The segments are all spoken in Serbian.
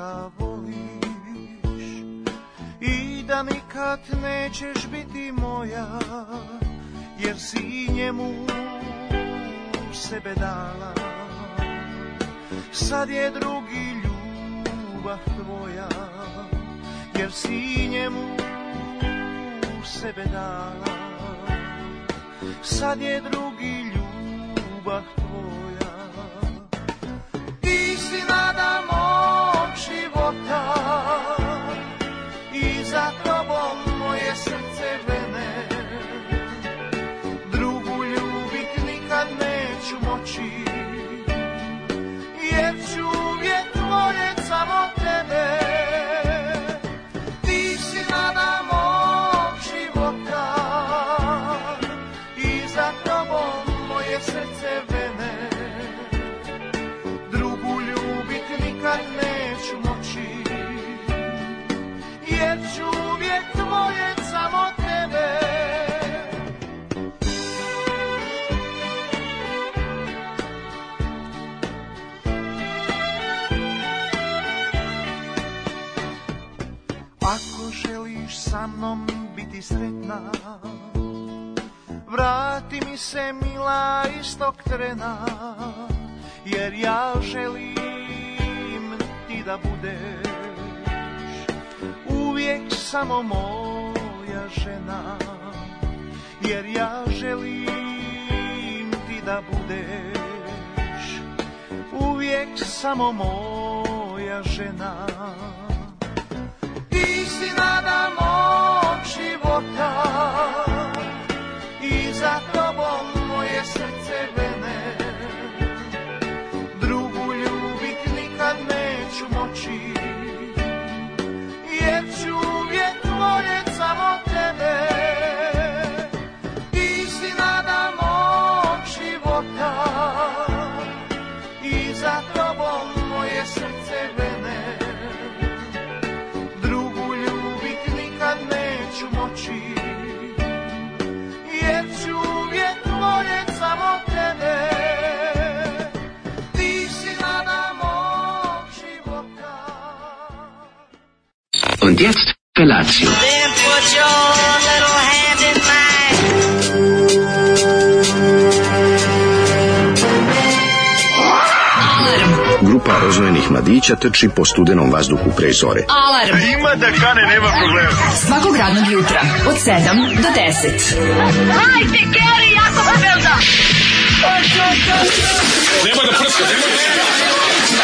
ga voliš i da nikad nećeš biti moja, jer si njemu sebe dala. Sad je drugi ljubav tvoja, jer si njemu sebe dala. Sad je drugi ljubav tvoja. Ti si nada mog života i za tobom moje srce vene. Drugu ljubit nikad neću moći, jer ću uvijek voljet samo tebe. Ti si nada mog života i za tobom moje srce vene. Drugu ljubit nikad neću moći, jer ću uvijek voljet samo tebe. Ako želiš sa mnom biti sretna, vrati mi se mila istog trena, jer ja želim ti da budeš uvijek samo moja žena, jer ja želim ti da budeš uvijek samo moja žena. Ti si nada mog života i za tobom moje srce vene. Drugu ljubit nikad neću moći, jer ću uvijek voljet samo tebe. Ti si nada mog života i za tobom moje srce vene. Drugu ljubit nikad neću moći, jer ću uvijek voljet samo tebe. Ti si nada mog života. Und jetzt Felatio. Then put your little hand in mine. Grupa rozvojenih mladića trči po studenom vazduhu pre zore. Alarm. Ima da kane, nema problema. Svakog radnog jutra od 7 do 10. Hajde, Geri, jako se velda. Nema da prska, nema da prska.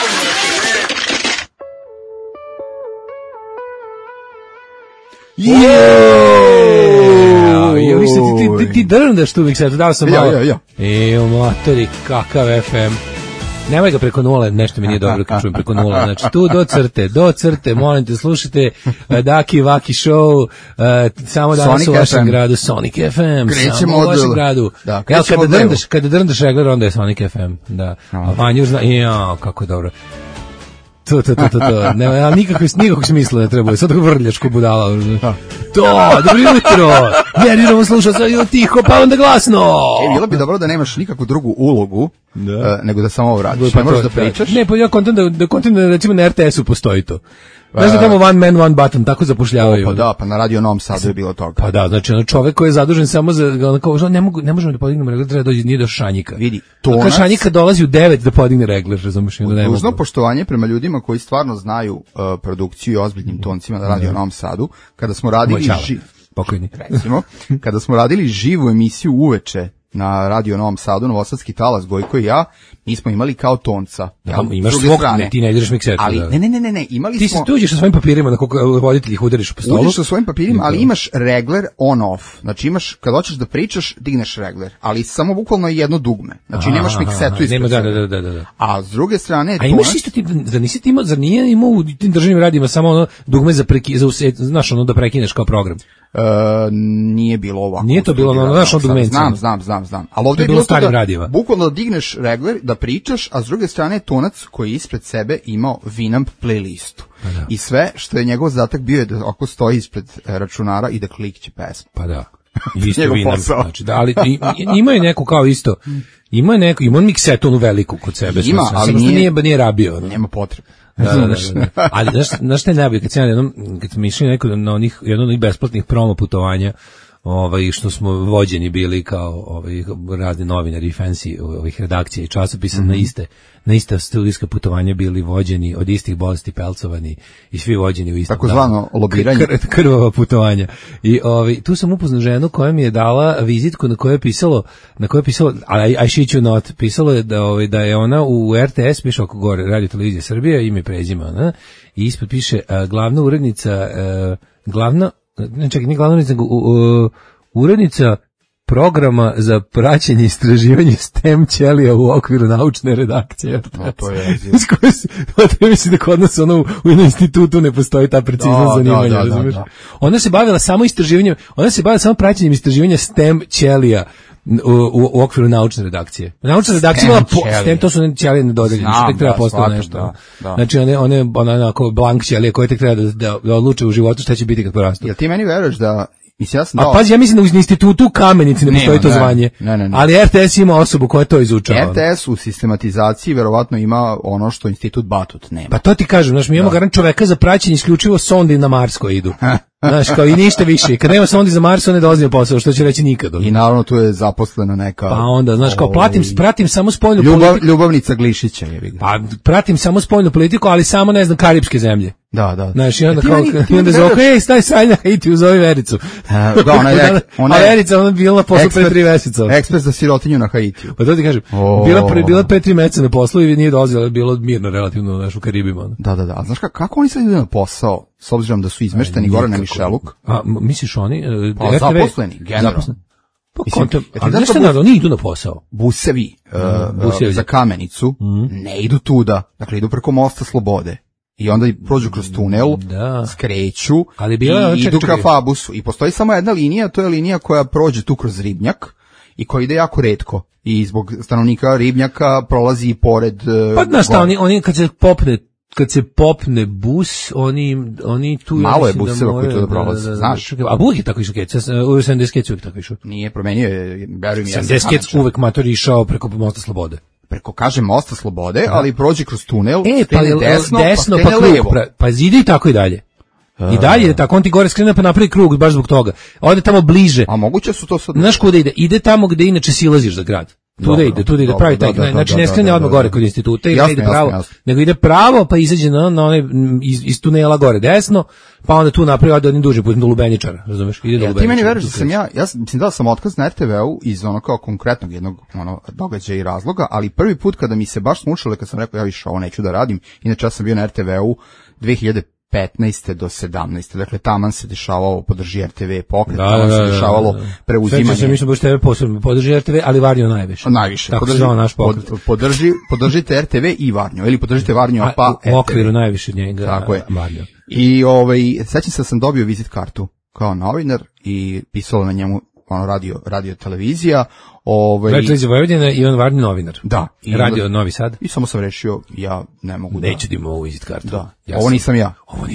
Ja mislim ti drndaš tu miksetu, dao sam malo. Ja. Matori, kakav FM. Nemoj ga preko nule, nešto mi nije dobro kad čujem preko nule. Znači tu do crte, molim te, slušajte Daki Vaki Show, samo danas Sonic u vašem FM. Gradu, Sonic FM, samo u vašem gradu. Da, kada drndaš regler, onda je Sonic FM. Da. A Vanju zna, kako dobro. To. Nema nikakvog smisla ne treba. Sad ga vrljaš ko budala. Dobro jutro. Nerviramo slušao tiho, pa onda glasno. Bilo bi dobro da nemaš nikakvu drugu ulogu, nego da samo ovo radiš. Ne možeš da pričaš. Ne, pa ja kontam da recimo na RTS-u postoji to. Znaš da tamo one man, one button, tako zapošljavaju. Pa da, pa na Radio Novom Sadu je bilo toga. Pa da, znači čovek koji je zadužen samo za, ne možemo da podignemo regler, treba dođi nije do Šanjika. Vidi, tonac. Kad Šanjika dolazi u 9 da podigne regler, razumiješ? Dužno poštovanje prema ljudima koji stvarno znaju produkciju i ozbiljnim toncima na Radio Novom Sadu, kada smo radili kada smo radili živu emisiju uveče na Radio Novom Sadu, Novosadski talas, Gojko i ja, mi smo imali kao tonca. Imaš svog, ti ne ideš miksetu. Ali, ne, imali ti smo... Ti uđeš sa svojim papirima, na koliko voditelji ih udariš po stolu. Uđeš sa svojim papirima, ali imaš regler on-off. Znači imaš, kad hoćeš da pričaš, digneš regler. Ali samo bukvalno jedno dugme. Znači nemaš miksetu ispred sebe. Da. A s druge strane... A imaš isto ti, zar nije imao u tim državnim radijima samo ono dugme za znaš ono da prekineš kao program? Nije bilo ovako. Nije to bilo na našom dugmencima. Znam. Ali ovdje je bilo to da bukvalno da digneš regler, da pričaš, a s druge strane tonac koji je ispred sebe imao Winamp playlistu. Da. I sve što je njegov zadatak bio je da ako stoji ispred računara i da klikće pesmu. Pa da. Isto Winamp. Znači, da, ali ima je neku kao isto. Ima on miksetonu veliku kod sebe. Ima, ali nije rabio. Nema potrebe. Da. Ali znaš šta je najbolje, kad smo išli neko na jedno od onih besplatnih promo putovanja, što smo vođeni bili kao razni novinari i fansi ovih redakcija i časopisa na ista studijska putovanja bili vođeni od istih bolesti, pelcovani i svi vođeni u istom. Takozvano lobiranje. Krvava putovanja. I tu sam upoznao ženu koja mi je dala vizitku na kojoj je pisalo, I shit you not, pisalo je da je ona u RTS, piše oko gore, Radio Televizija Srbija, ime i prezime ona, i ispod piše glavna urednica, urednica programa za praćenje i istraživanje STEM ćelija u okviru naučne redakcije. To je mislim da kod nas u jednom institutu ne postoji ta precizna zanimanja. Da. Ona se bavila samo istraživanjem, praćenjem istraživanja STEM ćelija u okviru naučne redakcije. Naučna redakcija STEM, to su ćelije nedodeljene, što tek treba postati nešto. Da. Znači one onako blank ćelije koje tek treba da odluče u životu šta će biti kad porastu. Jel ti meni veruješ da pazi, ja mislim da u institutu u Kamenici ne postoji to zvanje. Ne. Ali RTS ima osobu koja to izučava. RTS u sistematizaciji verovatno ima ono što institut Batut nema. Pa to ti kažem, znaš, mi imamo garant čoveka za praćenje isključivo sondi na Mars koji idu. Znaš, kao i ništa više. I kad nema sondi za Mars, on ne dolazi na posao, što će reći nikad. I naravno tu je zaposlena neka... Pa onda, znaš, kao pratim samo spoljnu politiku. Ljubavnica Glišića je vidio. Pa pratim samo spoljnu politiku, ali samo, ne znam, karipske zemlje. Da. Znaš, i onda zove, staj sajna, Haiti, uzovi Vericu. A Verica, ona bila na poslu pre 3 meseca. Ekspres za sirotinju na Haitiju. Pa to ti kažem, bila pre 3 meseca na poslu i nije dolazila, bilo mirno relativno u Karibima. Da. A znaš kako oni sad idu na posao, s obzirom da su izmešteni gore na Mišeluk? A misliš oni? Pa zaposleni, generalno. Ali znaš šta oni idu na posao? Busevi za Kamenicu ne idu tuda, dakle idu preko Mosta Slobode. I onda prođu kroz tunel, skreću i idu ka Fabusu. I postoji samo jedna linija, to je linija koja prođe tu kroz Ribnjak i koja ide jako retko. I zbog stanovnika Ribnjaka prolazi i pored... Pa znaš šta, oni kad se popne bus, oni tu... Malo je buseva koji tu da prolaze, znaš. A uvijek je tako išao Kec, u 70 Kec uvijek tako išao. Nije, promenio je, verujem ja. 70 Kec uvijek mator išao preko Mosta Slobode. Preko, kažem, Mosta Slobode, ali prođe kroz tunel, desno, pa krug, pa ide i tako i dalje. I dalje, tako, on ti gore skrene pa napravi krug, baš zbog toga. Ode tamo bliže. A moguće su to sad... Znaš kuda ide? Ide tamo gde inače silaziš za grad. Tuda ide, pravi taj, znači ne skrene odmah gore kod instituta, ide pravo, nego ide pravo, pa izađe na onaj, iz tunela gore desno, pa onda tu napravi onim dužim putem do Lubeničara, razumeš, ide do Lubeničara. Ti meni veruješ da sam ja mislim dao sam otkaz na RTV-u iz ono kao konkretnog jednog događaja i razloga, ali prvi put kada mi se baš smučilo, kad sam rekao ja više ovo neću da radim, inače ja sam bio na RTV-u 2015. do 17. Dakle, taman se dešavalo podrži RTV pokret, taman se dešavalo preuzimanje. Sveća se, mislim, TV posebno podrži RTV, ali Varnjo najviše. Najviše. Tako se zvao naš pokret. Podržite RTV i Varnjo, ili podržite Varnjo pa RTV. U okviru najviše njega. Tako je. Varnjo. I sećam se da sam dobio vizit kartu kao novinar i pisalo na njemu radio televizija. Radio Vojvodina i on Varnji novinar. Da. Radio Novi Sad. I samo sam rešio, ja ne mogu da... Neću da imam ovu vizit kartu. Da. Ovo nisam ja.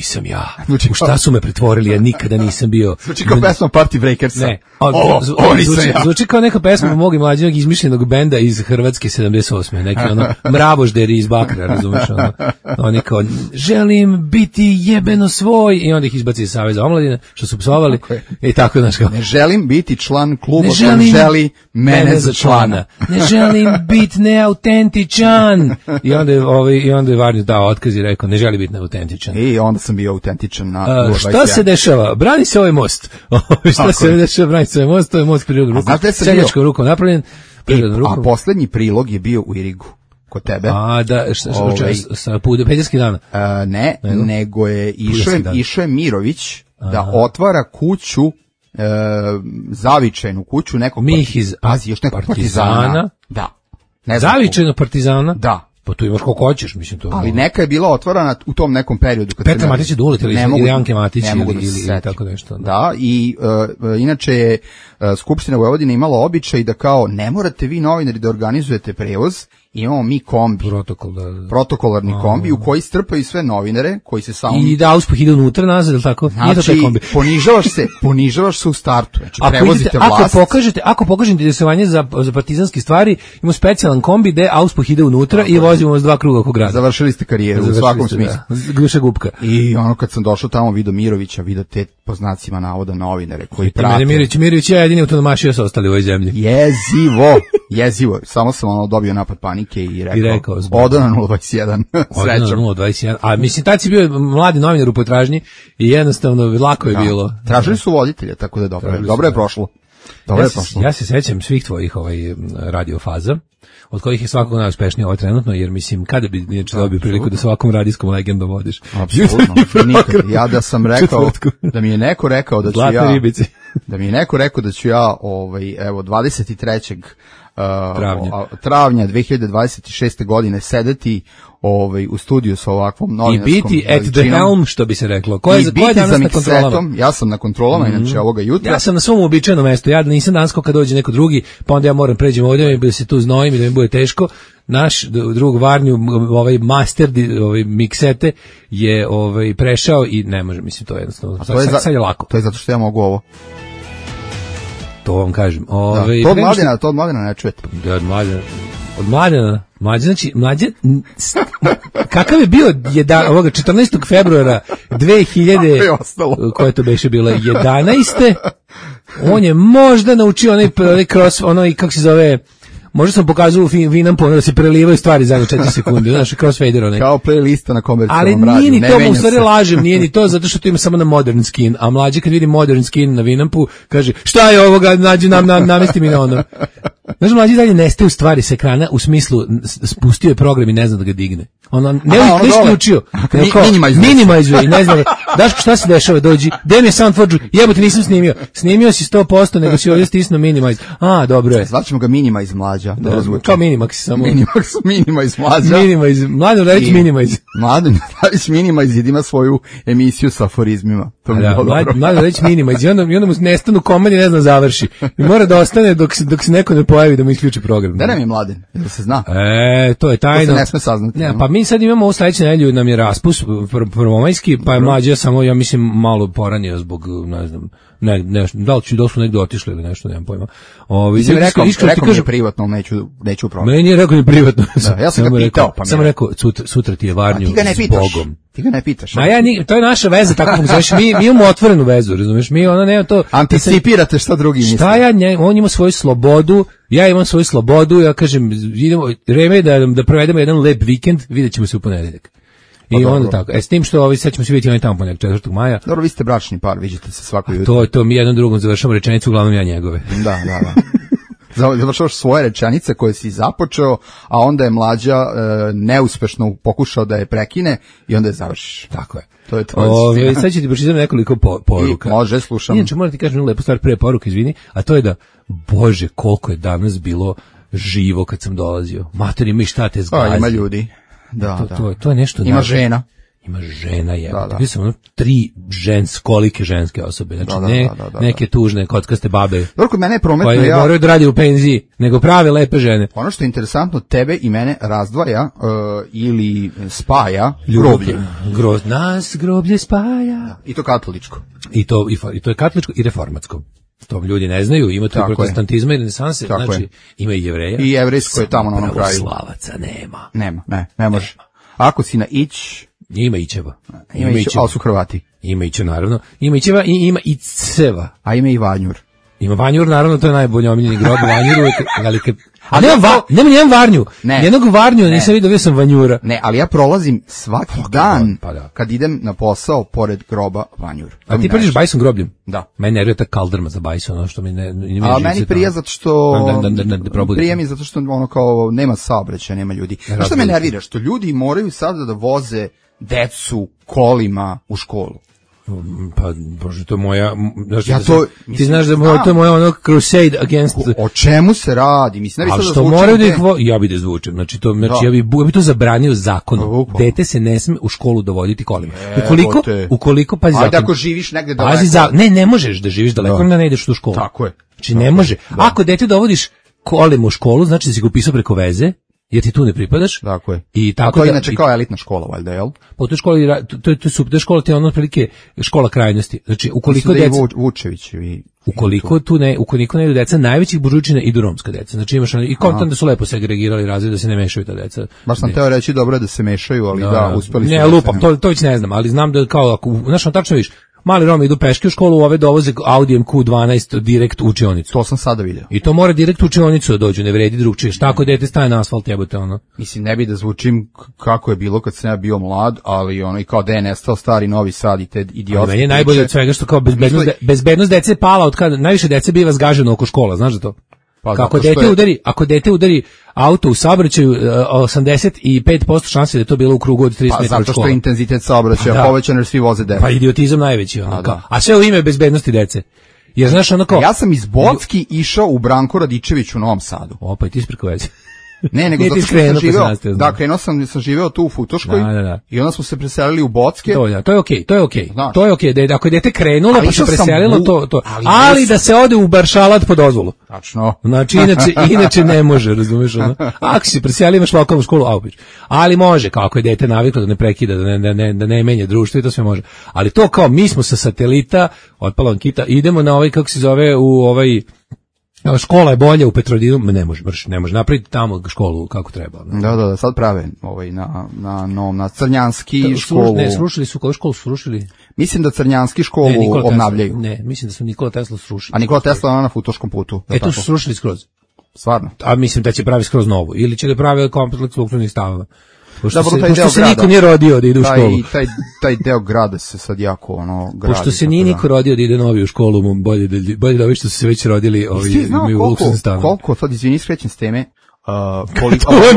U šta su me pretvorili, ja nikada nisam bio... Zvuči kao pesma Party Breakersa. Ne. Ovo nisam ja. Zvuči kao neka pesma mog mlađenog izmišljenog benda iz Hrvatske 78. Neki mravožderi iz Bakra, razumiješ? Oni kao, želim biti jebeno svoj, i onda ih izbaci iz Saveza omladine, što su psovali. I tako, znaš kao... Ne želim biti član kluba, koji želi mene za člana. Ne želim biti neautentičan. I onda je Varnjo dao otkaz i rekao, ne želi biti neautentičan. I onda sam bio autentičan na 21. Šta se dešava? Brani se ovaj most. Šta se dešava? Brani se ovaj most, to je most prirodnom rukom. Seljačkom rukom napravljen. A poslednji prilog je bio u Irigu. Kod tebe. A da, sa Pederski dana? Ne, nego je išao je Mirović da otvara kuću, zavičajnu kuću nekog partizana. Da. Zavičajno partizana? Da. Pa tu imaš koliko hoćeš, mislim to. Ali neka je bila otvorena u tom nekom periodu. Petar Matić je Dulet ili Janke Matić ili tako nešto. Da, i inače je Skupština Vojvodine imala običaj da kao ne morate vi novinari da organizujete prevoz, imamo mi kombi. Protokol, da. Protokolarni kombi u koji strpaju sve novinare, koji se samo... I da auspuh ide unutra nazad, ili tako? Znači, ponižavaš se u startu. Znači, prevozite vlast. Ako pokažete interesovanje za partizanske stvari, imamo specijalan kombi gde auspuh ide unutra i vozimo vas 2 kruga oko grada. Završili ste karijeru u svakom smislu. Duša gubka. I ono kad sam došao tamo vidio Mirovića, vidio te po znacima navoda novinare koji prate. Mirović je jedini autonomašija su ostali u ovoj zemlji. Jezivo. Samo sam dobio napad panike i rekao Odo na 021. Srećom. 021. A mislim, tad si bio mladi novinar u potražnji i jednostavno lako je bilo. Tražili su voditelja, tako da je dobro. Dobro je prošlo. Ja se sećam svih tvojih radiofaza, od kojih je svakog najuspešniji ovo trenutno, jer mislim, kada bi inače dobio priliku da sa ovakvom radijskom legendom vodiš? Apsolutno, nikad. Ja da sam rekao, da mi je neko rekao da ću ja... ribice. Da mi je neko rekao da ću ja, evo, 23. travnja 2026. godine sedeti u studiju sa ovakvom novinarskom i biti at the helm, što bi se reklo. Ko je danas na kontrolama? Ja sam na kontrolama, inače ovoga jutra. Ja sam na svom uobičajenom mestu. Ja nisam danas kad dođe neko drugi, pa onda ja moram pređem ovdje da se tu znojim i da mi bude teško. Naš drug Varnju, master miksete je prešao i ne može, mislim, to je jednostavno. Sad je lako. To je zato što ja mogu ovo. To vam kažem. To od Mladena ne čujete. Da, od Mladena. Mlađe, kakav je bio ovoga 14. februara 2000, koje to beše bilo, 11. On je možda naučio onaj cross, kako se zove, možda sam pokazao u Vinampu da se prelivaju stvari zadnje 4 sekunde, znaš, crossfader onaj. Kao playlista na komercijalnom radiju. Ali nije ni to, u stvari lažem, nije ni to, zato što to ima samo na Modern Skin, a mlađe kad vidi Modern Skin na Vinampu, kaže, šta je ovoga, nađi namesti mi na ono. Znaš, mlađi dalje nestaje u stvari s ekrana, u smislu, spustio je program i ne zna da ga digne. Ono, ne isključio. Minimajzuje i ne zna. Daško, šta se dešava, dođi, gde mi je Soundforge, jebote, nisam snimio. Snimio si 100%, nego si ovdje stisnuo Minimize. A, dobro je. Zvaćemo ga Minimize mlađa. Kao Minimax, samo. Minimize mlađa. Mladen Radić Minimize. Mladen Radić Minimize ima svoju emisiju sa aforizmima. Mladen Radić Minimize. I onda mu nestanu komandi, ne zna završi. I mora da ostane dok se neko ne pojavi da mu isključi program. Da nam je Mladen, jer se zna. To je tajno. To se ne sme saznati. Ne, pa mi sad imamo u sledeću nedelju nam je raspust prvomajski, pa je mlađa samo, ja mislim, malo poranio zbog, ne znam, da li su negdje otišli ili nešto, nemam pojma. Rekao mi je privatno, neću problem. Meni nije rekao ni privatno. Ja sam ga pitao. Samo rekao, sutra ti je Varnju s Bogom. Ti ga ne pitaš. To je naša veza, tako funkcioniše. Mi imamo otvorenu vezu, razumiješ? Mi ona nema to. Anticipirate šta drugi misle. On ima svoju slobodu, ja imam svoju slobodu, ja kažem, idemo, vreme je da provedemo jedan lep vikend, vidjet ćemo se u ponedeljak. I onda tako. S tim što sad ćemo se vidjeti onaj tamo ponedeljak 4. maja. Dobro, vi ste bračni par, vidite se svako jutro. To mi jednom drugom završamo rečenicu, uglavnom ja njegove. Da. Završavaš svoje rečenice koje si započeo, a onda je mlađa neuspešno pokušao da je prekine i onda je završiš. Tako je. To je tvoje. Sad ću ti pročitati nekoliko poruka. Može, slušam. Inače, moram ti kažem jednu lepu stvar pre poruke, izvini, a to je da, Bože, koliko je danas bilo živo kad sam dolazio. Mater, ima i šta te zgazi. Ima ljudi. Da. To je nešto. Ima žena. Ima žena, jebote. Bio sam 3 kolike ženske osobe. Znači, neke tužne, kockaste babe. Dobro, kod mene je prometno, koje moraju da radi u penziji, nego prave lepe žene. Ono što je interesantno, tebe i mene razdvaja ili spaja groblje. Nas groblje spaja. I to katoličko. I to je katoličko i reformatsko. To ljudi ne znaju, ima to protestantizma i renesanse, znači ima i Jevreja. I jevrejsko je tamo na onom kraju. Pravoslavaca nema. Ne može. Ako si na Ić... Ima Ićeva. Ali su Hrvati. Ima Iće, naravno. Ima Ićeva i ima Iceva. A ima i Vanjur. Ima Vanjur, naravno, to je najbolji omiljeni grob. Vanjur uvijek, a nema nijem Varnju. Jednog Varnju nisam vidio sam Vanjura. Ne, ali ja prolazim svaki dan kad idem na posao pored groba Vanjur. A ti priđeš bajsom grobljem? Da. Meni nervira ta kaldrma za bajsom, ono što mi ne a meni prija zato što... Prija mi zato što ono kao nema saobraćaja, nema ljudi. Znaš što me nervira? Što ljudi moraju sada da voze decu kolima u školu. Pa, Bože, to je moja... Ti znaš da to je moja ono crusade against... O čemu se radi? Mislim, ali što moraju da ih... Ja bi da zvučem. Znači, ja bi to zabranio zakonom. Dete se ne sme u školu dovoditi kolima. Ukoliko, pazi zakon. Ajde, ako živiš negde daleko. Ne možeš da živiš daleko, ne ideš u školu. Tako je. Znači, ne može. Ako dete dovodiš kolima u školu, znači da si ga upisao preko veze, jer ti tu ne pripadaš. Tako je. I tako a to je inače kao elitna škola, valjda, jel? Po toj školi, to je škola, ti je ono otprilike škola krajnosti. Znači, ukoliko deca... Vučević i... Ukoliko ne idu deca najvećih buržučina, idu romska deca. Znači imaš i kontent da su lepo segregirali razred da se ne mešaju ta deca. Baš sam teo reći dobro da se mešaju, ali da uspeli su. Ne, lupam, to već ne znam, ali znam da kao znaš, tačno vidiš, mali Romi idu peške u školu, ove dovoze Audijem Q12 direkt u učionicu. To sam sada video. I to mora direkt u učionicu da dođu, ne vredi drugčije. Šta ako dete staje na asfalt, jebote ono? Mislim, ne bi da zvučim kako je bilo kad sam ja bio mlad, ali ono i kao da je nestao stari Novi Sad i te idiotske. Meni je najbolje od svega što kao bezbednost dece pala od kada najviše dece biva zgaženo oko škola, znaš da to? Pa, ako dete udari auto u saobraćaju, 85% šanse da je to bilo u krugu od 30 metara od škola. Pa zato što je intenzitet saobraćaja povećan jer svi voze decu. Pa idiotizam najveći. A sve u ime bezbednosti dece. Jer znaš ono kao... Ja sam iz Bocki išao u Branko Radičević u Novom Sadu. Opa, i ti ispreko veze. Ne, nego zato što sam živeo, krenuo sam živeo tu u Futoškoj i onda smo se preselili u Bocke. To je okej. Da ako je dete krenulo pa se preselilo, to. Ali da se ode u Baršalat po dozvolu. Tačno. Znači, inače ne može, razumeš ono. Ako si preselio, imaš lokalnu školu, aupić. Ali može, kako je dete naviklo da ne prekida, da ne menja društvo i to sve može. Ali to kao, mi smo sa satelita, otpala ankita, idemo na ovaj, kako se zove, u ovaj... Škola je bolja u Petrodinu, ne može napraviti tamo školu kako treba. Da, sad prave na Crnjanski školu. Ne, srušili su, koju školu su srušili? Mislim da Crnjanski školu obnavljaju. Ne, mislim da su Nikola Tesla srušili. A Nikola Tesla je na Futoškom putu. To su srušili skroz. Stvarno? A mislim da će pravi skroz novu. Ili će da pravi kompleks strukturnih stavova. Pošto se grada, niko nije rodio da ide u školu. Taj deo grada se sad jako gradi. Pošto se nije niko rodio da ide novi u školu, bolje da ovi što su se već rodili imaju luksuzne stanove. Koliko, sad izvini, skrećem s teme, to je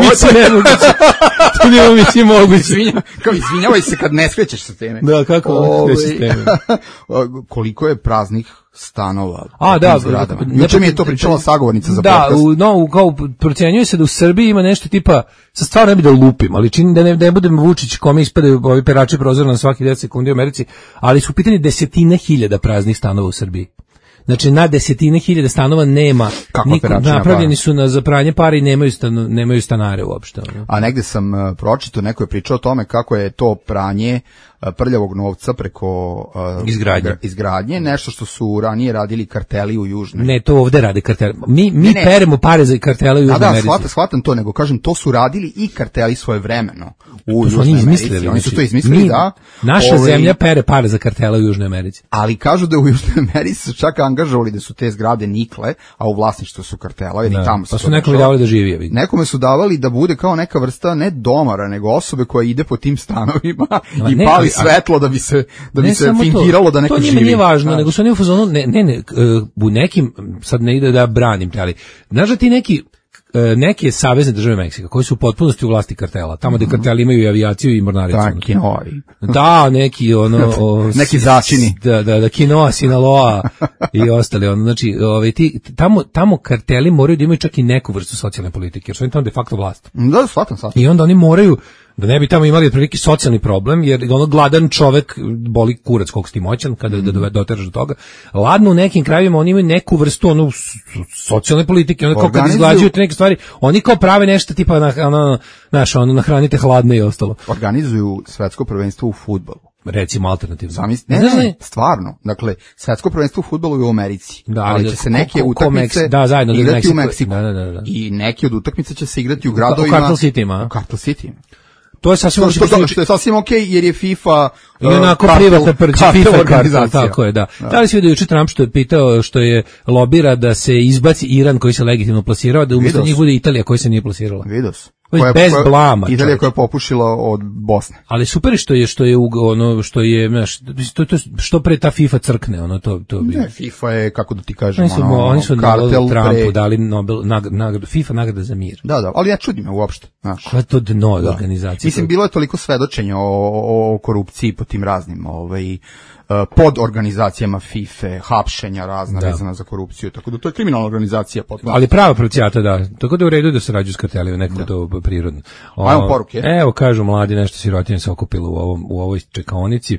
mislim moguće. Izvinjavaj se kad ne skrećeš sa teme. Da, kako skrećeš s teme? Koliko je praznih stanova. Juče mi je to pričala sagovornica za podcast. Kao procenjuje se da u Srbiji ima nešto tipa, sa stvarno ne bi da lupim, ali čini da ne budem Vučić kome ispade ovi perači prozora na svaki 10 sekundi u Americi, ali su u pitanju desetine hiljada praznih stanova u Srbiji. Znači, na desetine hiljada stanova nema, napravljeni su za pranje para i nemaju stanare uopšte. A negde sam pročitao, neko je pričao o tome kako je to pranje prljavog novca preko izgradnje, nešto što su ranije radili karteli u Južnoj. Ne, to ovde rade karteli. Mi peremo pare za kartele u Južnoj Americi. Da, shvatam to, nego kažem, to su radili i karteli svojevremeno u Južnoj Americi. Oni su to izmislili, da. Naša zemlja pere pare za kartele u Južnoj Americi. Ali kažu da u Južnoj Americi su čak angažovali da su te zgrade nikle, a u vlasništvu su kartela, jer i tamo pa su nekome davali da živi. Nekome su davali da bude kao neka vrsta ne domara, nego osobe koja ide po tim stanovima i pali svetlo da bi se fingiralo da neko živi. To njima nije važno, nego su oni u fazonu, u nekim, sad ne ide da branim, ali znaš da ti neke savezne države Meksika koje su u potpunosti u vlasti kartela, tamo gde karteli imaju i avijaciju i mornaricu. Da, neki neki začini. Da, Kinoa, Sinaloa i ostali. Znači, tamo karteli moraju da imaju čak i neku vrstu socijalne politike, jer su oni tamo de facto vlast. Da, shvatam. I onda oni moraju da ne bi tamo imali otprilike socijalni problem, jer gladan čovek boli kurac koliko si ti moćan kada doteraš do toga. Ladno u nekim krajevima oni imaju neku vrstu socijalne politike, onda kao kad izglađuju te neke stvari, oni kao prave nešto tipa nahranite hladne i ostalo. Organizuju svetsko prvenstvo u fudbalu. Recimo alternativno. Ne, stvarno. Dakle, svetsko prvenstvo u fudbalu je u Americi. Da, ali će se neke utakmice igrati u Meksiku. Da. I neke od utakmica će se igrati u gradovima. U Cartel City-ima. U Cartel City-ima. To je sasvim što je sasvim okej, jer je FIFA i onako privatna FIFA organizacija. Tako je, da. Da li si vidio juče Trump što je pitao, što je lobira da se izbaci Iran koji se legitimno plasirao, da umjesto njih bude Italija koja se nije plasirala. Vidio. Bez blama. Italija koja je popušila od Bosne. Ali super je što pre ta FIFA crkne, to bi. Ne, FIFA je, kako da ti kažem, oni su Trumpu dali FIFA nagrada za mir. Da, ali ja čudim uopšte, znaš. Koja je to dno organizacija? Mislim, bilo je toliko svedočenja o korupciji po tim raznim pod organizacijama FIFA, hapšenja razna vezana za korupciju, tako da to je kriminalna organizacija potpuno. Ali prava procijata, da. Tako da u redu da se rađu s kartelima, nekako to prirodno. Ajmo poruke. Evo, kažu mladi, nešto sirotinje se okupilo u ovoj čekaonici.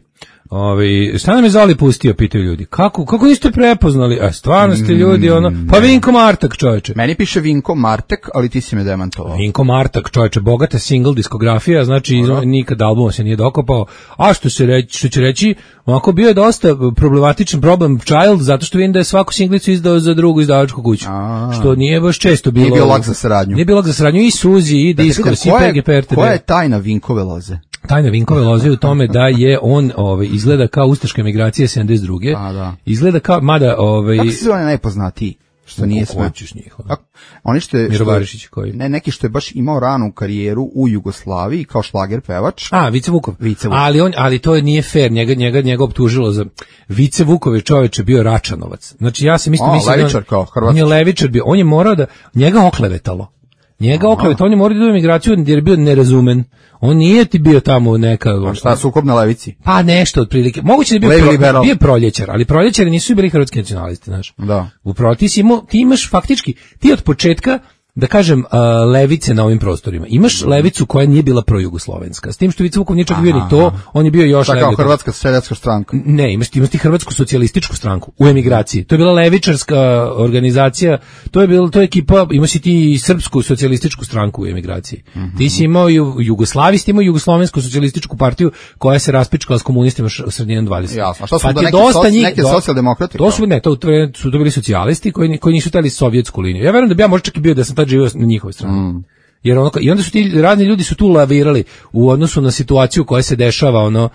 Šta nam je Zoli pustio, pitaju ljudi. Kako niste prepoznali? Stvarno ste ljudi, pa Vinko Martak, čoveče. Meni piše Vinko Martek, ali ti si me demantovao. Vinko Martak, čoveče, bogata single diskografija, znači nikad albuma se nije dokopao. A što će reći, onako bio je dosta problematičan problem Child, zato što vidim da je svaku singlicu izdao za drugu izdavačku kuću. Što nije baš često bilo. Nije bio lak za saradnju. Nije bio lak za saradnju i Suzi, i Diskors, i PGP RTD. Koja je tajna Vinkove loze? Tajna Vinkove loze u tome da je on izgleda kao ustaška emigracija 72. Izgleda kao, mada... Kako se zove najpoznatiji? Što nije sve. Hoćeš njih. Oni što je... Miro Barišić koji? Ne, neki što je baš imao ranu karijeru u Jugoslaviji kao šlager pevač. Vice Vukov. Ali to nije fair, njega optužilo za... Vice Vukov je čoveče bio Račanovac. Znači ja se mislim... levičar kao Hrvatski. On je levičar bio, on je morao da... Njega oklevetalo. On je morao da ide u emigraciju jer je bio nerazumen. On nije ti bio tamo neka... šta, sukob na levici? Pa nešto otprilike. Moguće da je bio proljećar, ali proljećari nisu bili hrvatski nacionalisti, znaš. Da. Upravo ti imaš faktički, ti od početka, da kažem, levice na ovim prostorima. Imaš levicu koja nije bila projugoslovenska. S tim što Vice Vukov nije čak bio ni to, on je bio još levica. Kao Hrvatska seljačka stranka. Ne, imaš ti Hrvatsku socijalističku stranku u emigraciji. To je bila levičarska organizacija, to je ekipa, imaš i ti Srpsku socijalističku stranku u emigraciji. Ti si imao Jugoslaviji, ti imao Jugoslovensku socijalističku partiju koja se raspičkala s komunistima sredinom 20. Jasno, a šta su neke socijaldemokrati? To su bili socijalisti koji nisu hteli sovjetsku liniju. Ja verujem da bi ja možda čak i bio da sam tad živio na njihovoj strani. Jer i onda su ti razni ljudi su tu lavirali u odnosu na situaciju koja se dešava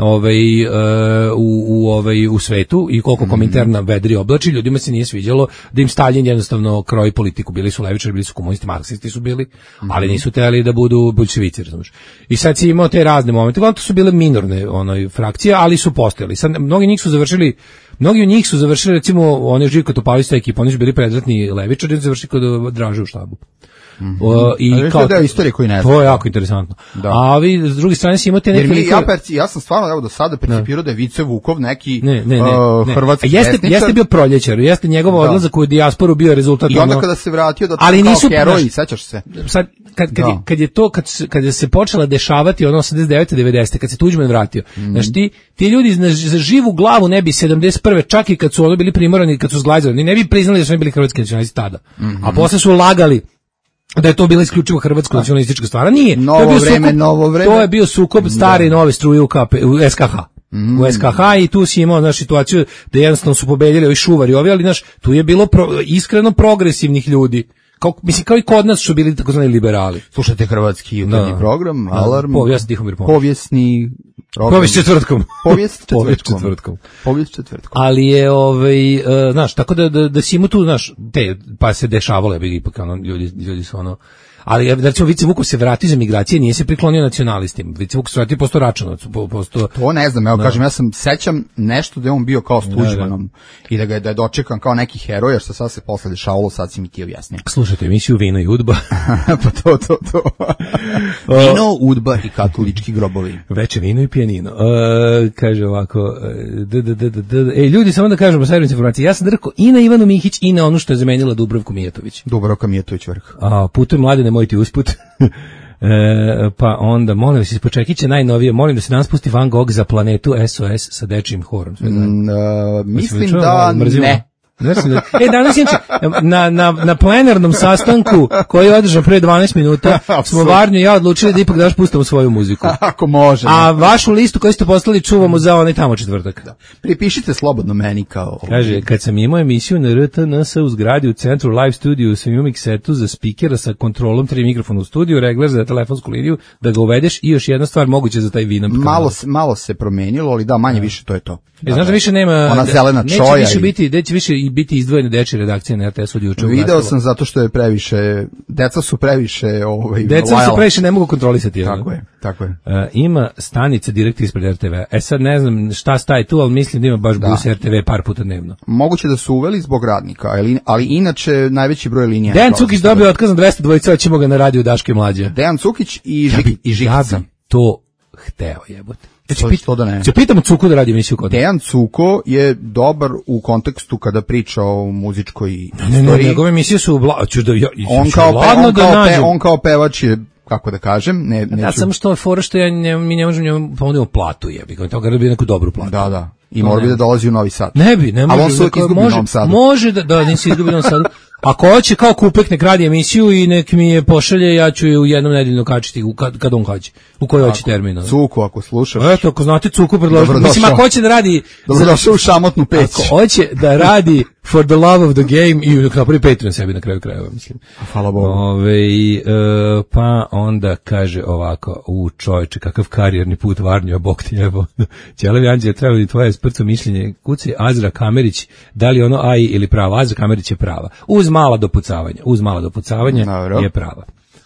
u svetu i koliko Kominterna vedri oblači, ljudima se nije sviđalo da im Staljin jednostavno kroji politiku. Bili su levičari, bili su komunisti, marksisti su bili, ali nisu hteli da budu boljševici, razumiješ. I sad si imao te razne momente, to su bile minorne frakcije, ali su postojali. Sad mnogi od njih su završili, recimo, oni Živko Topalić, ta ekipa, oni su bili predratni levičari, oni su završili kod Draže u štabu. I kao deo istorije koji ne znam. To je jako interesantno. Da. A ovi s druge strane si imate neke ja sam stvarno do sada percipirao da je Vice Vukov neki hrvatski jeste bio proljećar, jeste njegov odlazak u dijasporu bio rezultat. I onda kada se vratio da kao heroj, sećaš se. Sad kad je se počela dešavati 89. 90. kad se Tuđman vratio. Znači ti ljudi za živu glavu ne bi 71. čak i kad su oni bili primorani, kad su zglajzali, ne bi priznali da su oni bili hrvatski nacionalisti tada. A posle su lagali da je to bila isključivo hrvatsko nacionalistička stvar. Nije. Novo vreme. To je bio sukob stare i nove struje u SKH. U SKH i tu si imao situaciju da jednostavno su pobedili ovi šuvari ali tu je bilo iskreno progresivnih ljudi. Kao i kod nas su bili takozvani liberali. Slušajte hrvatski jutarnji program, Alarm. Povijesni Povijest četvrtkom. Povijest četvrtkom. Ali je, tako da si imao tu, pa se dešavalo, ipak, ljudi su ali recimo Vice Vukov se vratio iz emigracije, nije se priklonio nacionalistima. Vice Vukov se vratio posto Račanovac. To ne znam, kažem, ja sam sećam nešto da je on bio kao s Tuđmanom i da je dočekan kao neki heroj, jer sad se posle dešavalo, sad si mi ti objasnio. Slušajte emisiju Vino i udba. Pa to. Vino, udba i katolički grobovi. Veče vino i pijanino. Kaže ovako, ljudi, samo da kažemo servis informacije, ja sam rekao i na Ivanu Mihić i na onu što je zamenila Dubravku Mijatović. Dubravka Mijatović vrh. Putujem Mladene, moj ti usput. Pa onda, molim vas, ispod čekića najnovije, molim da se danas pusti Van Gogh za planetu SOS sa dečijim horom. Mislim da ne. Danas na plenarnom sastanku koji je održan pre 12 minuta smo Varnju i ja odlučili da ipak daš pustamo svoju muziku. Ako može. A vašu listu koju ste poslali čuvamo za onaj tamo četvrtak. Da. Pripišite slobodno meni kao... Kaže, kad sam imao emisiju na RTNS u zgradi u centru live studiju sam imao miksetu za spikera sa kontrolom 3 mikrofona u studiju, regler za telefonsku liniju, da ga uvedeš i još jedna stvar moguće za taj Winamp. Malo se promenilo, ali da, manje više to je to. Znaš da više nema... Ona zelena čoja. Neće više biti izdvojene dečje redakcije na RTS-u od juče. Video sam zato što je previše, deca su previše deca se previše ne mogu kontrolisati. Tako je. Ima stanica direkt ispred RTV. Sad ne znam šta staje tu, ali mislim da ima baš bus RTV par puta dnevno. Moguće da su uveli zbog radnika, ali inače najveći broj linija. Dejan Cukić dobio otkaz na 200 ćemo ga na radiju Daške mlađe. Dejan Cukić i Žikica. Ja bi to hteo jebote. Će pitamo Cuku da radi emisiju kod. Dejan Cuko je dobar u kontekstu kada priča o muzičkoj istoriji. Njegove emisije su on kao pevač je kako da kažem, neću... Da, samo što je fora što mi ne možemo njemu ponudimo platu, jebi ga, to kada bi neku dobru platu. Da. I mora bi da dolazi u Novi Sad. Ne može. Ali on se izgubi u Novom Sadu. Može da nisi izgubi u Novom Sadu. Ako hoće kao Kupek nek radi emisiju i nek mi je pošalje, ja ću je u jednom nedeljno kačiti kad on hoće. U koji hoće termin. Cuku, ako slušaš. Eto, ako znate Cuku predložiti. Mislim, ako hoće da radi... Dobrodošao u šamotnu peć. Ako hoće da radi for the love of the game i napravi Patreon sebi na kraju krajeva, mislim. Hvala Bogu. Pa onda kaže ovako, čoveče, kakav karijerni put Varnjo, bog ti jebo. Ćelevi Anđe, treba li tvoje sprco mišljenje? Kuci Azra Kamerić, da li ono AI ili prava? Azra Kamerić je prava. Uz mala dopucavanja je prava.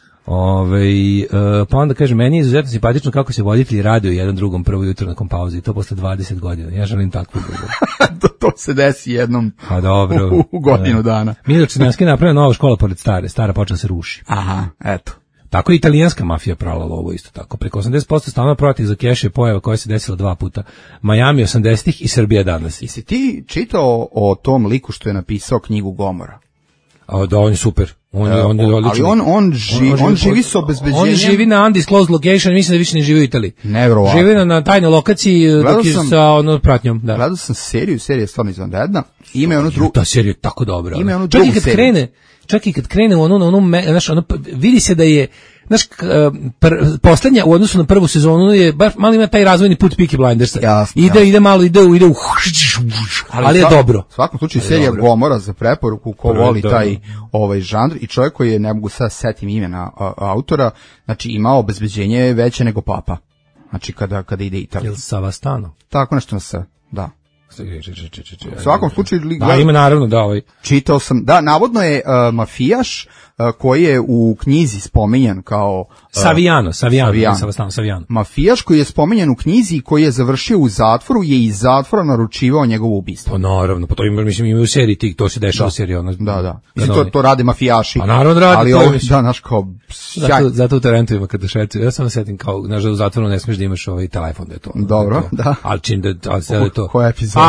Pa onda kaže, meni je izuzetno simpatično kako se voditelji radio jedan drugom prvo jutro nakon pauze i to posle 20 godina. Ja želim takvu drugu. To se desi jednom dobro. u godinu dana. Milo Černijanski napravio nova škola pored stara počela se ruši. Aha, eto. Tako i italijanska mafija prala lovo isto tako. Preko 80% stanova protiv za keš je pojava koja se desila 2 puta. Miami 80-ih i Srbija danas. I si ti čitao o tom liku što je napisao knjigu Gomora? Da, on je super. On je odličan. Ali on živi sa obezbeđenjem. On živi na undisclosed location, mislim da više ne živi u Italiji. Nevjerovatno. Živi na tajnoj lokaciji dok je sa pratnjom. Da. Gledao sam serija je stvarno izvanredna. Ima ono drugo. Ta serija je tako dobra. Ima ono drugu seriju. Čak i kad krene u ono, vidi se da je, znaš, poslednja u odnosu na prvu sezonu je, baš malo ima taj razvojni put Peaky Blindersa. Ide malo, ide u ali je dobro. U svakom slučaju serija Gomora za preporuku ko voli taj žanr i čovjek koji je, ne mogu sad setim imena autora, znači imao obezbeđenje veće nego Papa. Znači kada ide Italija. Jel Savastano? Tako nešto na sve, da. U svakom slučaju ima naravno da čitao sam, navodno je mafijaš koji je u knjizi spominjan kao Saviano. Mafijaš koji je spominjan u knjizi i koji je završio u zatvoru je iz zatvora naručivao njegovo ubistvo. Pa naravno, pa to ima u seriji, to se dešava u seriji. Da. Mislim, to rade mafijaši. Pa naravno rade. Ali ovo, naš kao... Zato u Tarantovima kada šeću, ja sam setim kao, znaš da u zatvoru ne smiješ da imaš telefon, da je to. Dobro, da. Ali čim da sve je to. Koja epizoda?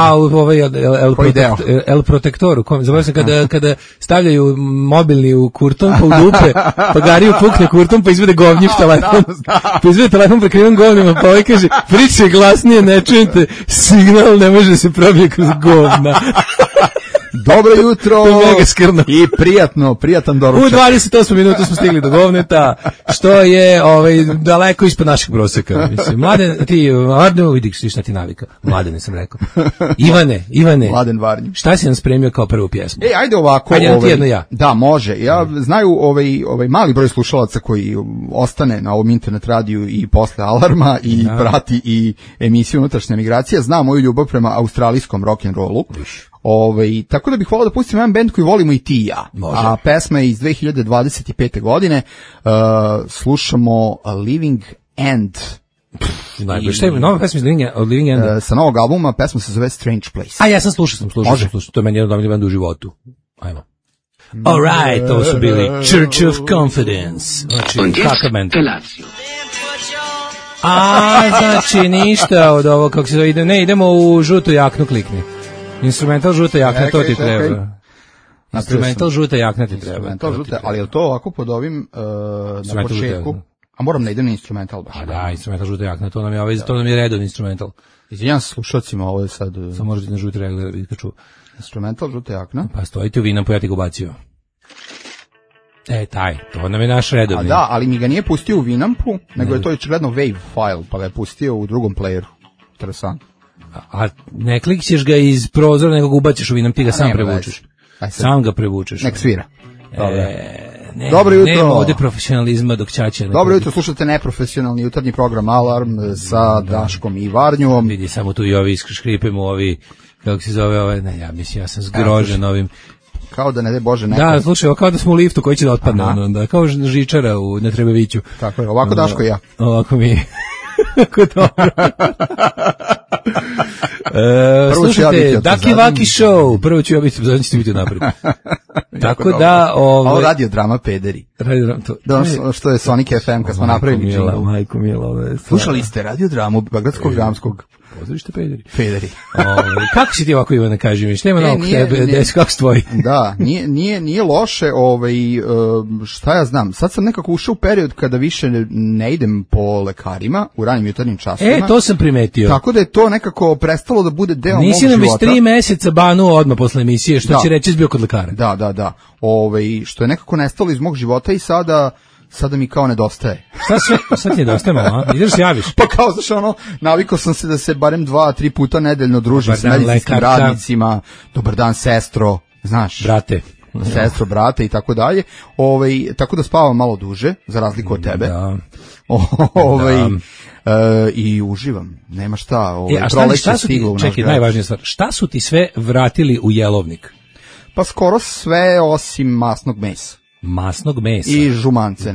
El Protectoru, zaboravim se kada stavljaju mobilni u kurton, pa u dupe, pa Gariju pukne kurton, pa izvede govnjiv telefon. Pa izvede telefon prekriven govnima, pa ovaj kaže, pričaj glasnije, ne čujete, signal ne može se probije kroz govna. Dobro jutro i prijatan doručak. U 28 minuta smo stigli do govneta, što je daleko ispod našeg proseka. Mislim, Mladen, ti, vidiš šta ti navika. Mladene sam rekao. Ivane. Mladen Varnju. Šta si nam spremio kao prvu pjesmu? Ajde ovako. Ajde ti jedno ja. Da, može. Ja znaju ovaj mali broj slušalaca koji ostane na ovom internet radiju i posle alarma i prati i emisiju Unutrašnja migracija, zna moju ljubav prema australijskom rock'n'rollu. Tako da bih volao da pustim jedan band koji volimo i ti i ja. Može. A pesma je iz 2025. godine. Slušamo Living End. Šta je nova pesma od Living End? Sa novog albuma, pesma se zove Strange Place. A ja sam slušao. To je meni jedan od band u životu. Ajmo. Alright, to su bili Church of Confidence. Znači, kakav band? Znači, ništa od ovo, kako se zove, idemo u žutu jaknu, klikni. Instrumental žuta jakna, to ti treba. Instrumental žuta jakna ti treba. Instrumental žuta, ali je to ovako pod ovim na početku? A moram da idem na instrumental baš. A da, instrumental žuta jakna, to nam je redovni instrumental. Izvinjam se slušalcima, ovo je sad... Samo možete na žuti regler, vidite ču. Instrumental žuta jakna. Pa stojite u Vinampu, ja ti ga ubacio. To nam je naš redovni. A da, ali mi ga nije pustio u Vinampu, nego je to očigledno WAV file, pa ga je pustio u drugom playeru. Interesant. A ne klikćeš ga iz prozora, nego ga ubaciš u Vinamp, ti ga sam prevučeš. Sam ga prevučeš. Nek svira. Dobro jutro. Nema ovdje profesionalizma dok ćaće. Dobro jutro, slušate neprofesionalni jutarnji program Alarm sa Daškom i Varnjom. Vidi, samo tu i ovi škripemo, ovi, kako se zove, ja sam zgrožen ovim. Kao da ne de Bože neko. Da, slušaj, kao da smo u liftu koji će da otpadne, kao žičara u Netrebeviću. Tako je, ovako Daško i ja. Ovako mi Kako dobro. Slušajte, Daki Vaki Show. Prvo ću ja biti, zadnji ćete biti napred. Tako da... Ovo radio drama pederi. Što je Sonic FM kad smo napravili. Majko mila. Slušali ste radio dramu Bagradskog dramskog Pozorište pederi. Pederi. Kako si ti ovako, Ivane, kaži mi, šta ima novog tebe, kako stoji? Da, nije loše, šta ja znam, sad sam nekako ušao u period kada više ne idem po lekarima u ranim jutarnjim časovima. To sam primetio. Tako da je to nekako prestalo da bude deo mog života. Nisi nam već 3 meseca banuo odmah posle emisije, što će reći bio kod lekara. Da. Što je nekako nestalo iz mog života i sada mi kao nedostaje. Sad ti nedostaje malo, a? Ideš se javiš? Pa kao, znaš, navikao sam se da se barem 2-3 puta nedeljno družim s medicinskim radnicima, dobar dan sestro, znaš. Brate. Sestro, brate i tako dalje. Tako da spavam malo duže, za razliku od tebe. Da. I uživam. Nema šta. Šta su ti, čekaj, najvažnija stvar, šta su ti sve vratili u jelovnik? Pa skoro sve osim masnog mesa. Masnog mesa? I žumance.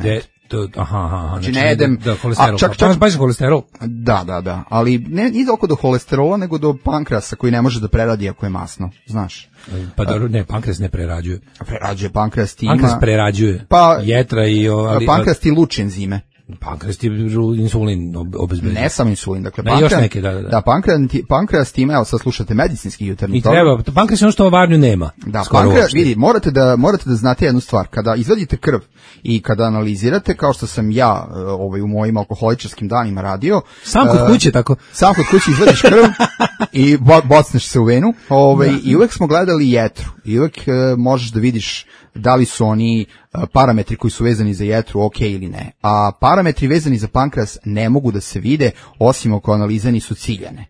Znači ne jedem. Kolesterol. Čak kolesterol? Da. Ali nije toliko do holesterola, nego do pankreasa koji ne može da preradi ako je masno, znaš. Pa dobro, ne, pankreas ne prerađuje. Prerađuje, pankreas ti ima. Pankreas prerađuje. Jetra i... Pankreas ti luči enzime. Pankreas ti insulin obezbeđuje. Ne sam insulin, dakle još neke, da. Pankreas ti ima, evo sad slušate medicinski jutarnji. I treba, pankreas je ono što u varnju nema. Da, pankreas, vidi, morate da znate jednu stvar, kada izvadite krv i kada analizirate, kao što sam ja u mojim alkoholičarskim danima radio. Sam kod kuće tako? Sam kod kuće izvadiš krv i bocneš se u venu, i uvek smo gledali jetru, i uvek možeš da vidiš da li su oni parametri koji su vezani za jetru ok ili ne. A parametri vezani za pankreas ne mogu da se vide osim ako analize nisu ciljane.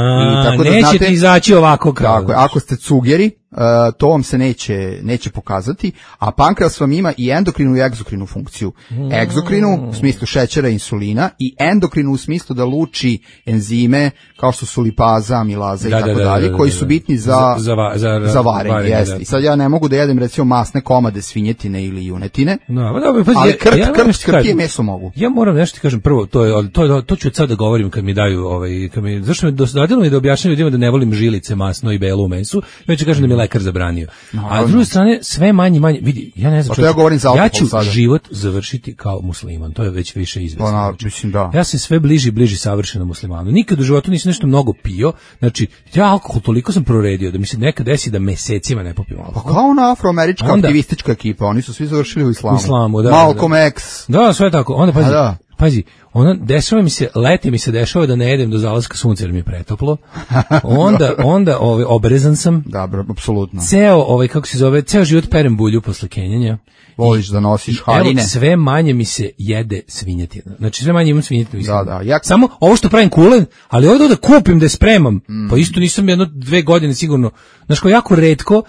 Neće ti izaći ovako kao. Tako, ako ste cugeri, to vam se neće pokazati, a pankreas vam ima i endokrinu i egzokrinu funkciju. Egzokrinu u smislu šećera i insulina i endokrinu u smislu da luči enzime kao što su lipaza, amilaza i tako dalje, koji su bitni za varenje. Jeste. I sad ja ne mogu da jedem recimo masne komade svinjetine ili junetine, ali krpije meso mogu. Ja moram nešto ti kažem prvo, to ću sad da govorim kad mi daju, zašto me dosadilo mi da objašnjam ljudima da ne volim žilice masno i belo u mesu, ja ću kažem da mi lekar zabranio. A s druge strane, sve manje, vidi, ja ne znam, ja ću život završiti kao musliman, to je već više izvesno. Ja sam sve bliži savršenom muslimanu. Nikad u životu nisam nešto mnogo pio, znači, ja alkohol toliko sam proredio da mi se nekad desi da mesecima ne popim alkohol. Pa kao ona afroamerička aktivistička ekipa, oni su svi završili u islamu. Da, Malcolm X. Da, sve tako. Onda pazi, leti mi se dešava da ne jedem do zalaska sunca jer mi je pretoplo. Onda obrezan sam. Da, apsolutno. Ceo život perem bulju posle kenjanja. Voliš da nosiš haline. Evo, sve manje mi se jede svinjetina. Znači sve manje imam svinjetinu. Da. Samo ovo što pravim kulen, ali ovdje da kupim, da je spremam. Pa isto nisam 1-2 godine sigurno. Znaš, kao jako retko.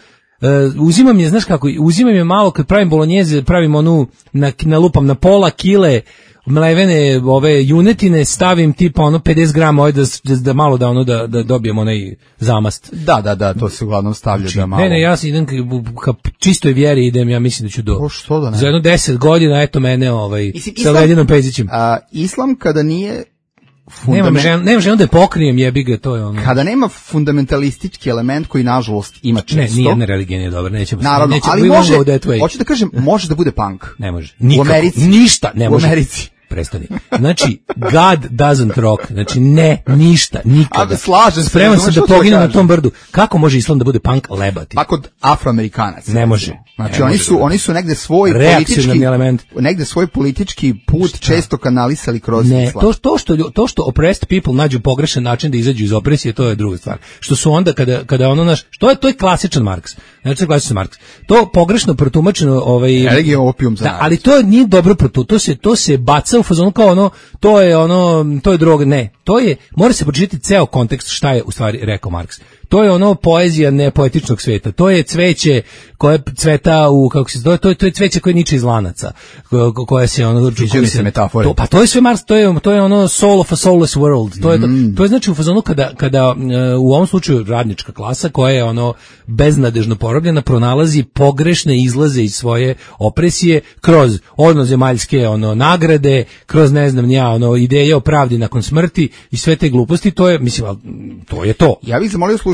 Uzimam je malo kad pravim bolonjeze, pravim onu, nalupam na pola kile mlevene junetine, stavim tipa 50 grama da malo da dobijem onaj zamast. Da, to se uglavnom stavlja da malo. Ne, ja idem ka čistoj vjeri idem, ja mislim da ću za jedno 10 godina, eto mene sa ledinom pezićem. Islam kada nije Nemam ženu da je pokrijem, jebi ga, to je ono. Kada nema fundamentalistički element koji nažalost ima često. Ne, nijedna religija nije dobra, nećemo. Naravno, ali može, hoću da kažem, može da bude punk. Ne može. Nikako. U Americi. Ništa ne može. U Americi. Prestani. Znači, God doesn't rock. Znači, ništa, nikada. Slažem se. Spreman sam da poginem na tom brdu. Kako može islam da bude punk lebati? Pa kod Afroamerikanaca. Ne može. Znači, oni su negde svoj politički put često kanalisali kroz islam. To što oppressed people nađu pogrešan način da izađu iz opresije, to je druga stvar. Što su onda kada ono naš, to je klasičan Marks. Znači, klasičan Marks. To pogrešno protumačeno religija opijum za narod. Ali to nije dobro to se baca u fazonu kao to je droga, ne. Mora se pročitati ceo kontekst šta je u stvari rekao Marks. To je poezija nepoetičnog sveta. To je cveće koje cveta u, kako se zove, to je cveće koje niče iz lanaca. Koje se Sviđaju se metafore. Pa to je sve Marks, to je soul of a soulless world. To je znači u fazonu kada u ovom slučaju radnička klasa koja je beznadežno porobljena pronalazi pogrešne izlaze iz svoje opresije kroz zemaljske nagrade, kroz ne znam ideje o pravdi nakon smrti i sve te gluposti. To je, mislim, to je to. Ja bih zamolio slušalce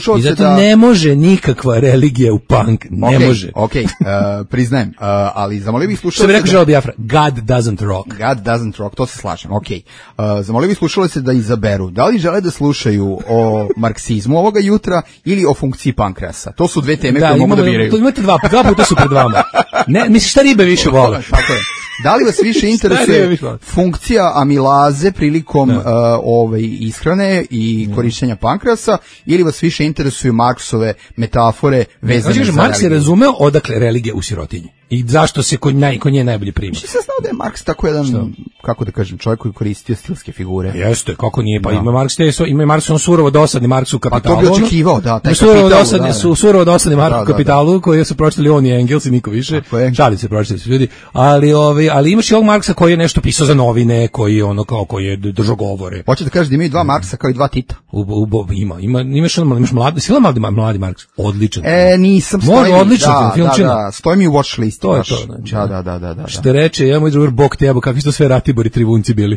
slušalce I zato da... ne može nikakva religija u punk, ne može. Okej, priznajem, ali zamolio bih slušalce... Što bi rekao Joel Biafra, God doesn't rock. God doesn't rock, to se slažem, okej. Zamolio bih slušalce da izaberu, da li žele da slušaju o marksizmu ovoga jutra ili o funkciji pankrasa. To su dve teme koje mogu da biraju. Imate dva puta su pred vama. Ne, misliš šta ribe više vole? Tako je. Da li vas više interesuje funkcija amilaze prilikom ishrane i korišćenja pankrasa ili vas više interesuju Marksove metafore vezane za religiju? Marks je razumeo odakle religija u sirotinji i zašto se kod nje najbolje prima. Či se znao da je Marks tako jedan, kako da kažem, čovjek koji koristio stilske figure? Jeste, kako nije, pa ima Marks on surovo dosadni Marks u Kapitalu. Pa to bi očekivao, da, taj surovo dosadni Marks u Kapitalu, koji su pročitali on i Engels i niko više. Šali se, pročitali su ljudi. Ali imaš i ovog Marksa koji je nešto pisao za novine, koji je držao govore. Hoće da kažeš da imaju dva Marksa kao i dva Tita? Imaš mladi Marks, odličan. Nisam stojim. Odličan filmčina. Da, stoji mi u watch list. To je to, znači. Da. Što reče, ja moj drugar, bog tebo, kakvi su sve Ratibori tribunci bili.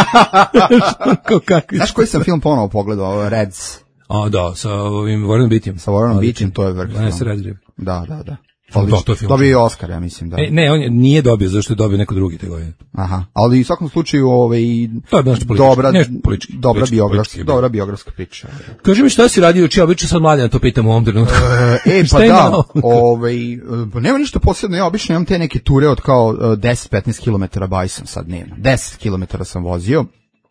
Znaš koji sam film ponovo pogledao? Reds. Da, sa ovim Warrenom Beattyjem. Sa Warrenom Beattyjem, to je vrh. Da. Dobio je Oscar, ja mislim, da. Ne, on nije dobio, zašto je dobio neko drugi te godine. Aha, ali u svakom slučaju to je dobra biografska priča. Kaži mi šta si radio juče, obično sad mlađe na to pitam u ovom trenutku. Pa da, nema ništa posebno, ja obično imam te neke ture od kao 10-15 km bajsam sad dnevno. 10 km sam vozio.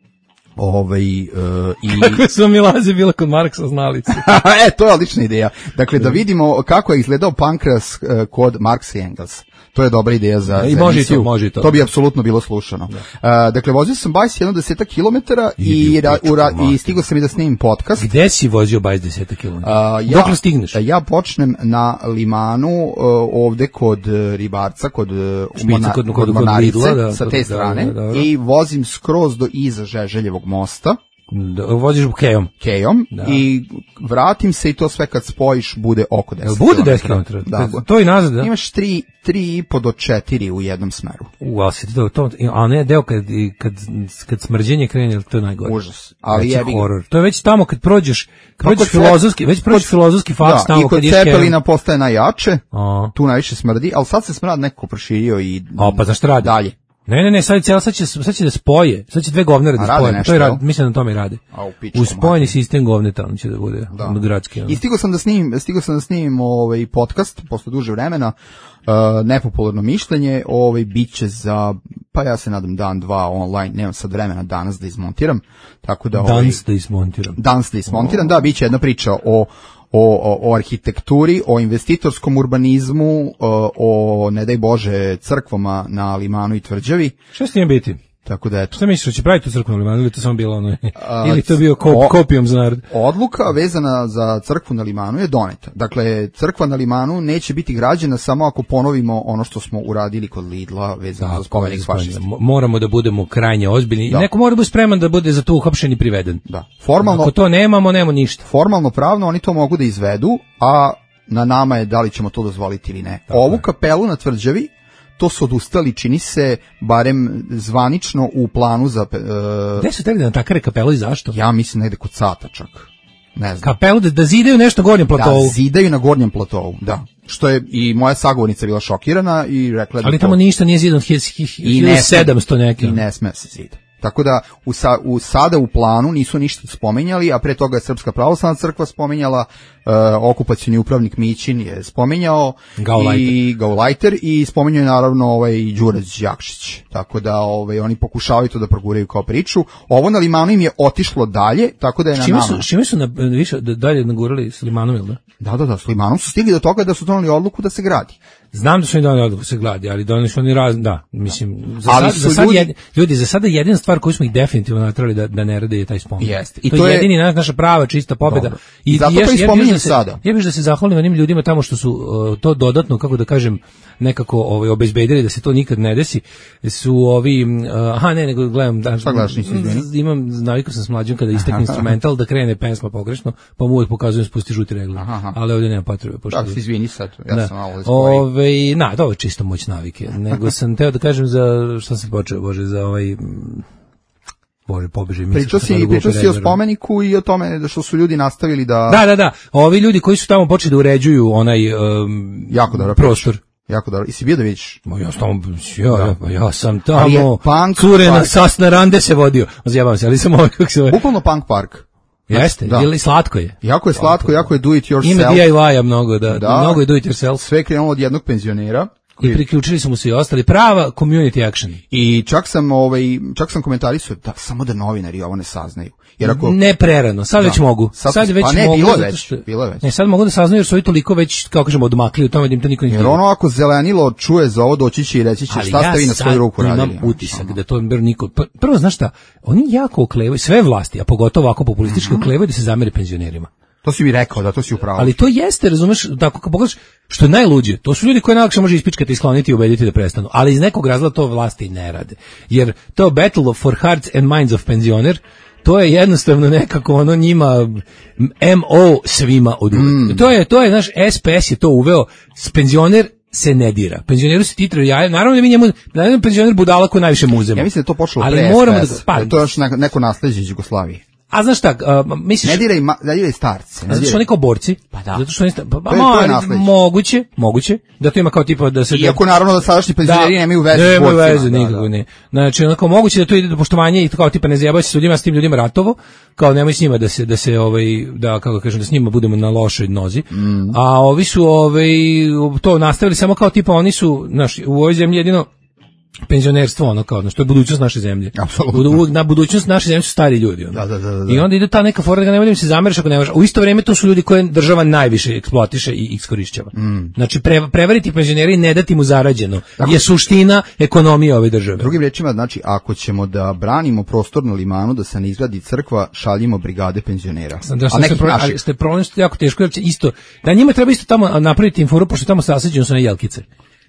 Kako su amilaze bila kod Marksa znalice? To je odlična ideja. Dakle, da vidimo kako je izgledao pankras kod Marksa i Engelsa. To je dobra ideja za emisiju. Može to. To bi apsolutno bilo slušano. Dakle, vozio sam bajs 10 kilometara i stigao sam i da snimim podcast. Gde si vozio bajs 10 kilometara? Dok stigneš? Ja počnem na limanu ovde kod ribarca, kod Mornarice, sa te strane, i vozim skroz do iza Žeželjevog mosta. Voziš kejom i vratim se i to sve kad spojiš bude oko 10 km. Bude 10 km? Da. To i nazad, da? Imaš 3,5 do 4 u jednom smeru. Ali si to, a ne deo kad smrđenje krene, to je najgore. Užas. Ali je horor. To je već tamo kad prođeš filozofski faks tamo. I kod Cepelina postaje najjače, tu najviše smrdi, ali sad se smrad nekako proširio i pa zašto radi? Dalje. Ne, sad će da spoje. Sad će dve govnare da spoje. To je mislim da na tome rade. U spojeni sistem govneta će da bude gradski. I stigao sam da snimim podcast posle duže vremena. Nepopularno mišljenje, biće za, pa ja se nadam dan, dva online, nemam sad vremena danas da izmontiram. Tako da Danas da izmontiram, da, biće jedna priča o arhitekturi, o investitorskom urbanizmu, o, ne daj Bože, crkvama na Limanu i Tvrđavi. Šta s tim biti? Tako da eto. Šta misliš, će praviti u crkvu na Limanu ili to samo bilo ono, ili to bio kopijom za narod? Odluka vezana za crkvu na Limanu je doneta. Dakle, crkva na Limanu neće biti građena samo ako ponovimo ono što smo uradili kod Lidla vezano za spomenik fašista. Moramo da budemo krajnje ozbiljni. Neko mora biti spreman da bude za to uhapšen i priveden. Da. Formalno, ako to nemamo ništa. Formalno pravno oni to mogu da izvedu, a na nama je da li ćemo to dozvoliti ili ne. Ovu kapelu na Tvrđavi to su odustali, čini se, barem zvanično u planu za... Gde su teli da natakare kapelu i zašto? Ja mislim negde kod Sata čak. Ne znam. Kapelu da zidaju nešto na gornjem platovu? Da, zidaju na gornjem platovu, da. Što je i moja sagovornica bila šokirana i rekla da... Ali tamo ništa nije zidan 1700 neke. I ne sme se zida. Tako da sada u planu nisu ništa spominjali, a pre toga je Srpska pravoslavna crkva spominjala, okupacioni upravnik Mićin je spominjao Gaulajter i spominjao je naravno Đurđ Jakšić. Tako da oni pokušavaju to da proguraju kao priču. Ovo na Limanu im je otišlo dalje, tako da je na nama. Čime su više dalje nagurali s Limanom, ili da? Da, s Limanom su stigli do toga da su doneli odluku da se gradi. Znam da su oni doneli odluku da se gradi, ali doneli su oni mislim, za sada jedina stvar koju smo ih definitivno natrali da ne rade je taj spomenik. I to je jedini naša prava čista pobjeda. I zato to ispominjem sada. Ja bih da se zahvalim onim ljudima tamo što su to dodatno, kako da kažem, nekako obezbedili da se to nikad ne desi. Su nego gledam. Šta gledaš, nisi izmeni? Imam, navikao sam s mlađim kada istekne instrumental da krene pesma pogrešno, pa mu uvijek pokazujem spusti žuti regler. Ali ovdje nema potrebe. Da, si izvini sad, ja sam malo isporio. To je čisto moć navike. Nego sam teo da kažem za, šta sam počeo, Bože, za Bože, pobeže mi. Pričao si o spomeniku i o tome da što su ljudi nastavili da... Da. Ovi ljudi koji su tamo počeli da uređuju onaj jako dobro prostor. Jako dobro. I si bio da vidiš? Ja sam tamo cure na Sasna Rande se vodio. Zjebam se, ali sam ovaj kako se... Bukvalno punk park. Jeste, ili slatko je. Jako je slatko, jako je do it yourself. Ima DIY-a mnogo, mnogo je do it yourself. Sve je krenulo od jednog penzionera. I priključili su mu se i ostali, prava community action. I čak sam komentarisao da samo da novinari ovo ne saznaju. Jer ako ne prerano, sad već mogu. Sad već mogu. Bilo je već. Ne, sad mogu da saznaju jer su ovi toliko već, kako kažemo, odmakli u tome da im to niko ne. Jer ono ako zelenilo čuje za ovo doći će i reći će šta ste vi na svoju ruku radili. Ali ja sad imam utisak da to niko. Prvo znaš šta, oni jako oklevaju, sve vlasti, a pogotovo ovako populistički oklevaju da se zamere penzionerima. To si mi rekao, da to si upravo. Ali to jeste, razumeš, tako kad pogledaš, što je najluđe, to su ljudi koji najlakše može ispičkati, skloniti i ubediti da prestanu, ali iz nekog razloga to vlasti ne rade. Jer to battle for hearts and minds of penzioner, to je jednostavno nekako ono njima MO svima od uvek. To je, naš SPS je to uveo, penzioner se ne dira. Penzioneru se titraju jaje. Naravno da mi njemu, penzioner budala koji najviše muzemo. Ja mislim da je to počelo ali pre moramo SPS. To je još neko nasleđe iz Jugoslavije. A znaš šta, misliš... Ne diraj starci. Zato što oni kao borci? Pa da. Zato što oni moguće, da to ima kao tipa da se... Iako naravno da sadašnji penzioneri nemaju veze s borcima. Nemaju veze, nikako ne. Znači, onako moguće da to ide do poštovanja i kao tipa ne zajebaju se s ljudima, s tim ljudima ratovo, kao nemoj s njima da kako kažem, da s njima budemo na lošoj nozi. A ovi su to nastavili samo kao tipa oni su, znaš, u ovoj zemlji jedino penzionerstvo, ono kao, što je budućnost naše zemlje. Apsolutno. Na budućnost naše zemlje su stari ljudi. Ono. Da. I onda ide ta neka fora da ga nemoj da im se zameriš ako ne možeš. U isto vrijeme to su ljudi koje država najviše eksploatiše i iskorišćava. Znači, prevariti penzioneri i ne dati mu zarađeno je suština ekonomije ove države. Drugim rečima, znači, ako ćemo da branimo prostor na Limanu, da se ne izgradi crkva, šaljimo brigade penzionera. Ali ste problem što je jako teško, jer će isto, da njima treba isto tamo napraviti infuru, pošto tamo saseđeno su na jelkice.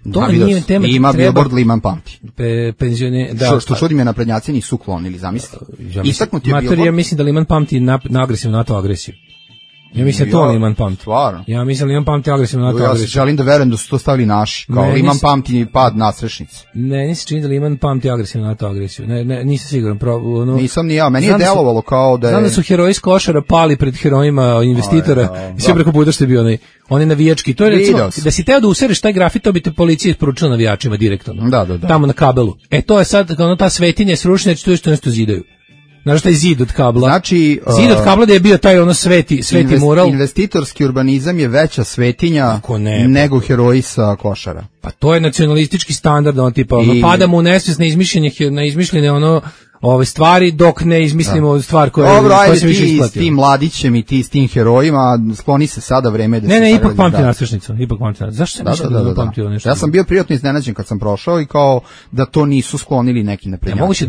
Ima billboard Liman pamti. Penzioner, da. Što čudi me, naprednjaci nisu uklonili, zamislite. Istaknuti je billboard. Ja mislim da Liman pamti na agresivnu NATO agresiju. Ja mislim da to Liman pamti. Stvarno? Ja mislim da Liman pamti agresivnu NATO agresiju. Ja se želim da verujem da su to stavili naši. Kao Liman pamti pad nasrešnice. Ne, nisi čini da Liman pamti agresivnu NATO agresiju. Ne, nisam siguran. Nisam ni ja. Meni je delovalo kao da je... Znam da su heroji s Košara pali pred herojima investitora i sve preko puta što je bio onaj navijački. To je recimo, da si teo da usereš taj grafit, to bi te policija isporučila navijačima direktno. Da. Tamo na kabelu. To je sad, ono ta svetinja srušenja, tu je što nešto zidaju. Znaš taj zid od kabla? Znači, zid od kabla da je bio taj ono sveti mural. Investitorski urbanizam je veća svetinja nego heroji sa Košara. Pa to je nacionalistički standard, ono tipa, padamo u nesvijest na izmišljene ove stvari dok ne izmislimo stvar koja se više isplati. S tim mladićem i ti s tim herojima skloni se sada vreme da se... Ne, ipak pamti nasrešnicu, Zašto sam mislio da pamtio nešto? Ja sam bio prijatno iznenađen kad sam prošao i kao da to nisu sklonili neki naprednjaci. Moguće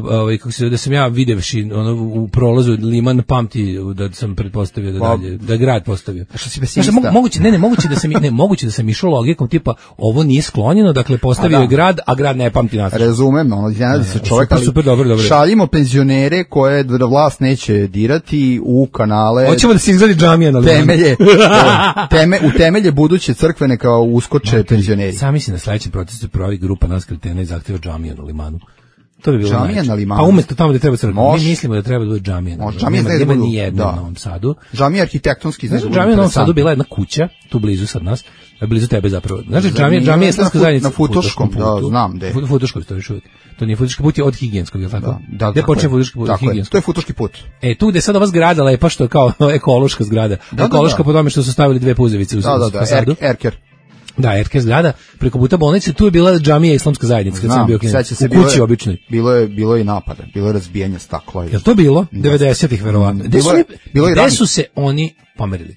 da da sam ja videvši u prolazu Liman pamti, da sam pretpostavio da je grad postavio. Što si pesimista? Moguće da sam išao logikom tipa ovo nije sklonjeno, dakle postavio je grad, a grad ne pamti nasrešnicu. Razumem, iznenađen se čovjek, super dobro. Šaljimo penzionere koje vlast neće dirati u kanale. Hoćemo da se izgradi džamija na Limanu. U temelje buduće crkve neka uskoče penzioneri. Sam mislim da sledeći proces se pravi grupa nas kretena i zahteva džamija na Limanu. To bi bilo džamija na Limanu. Pa umjesto tamo gde treba crkva. Mi mislimo da treba da bude džamija. Nema ni jedna u Novom Sadu. Džamija arhitektonski znači. Džamija u Novom Sadu bila jedna kuća tu blizu sad nas. Blizu tebe zapravo. Znači džamija je islamska zajednica na Futoškom putu. Znam gde. Futoškoj to još uvijek. To nije Futoški put, je od Higijenskog, je tako? Da. Gde počne Futoški put? To je Futoški put. Tu gde je sad ova zgrada lepa što je kao ekološka zgrada. Ekološka po tome što su stavili dve puzevice u fasadu. Erker. Da, Erker zgrada, preko puta bolnice, tu je bila džamija islamska zajednica, kad sam bio klinac. U kući običnoj. Bilo je napada, bilo je razbijanje stakla. Je to bilo? 90-ih verovatno. Gde su se oni pomerili?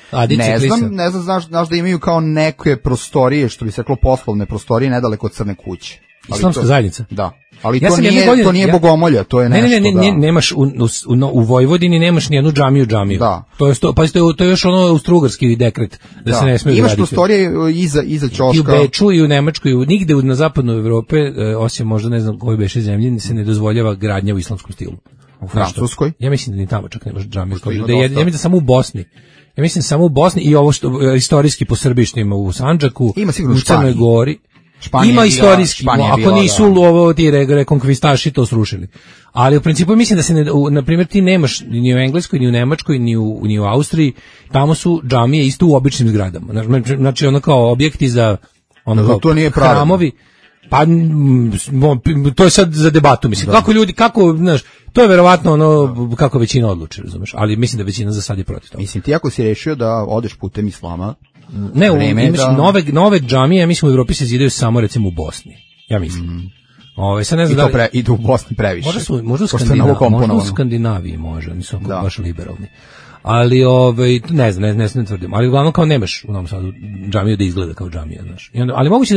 Ne znam, znaš da imaju kao neke prostorije, što bi se reklo poslovne prostorije, nedaleko od Crne kuće. Islamska zajednica? Da. Ali to nije Bogomolja, to je nešto. Ne, nemaš u Vojvodini nemaš ni jednu džamiju. Da. To je još ono Austrougarski dekret da se ne smije graditi. Imaš prostorije iza ćoška. I u Beču i u Nemačkoj, nigde na zapadu Evrope, osim možda ne znam koje beše zemlje, se ne dozvoljava gradnja u islamskom stilu. U Francuskoj? Ja mislim da ni tamo čak nemaš džamiju. Ja mislim da samo u Bosni. Ja mislim samo u Bosni i ovo što istorijski po Srbiji što ima u Sandžaku, u Crnoj Gori. ima istorijski, ako nisu ovo ti rekonkvistaši to srušili. Ali u principu mislim da se, na primjer, ti nemaš ni u Engleskoj, ni u Nemačkoj, ni u Austriji, tamo su džamije isto u običnim zgradama. Znači ono kao objekti za ono to nije hramovi. Pa to je sad za debatu, mislim. Kako ljudi, znaš, to je verovatno ono kako većina odluči, razumeš, ali mislim da većina za sad je protiv toga. Mislim, ti ako si rešio da odeš putem islama, ne, nove džamije, mislim, u Evropi se zidaju samo recimo u Bosni, ja mislim. Sad ne znam i u Bosni previše. Možda u Skandinaviji može, nisu baš liberalni. Ali ne znam, ne tvrdim, ali uglavnom kao nemaš u Novom Sadu džamiju da izgleda kao džamija, znaš. Ali moguće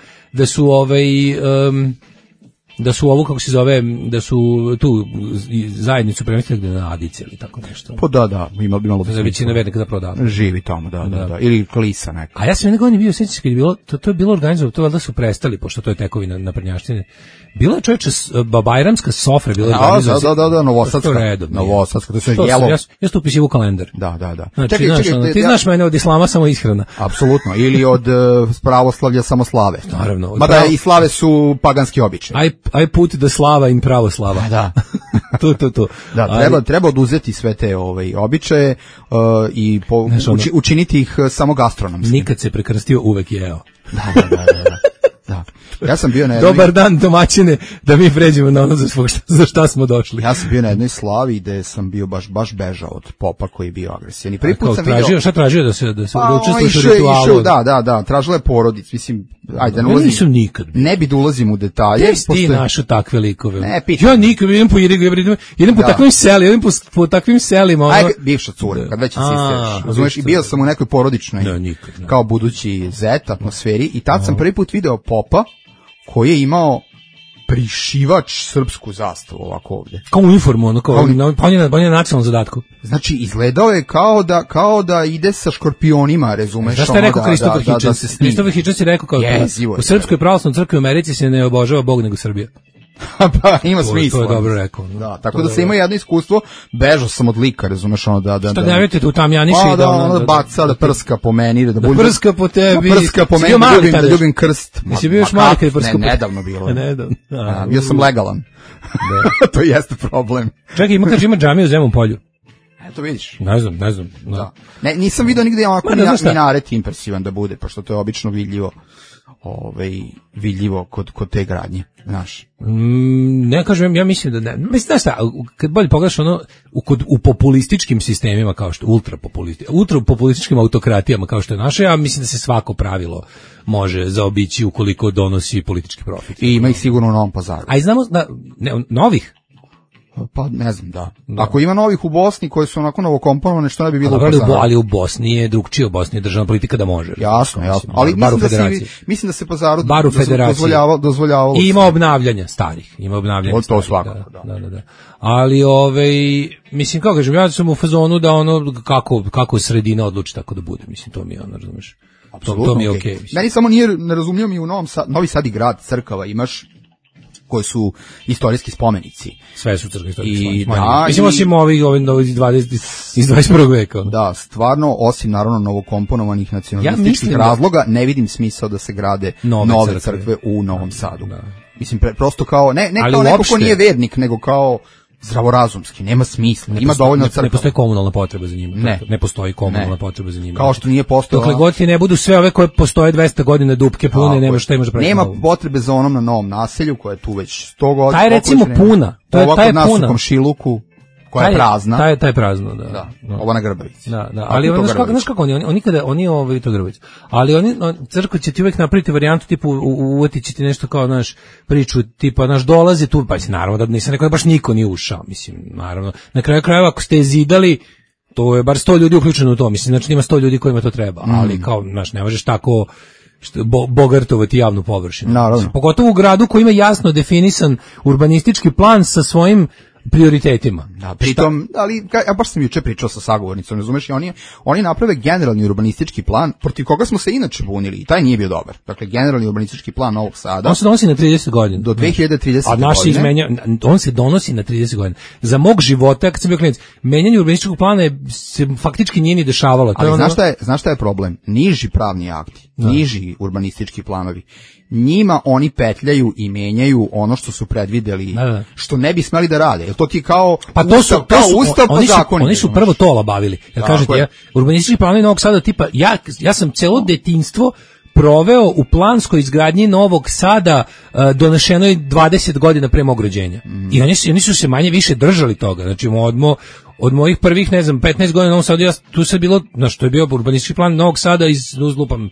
da su ovo, kako se zove, da su tu zajednicu premestili gde na Adice ili tako nešto. Pa da, imalo bi većina vernika zapravo da. Živi tamo, da. Ili klisa neka. A ja sam jedne godine bio, sjećam kad je bilo, to je bilo organizovano, to valjda su prestali, pošto to je tekovina naprednjaštine. Bila je čovječe bajramska sofra, bila je organizovana. Da, Novosadska, to je jelo. Ja to upisivo u kalendar. Da. Znači, ti znaš mene od islama samo ishrana. Apsolutno, ili od pravoslavlja samo slave. Naravno. Mada i slave su paganski običaj. I put the slava in pravoslava. Da. To. Da, treba oduzeti sve te običaje i učiniti ih samo gastronomski. Nikad se prekrstio, uvek jeo. Da. Ja sam bio na jednoj... Dobar dan, domaćine, da mi pređemo na ono za šta smo došli. Ja sam bio na jednoj slavi gde sam bio baš bežao od popa koji je bio agresivan. I prvi put sam vidio... Šta tražio da učestvuješ u ritualu? Da, tražila je porodic, mislim, ajde, ne ulazim... Ja nisam nikad. Ne bi da ulazim u detalje. Jesi ti našao takve likove? Ne, pitam. Ja nikad, idem po takvim selima, idem po takvim selima. Ajde, bivša cura, kad već si seš. Razumeš, i bio sam u nekoj porodičnoj, kao budući zet atmosferi, i tad sam prvi put video popa koji je imao prišivač srpsku zastavu ovako ovdje. Kao uniformu, ono, on je na nacionalnom zadatku. Znači, izgledao je kao da ide sa škorpionima, razumeš? Znaš šta je rekao Kristofer Hitchens? Kristofer Hitchens je rekao kao u Srpskoj pravoslavnoj crkvi u Americi se ne obožava Bog nego Srbija. Pa ima smisla. To je dobro rekao. Da, tako da se ima jedno iskustvo, bežao sam od lika, razumeš, ono da šta ne vjerujete u tamjaniši i da baca, da prska po meni, da prska po tebi. Prska po meni, da ljubim krst. Jesi bio još mali kad je prska? Ne, nedavno bilo. Bio sam legalan. To jeste problem. Čekaj, ima džamiju u Zemun polju. Eto vidiš. Ne znam. Da. Ne, nisam vidio nigde onako minaret impresivan da bude, pošto to je obično vidljivo kod te gradnje, znaš. Ne kažem, ja mislim da ne. Mislim da šta, kad bolje pogledaš ono u populističkim sistemima kao što ultrapopulističkim autokratijama kao što je naša, ja mislim da se svako pravilo može zaobići ukoliko donosi politički profit. I ima ih sigurno u Novom Pazaru. A i znamo novih. Pa ne znam, da. Ako ima novih u Bosni koji su onako novokomponovane, što ne bi bilo u Pazaru? Ali u Bosni je drugčije, u Bosni je državna politika da može. Jasno. Ali mislim da se Pazaru dozvoljavalo. I ima obnavljanja starih. To svakako, da. Ali mislim, kako kažem, ja sam u fazonu da ono kako sredina odluči tako da bude. Mislim, to mi je ono, razumeš. To mi je okej. Meni samo ne razumio mi u Novi Sad i grad crkava imaš koji su istorijski spomenici. Sve su crkve istorijski spomenici. Mislim, osim ovih iz 21. veka. Da, stvarno, osim naravno novokomponovanih nacionalističkih razloga, ne vidim smisao da se grade nove crkve u Novom Sadu. Da. Mislim, prosto kao, ne kao neko ko nije vernik, nego kao zdravorazumski, nema smisla, ima dovoljno crkva. Ne postoji komunalna potreba za njima. Ne postoji komunalna potreba za njima. Kao što nije postojala. Dokle god ti ne budu sve ove koje postoje 200 godina dupke pune, nema šta imaš praviti. Nema potrebe za onom na Novom naselju koje je tu već 100 godina. Taj recimo puna. To je taj nas u Komšiluku koja je prazna. Taj je prazno, da. Ova na Grbavici. Da. Ali znaš kako oni to Grbavici. Ali crkva će ti uvek napraviti varijantu tipu uvati će ti nešto kao naš priču tipa naš dolazi tu, pa naravno da nisam rekao da baš niko nije ušao, mislim, naravno. Na kraju krajeva ako ste je zidali, to je bar 100 ljudi uključeno u to, mislim, znači ima 100 ljudi kojima to treba, ali kao, znaš, ne možeš tako bogartovati javnu površinu. Naravno. Pogotovo u gradu koji ima jasno definisan urbanistički plan sa svojim prioritetima. Da, pritom, ali ja baš sam juče pričao sa sagovornicom, razumeš, i oni naprave generalni urbanistički plan protiv koga smo se inače bunili i taj nije bio dobar. Dakle, generalni urbanistički plan Novog Sada. On se donosi na 30 godina. Do 2030 a naš se izmenja, on se donosi na 30 godina. Za mog života, kad sam bio klinac, menjanje urbanističkog plana se faktički nije ni dešavalo. To ali znaš šta je problem? Niži pravni akti, niži urbanistički planovi. Njima oni petljaju i menjaju ono što su predvideli, što ne bi smeli da rade. Jel to ti kao ustav po zakonu? Oni su prvo to olabavili. Jer kažete, urbanistički planovi Novog Sada tipa, ja sam celo detinjstvo proveo u planskoj izgradnji Novog Sada donešenoj 20 godina pre mog rođenja. I oni su se manje više držali toga. Znači, od mojih prvih, 15 godina Novog Sada, tu se bilo, to je bio urbanistički plan Novog Sada iz uzlupam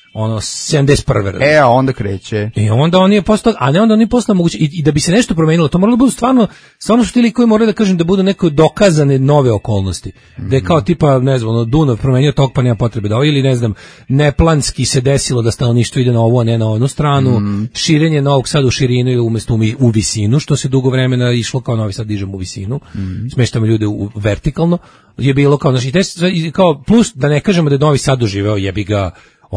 71. A onda kreće. I onda on je postao, a ne onda on je postao moguće. I da bi se nešto promenilo, to moralo da budu stvarno su ti likovi morali da kažem da budu neko dokazane nove okolnosti. Da je kao tipa, ne znam, Dunav promenio tok pa nema potrebe da ili ne znam, neplanski se desilo da stanovništvo ide na ovu, a ne na onu stranu, širenje Novog Sada u širinu ili umesto u visinu, što se dugo vremena išlo kao Novi Sad dižemo u visinu, smeštamo ljude u vertikalno, je bilo kao, znači, kao plus da ne kažemo da je Novi Sad doživeo jebi ga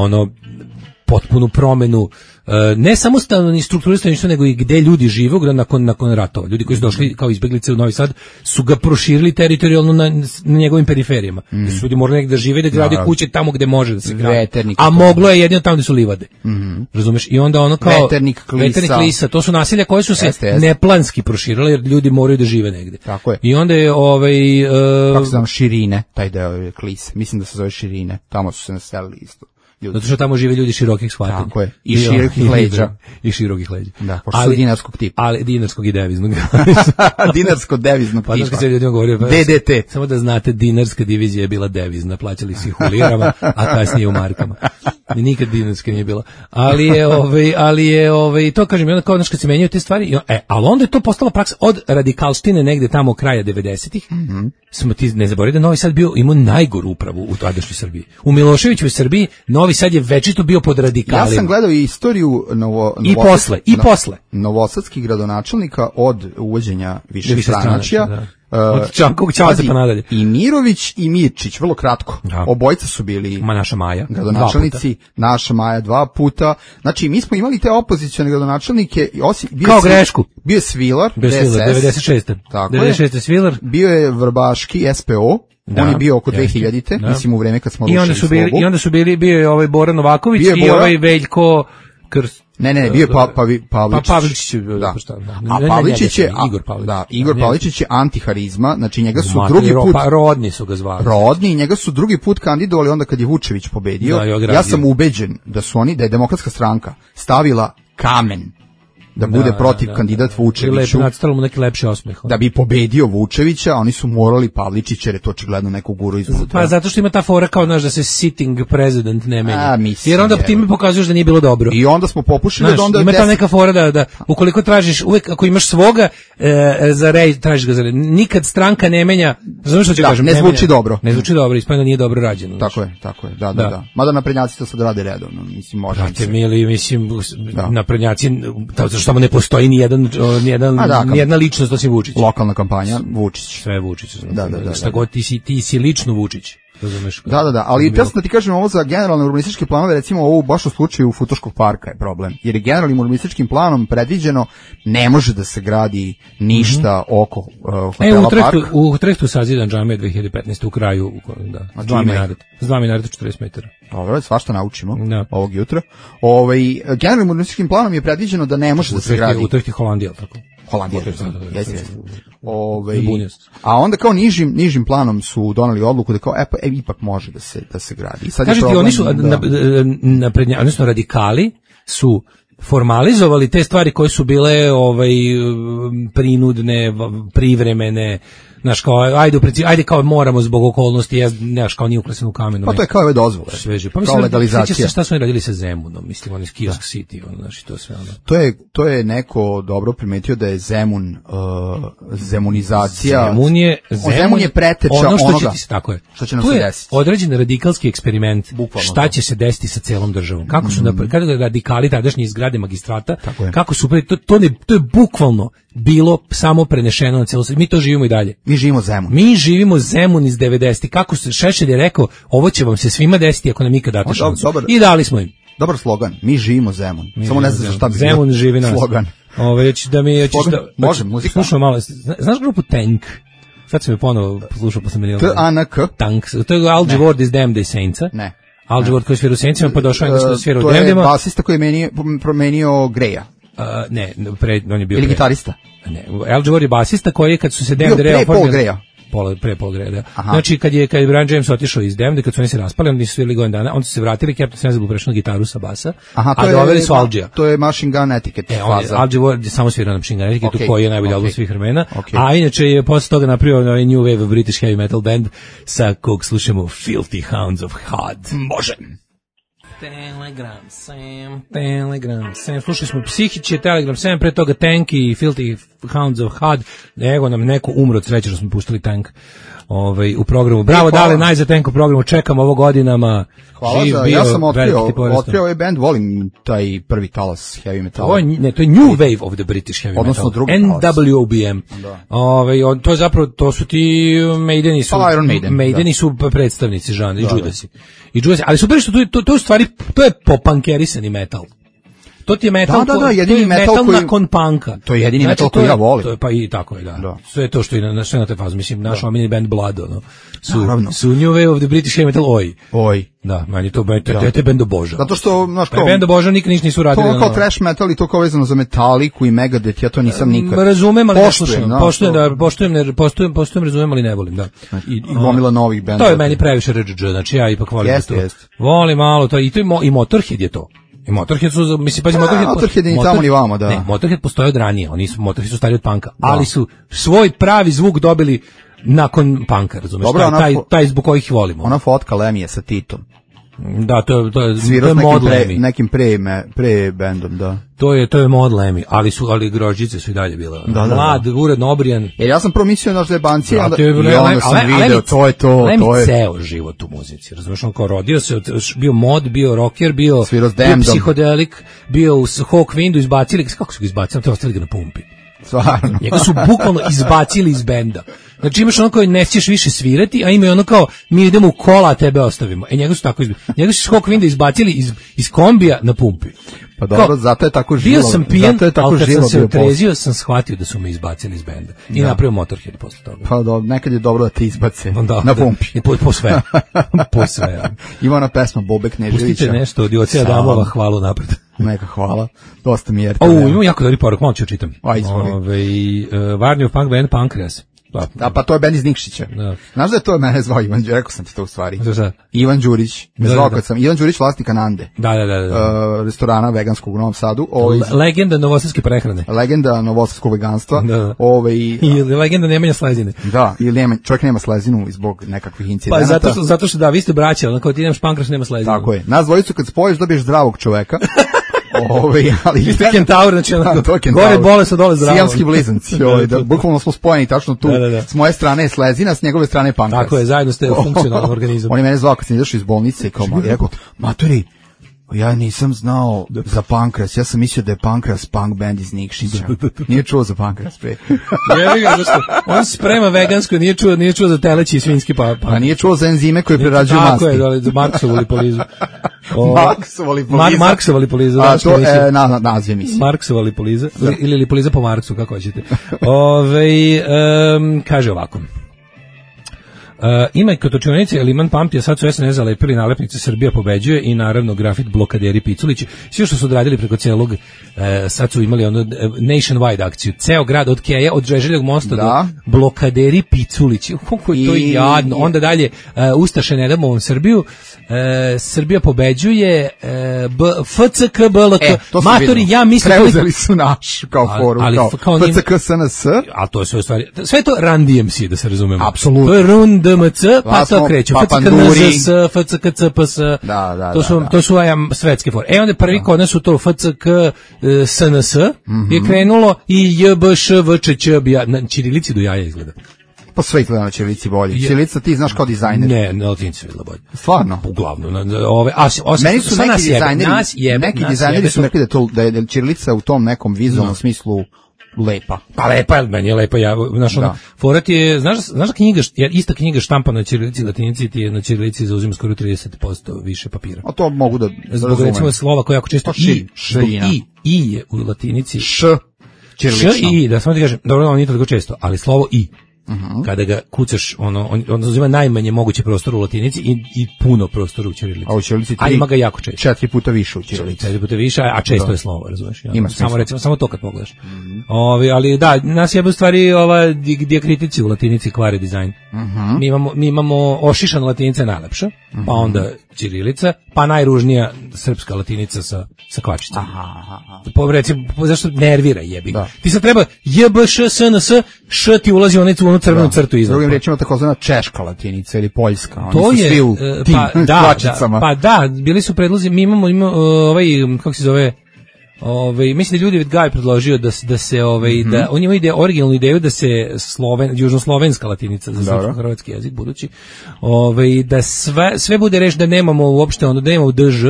potpunu promenu ne samo stanovni strukture stanovništva, nego i gde ljudi žive nakon ratova. Ljudi koji su došli kao izbeglice u Novi Sad su ga proširili teritorijalno na njegovim periferijama. Da su ljudi morali negde da žive, da grade kuće tamo gde može da se gradi. A moglo je jedino tamo gde su livade. Razumeš? I onda ono kao Veternik, Klisa, to su naselja koje su se neplanski proširile jer ljudi moraju da žive negde. Tako je. I onda je kako se zove Širine, taj deo je Klisa. Mislim da se zove Širine. Tamo su se naselili isto. Zato što tamo žive ljudi širokih shvatanja. Tako je. I širokih leđa. I širokih leđa. Da, pošto su dinarskog tipa. Ali dinarskog i deviznog. Dinarsko-deviznog tipa. Pa znaš kad se ljudima govori, DDT. Samo da znate, dinarska divizija je bila devizna. Plaćali su ih u lirama, a kasnije u markama. Nikad dinarska nije bila. Ali je, to kažem, onda kao znaš kad se menjaju te stvari, ali onda je to postala praksa od radikalštine negde tamo kraja 90-ih. Smo ti ne zaboravili da Novi Sad imao najgoru upravu u tadašnjoj Srbiji. U Miloševićevoj Srbiji Novi Sad je večito bio pod radikalima. Ja sam gledao i istoriju posle novosadskih gradonačelnika od uvođenja višestranačja. Od Čavaca pa nadalje. I Mirović i Mirčić, vrlo kratko. Da. Obojica su bili naša Maja, gradonačelnici, naša Maja 2 puta. Znači, mi smo imali te opozicione gradonačelnike. Kao grešku. Bio je Svilar, DSS. 96. Tako 96. Svilar. Bio je Vrbaški, SPO. Da, on je bio oko 2000-te, mislim u vreme kad smo rušili Slobu. I onda su bili je Boran Novaković i Veljko Krst. Ne, bio je Pavličić. Pavličić je, da. A Pavličić je, Igor Pavličić je antiharizma, znači njega su drugi put... Rodni su ga zvali. Rodni, njega su drugi put kandidovali onda kad je Vučević pobedio. Ja sam ubeđen da je Demokratska stranka stavila kamen da bude protiv kandidat Vučeviću. Nacrtalo mu neki lepši osmeh. Da bi pobedio Vučevića, oni su morali Pavličića, jer je to očigledno neko guru izvutra. Pa zato što ima ta fora kao, znaš, da se sitting president ne menja. Jer onda time pokazuješ da nije bilo dobro. I onda smo popušili da onda... Ima ta neka fora da ukoliko tražiš, uvek ako imaš svoga, tražiš ga za red. Nikad stranka ne menja, znaš što ću kažem? Ne zvuči dobro. Ne zvuči dobro, ispada nije dobro rađeno. Tako je, da. Mada naprednjaci to sad rade redovno, mislim, možda se. Naprednjaci, tamo ne postoji ni jedna ličnost osim Vučić. Lokalna kampanja, Vučić. Sve Vučić. Da. Šta god ti si lično Vučić. Razumeš? Da, ali ja sam da ti kažem ovo za generalne urbanističke planove, recimo ovo baš u slučaju Futoškog parka je problem. Jer je generalnim urbanističkim planom predviđeno ne može da se gradi ništa oko hotela Park. U Utrechtu sazidan džamija 2015. u kraju, da, s 2 minareta 40 metara. Dobro, svašta naučimo ovog jutra. Generalnim urbanističkim planom je predviđeno da ne može da se gradi. Utrecht je Holandija, tako? Holandija, jeste. A onda kao nižim planom su doneli odluku da kao ipak može da se gradi. I sad kažete, oni su odnosno radikali su formalizovali te stvari koje su bile prinudne, privremene, znaš, kao, ajde kao moramo zbog okolnosti, znaš, kao nije ukleseno u kamenu. Pa to je kao ove dozvole. Sveže. Pa kao legalizacija. Sjeća se šta su oni radili sa Zemunom, mislim, oni iz Kiosk City, znaš, to sve ono. To je neko dobro primetio da je Zemun, zemunizacija. Zemun je preteča onoga. Tako je. Što će nam se desiti. Određen radikalski eksperiment. Bukvalno šta će se desiti sa celom državom. Kako su kada radikali tadašnji izgrade magistrata, kako su to je bukvalno bilo samo prenešeno na celu Srbiju. Mi to živimo i dalje. Mi živimo Zemun. Mi živimo Zemun iz 90. Kako se Šešelj je rekao, ovo će vam se svima desiti ako nam ikad date šansu. I dali smo im. Dobar slogan. Mi živimo Zemun. Samo ne znam šta bi bio. Zemun živi nas. Slogan. Da mi može muzika. Slušamo malo. Znaš grupu Tank? Sad sam je ponovo slušao posle meni. TANK. Tank. To je Al Jawad iz Damned Saintsa. Ne. Al Jawad koji svira u Saintsima, pa došao je da svira u Damnedima. To je basista koji je promenio Greja. Ne, on je bio ili gitarista. Ne, Al Jawad je basista koji je kad su se Damned oformili pre Paul Greja. Znači kad je Brian James otišao iz Damned, kad su oni se raspali, oni su svirali godinu dana, onda su se vratili, Captain Sensible prešao na gitaru sa basa, a doveli su Algija. To je Machine Gun Etiquette faza. Al Jawad je samo svirao na Machine Gun Etiquette, koji je najbolji album svih vremena, a inače je posle toga napravio ovaj New Wave of British Heavy Metal Band sa kog slušamo Filthy Hounds of Hod. Može. Telegram Sam, slušali smo Psihiće, Telegram Sam, pre toga Tank i Filthy Hounds of Hod. Evo nam neko umro od sreće što smo puštali Tank u programu. Bravo, Dale, najza Tank u programu, čekam ovo godinama. Hvala ja sam otkrio ovaj band, volim taj prvi talas heavy metal. To je New Wave of the British Heavy Metal. Odnosno drugi NWOBM. To je zapravo, to su ti Maideni su predstavnici žanra, i Judasi. Ali super što to je stvari, to je popankerisani metal. To ti je metal, jedini metal koji nakon panka. To je jedini metal koji ja volim. To je pa i tako je, da. Sve to što je na te fazu, mislim, naš omiljeni band Blood, su New Wave of the British Heavy Metal, oj. Da, meni to je band Boža. Zato što, znaš kao, band Boža nikad nisu radili. To kao trash metal i to kao vezano za Metalliku i Megadeth, ja to nisam nikad. Razumem, ali ne slušam. Poštujem, razumem, ali ne volim, da. I gomila novih benda. To je meni previše RGG, znači ja ipak volim to. Volim malo to, i Motorhead je to. I Motorhead su, mislim, pazi, Motorhead ni tamo ni vamo, da. Ne, Motorhead postoji od ranije, Motorhead su stari od panka, ali su svoj pravi zvuk dobili nakon panka, razumeš, taj zbog kojih volimo. Ona fotka Lemija sa Titom. Da, to je mod Lemmy. Nekim pre bandom, da. To je mod Lemmy, ali grožđice su i dalje bile. Mlad, uredno obrijan. Ja sam promislio naš jebanci, onda sam video, to je to. Lemmy ceo život u muzici, razumiješ, on kao rodio se, bio mod, bio rocker, bio psihodelik, bio u Hawkwindu, izbacili, kako su ga izbacili, to ostali ga na pumpi. Stvarno. Njega su bukvalno izbacili iz benda. Znači imaš ono kao nećeš više svirati, a ima ono kao mi idemo u kola, a tebe ostavimo. Njega su tako izbacili. Njega su s Hawkwinda izbacili iz kombija na pumpi. Pa dobro, zato je tako živo. Bio sam pijan, ali kad sam se otrezio, sam shvatio da su me izbacili iz benda. I napravio Motorhead posle toga. Pa dobro, nekad je dobro da te izbace na pumpi. Po sve. Po sve. Ima ona pesma Bobek Neževića. Pustite nešto od Jocija Damova, hvalu napred. Neka hvala. Dosta mi je. Imam jako dobri poruk, malo ću čitam. Varney of Punk Band Pancreas. Da, pa to je band iz Nikšića. Znaš da je to mene zvao Ivan Đurić, rekao sam ti to u stvari. Ivan Đurić, me zvao kad sam, Ivan Đurić vlasnika Nande. Da. Restorana veganskog u Novom Sadu. Legenda novosadske prehrane. Legenda novosadskog veganstva. I legenda Nemanja Slezine. Da, ili čovjek nema slezinu zbog nekakvih incidenata. Pa zato što da, vi ste braća, onako ti nemaš pankreas, nema slezinu. Tako je. Nas dvojicu kad spojiš dobiješ zdravog čoveka. Ali vi ste kentaur, znači gore bolesno, dole zdravo. Sijamski blizanci, bukvalno smo spojeni tačno tu. S moje strane je slezina, s njegove strane je pankreas. Tako je, zajedno ste funkcionalni organizam. On je mene zvao kad sam izašao iz bolnice i kao rekao, maturi, ja nisam znao za pankreas, ja sam mislio da je pankreas punk band iz Nikšića. Nije čuo za pankreas pre. On sprema vegansko, nije čuo za teleći i svinjski pankreas. A nije čuo za enzime koje prerađuju masti. Tako je, za Marksovu lipolizu. Marksova lipoliza. A to je naziv emisije. Marksova lipoliza, ili lipoliza po Marksu, kako hoćete. Kaže ovako. Ima i kod učionice Liman pamti, a sad su SNS zalepili nalepnice Srbija pobeđuje i naravno grafit blokaderi Piculići. Sve što su odradili preko celog, sad su imali ono nationwide akciju. Ceo grad od Keja, od Žeželjog mosta do blokaderi Piculići. Kako je to jadno. Onda dalje, Ustaše ne damo ovom Srbiju, Srbija pobeđuje, FCK, BLK. Matori, ja mislim... Preuzeli su naš kao forum, kao FCK, SNS. Ali to je sve stvari. Sve to Run DMC, da se razumemo. Apsolutno. To je Run DMC, pa to kreću. FCK-NZS, FCK-CPS, to su svetske fore. Onda prvi kod nas su to FCK-SNS je krenulo i JBŠVČČ, na čirilici do jaja izgleda. Pa sve izgleda na čirilici bolje. Čirilica ti znaš kao dizajner. Ne, na latinci izgleda bolje. Stvarno? Uglavnom. Meni su neki dizajneri su rekli da je čirilica u tom nekom vizualnom smislu lepa. Pa lepa, meni je lepa, ja, forat je, znaš knjiga, ista knjiga štampana na ćirilici i latinici ti je na ćirilici zauzima skoro 30% više papira. A to mogu da zbog recimo slova koja jako često i je u latinici ćirilično. I, da samo ti kažem, dobro, on nije tako često, ali slovo i, kada ga kucaš, on zauzima najmanje moguće prostor u latinici i puno prostora u ćirilici. A u ćirilici ima ga jako često. 4 puta više u ćirilici. 4 puta više, a često je slovo, razumeš? Ima samo recimo, samo to kad pogledaš. Ali da, nas jebe u stvari ova dijakritici u latinici kvare dizajn. Mi imamo ošišana latinica je najlepša, pa onda ćirilica, pa najružnija srpska latinica sa kvačicom. Recimo, zašto nervira jebi. Ti sad treba JBŠ, SNS, š ti ulazi u onu crvenu crtu iza. Drugim rečima takozvana češka latinica ili poljska. Oni to su je, svi u tim kvačicama. Pa da, bili su predlozi, mi imamo kako se zove, mislim da Ljudevit Gaj predložio da se da on ima originalnu ideju da se južnoslovenska latinica za hrvatski jezik budući da sve bude reč da nemamo uopšte da nemamo DŽ,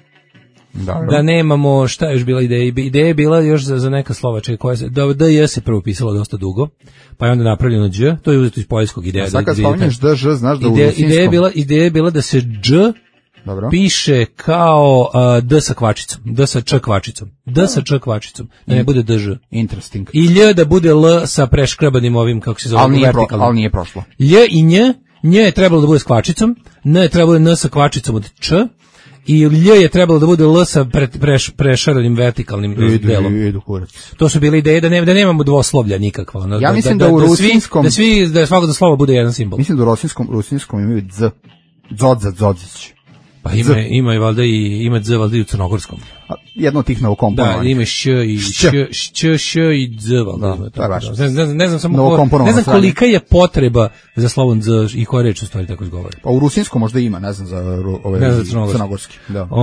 da nemamo, šta je još bila ideja? Ideja je bila još za neka slova, koja se, DJ se prvo pisalo dosta dugo, pa je onda napravljeno Đ, to je uzeto iz poljskog ideja. Sad kad spominješ DŽ, znaš da u rusinskom... Ideja je bila da se Đ piše kao D sa kvačicom, D sa Č kvačicom, D sa Č kvačicom, da ne bude DŽ. Interesting. I Lj da bude L sa preškrabanim ovim, kako se zove, vertikalnim. Ali nije prošlo. Lj i Nj je trebalo da bude s kvačicom, N je trebalo N sa kvačicom od Č, i Lj je trebalo da bude L sa prešaranim vertikalnim delom. To su bile ideje da nemamo dvoslovlja nikakva. Ja mislim da u rusinskom... Da svako slovo bude jedan simbol. Mislim da u rusinskom imaju Z. Dzodza, Dzodzić. Pa ima i valjda ima Z valjda i u crnogorskom. Jedno od tih novokomponovanih. Da, ima š i Z valjda. Ne znam kolika je potreba za slovom Z i koja reč u stvari tako izgovara. Pa u rusinskom možda ima, ne znam za crnogorski.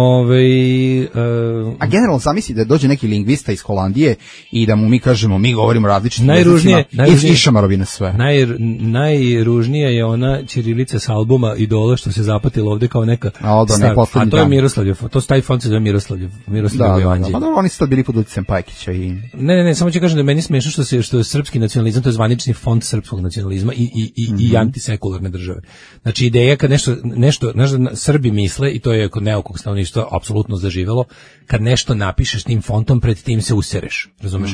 A generalno zamisli da dođe neki lingvista iz Holandije i da mu mi kažemo, mi govorimo različitim jezicima i išamarovi na sve. Najružnija je ona ćirilica s albuma Idola što se zapatila ovde kao neka a to je Miroslavljev, to taj fond se zove Miroslavljev Pa dobro, oni su to bili pod utjecajem Pajkića i... Ne, samo ću kažem da meni je smiješno što je srpski nacionalizam, to je zvanični fond srpskog nacionalizma i antisekularne države. Znači ideja kad nešto Srbi misle, i to je kod neokog stanovništva apsolutno zaživelo, kad nešto napišeš tim fontom, pred tim se usereš, razumeš?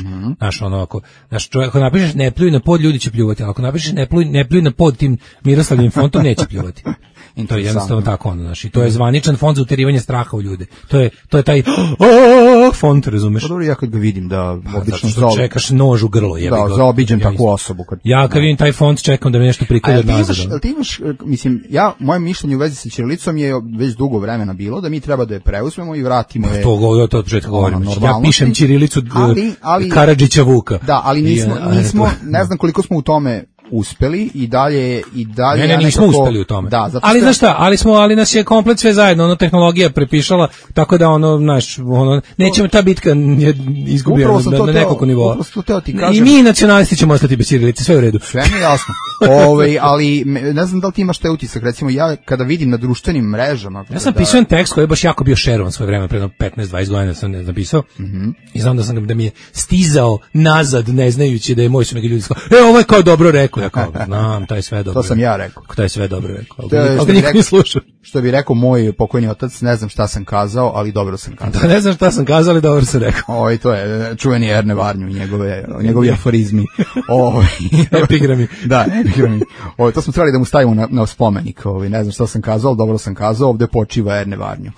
Ako napišeš ne pljuj na pod, ljudi će pljuvati, ali ako napišeš ne pljuj na pod tim Miroslavljevim fontom, neće pljuvati. To je jednostavno tako znači to je zvaničan fond za uterivanje straha u ljude. To je taj fond, razumeš? Pa dobro, ja kad ga vidim da obično čekaš nož u grlo, zaobiđem takvu osobu. Ja kad vidim taj fond čekam da mi nešto prikolje nazad. Ti imaš, mislim, moje mišljenje u vezi sa ćirilicom je već dugo vremena bilo da mi treba da je preuzmemo i vratimo je. To od početka govorim. Ja pišem ćirilicu Karadžića Vuka. Da, ali nismo, ne znam koliko smo u tome uspeli i dalje ne nismo uspeli u tome. Da, ali znaš šta, ali nas je komplet sve zajedno, tehnologija prepišala, tako da nećemo, ta bitka je izgubljena na nekoliko nivoa. I mi nacionalisti ćemo ostati bez ćirilice, sve u redu. Sve mi je jasno. Ali ne znam da li ti imaš taj utisak, recimo ja kada vidim na društvenim mrežama. Ja sam pisao tekst koji je baš jako bio šerovan svoje vreme, pre 15-20 godina sam napisao i znam da mi je stizao nazad, ne znajući da je moj su mi ga ljudi skao, ovo je kao dobro rekao. Ja kao, znam, taj sve dobro. To sam ja rekao. Taj sve dobro rekao. Ali niko ne sluša. Što bi rekao moj pokojni otac, ne znam šta sam kazao, ali dobro sam kazao. Da, ne znam šta sam kazao, ali dobro sam rekao. To je čuveni Erne Varnju, njegovi aforizmi. Epigrami. Da, epigrami. To smo trebali da mu stavimo na spomenik. Ne znam šta sam kazao, ali dobro sam kazao, ovde počiva Erne Varnju.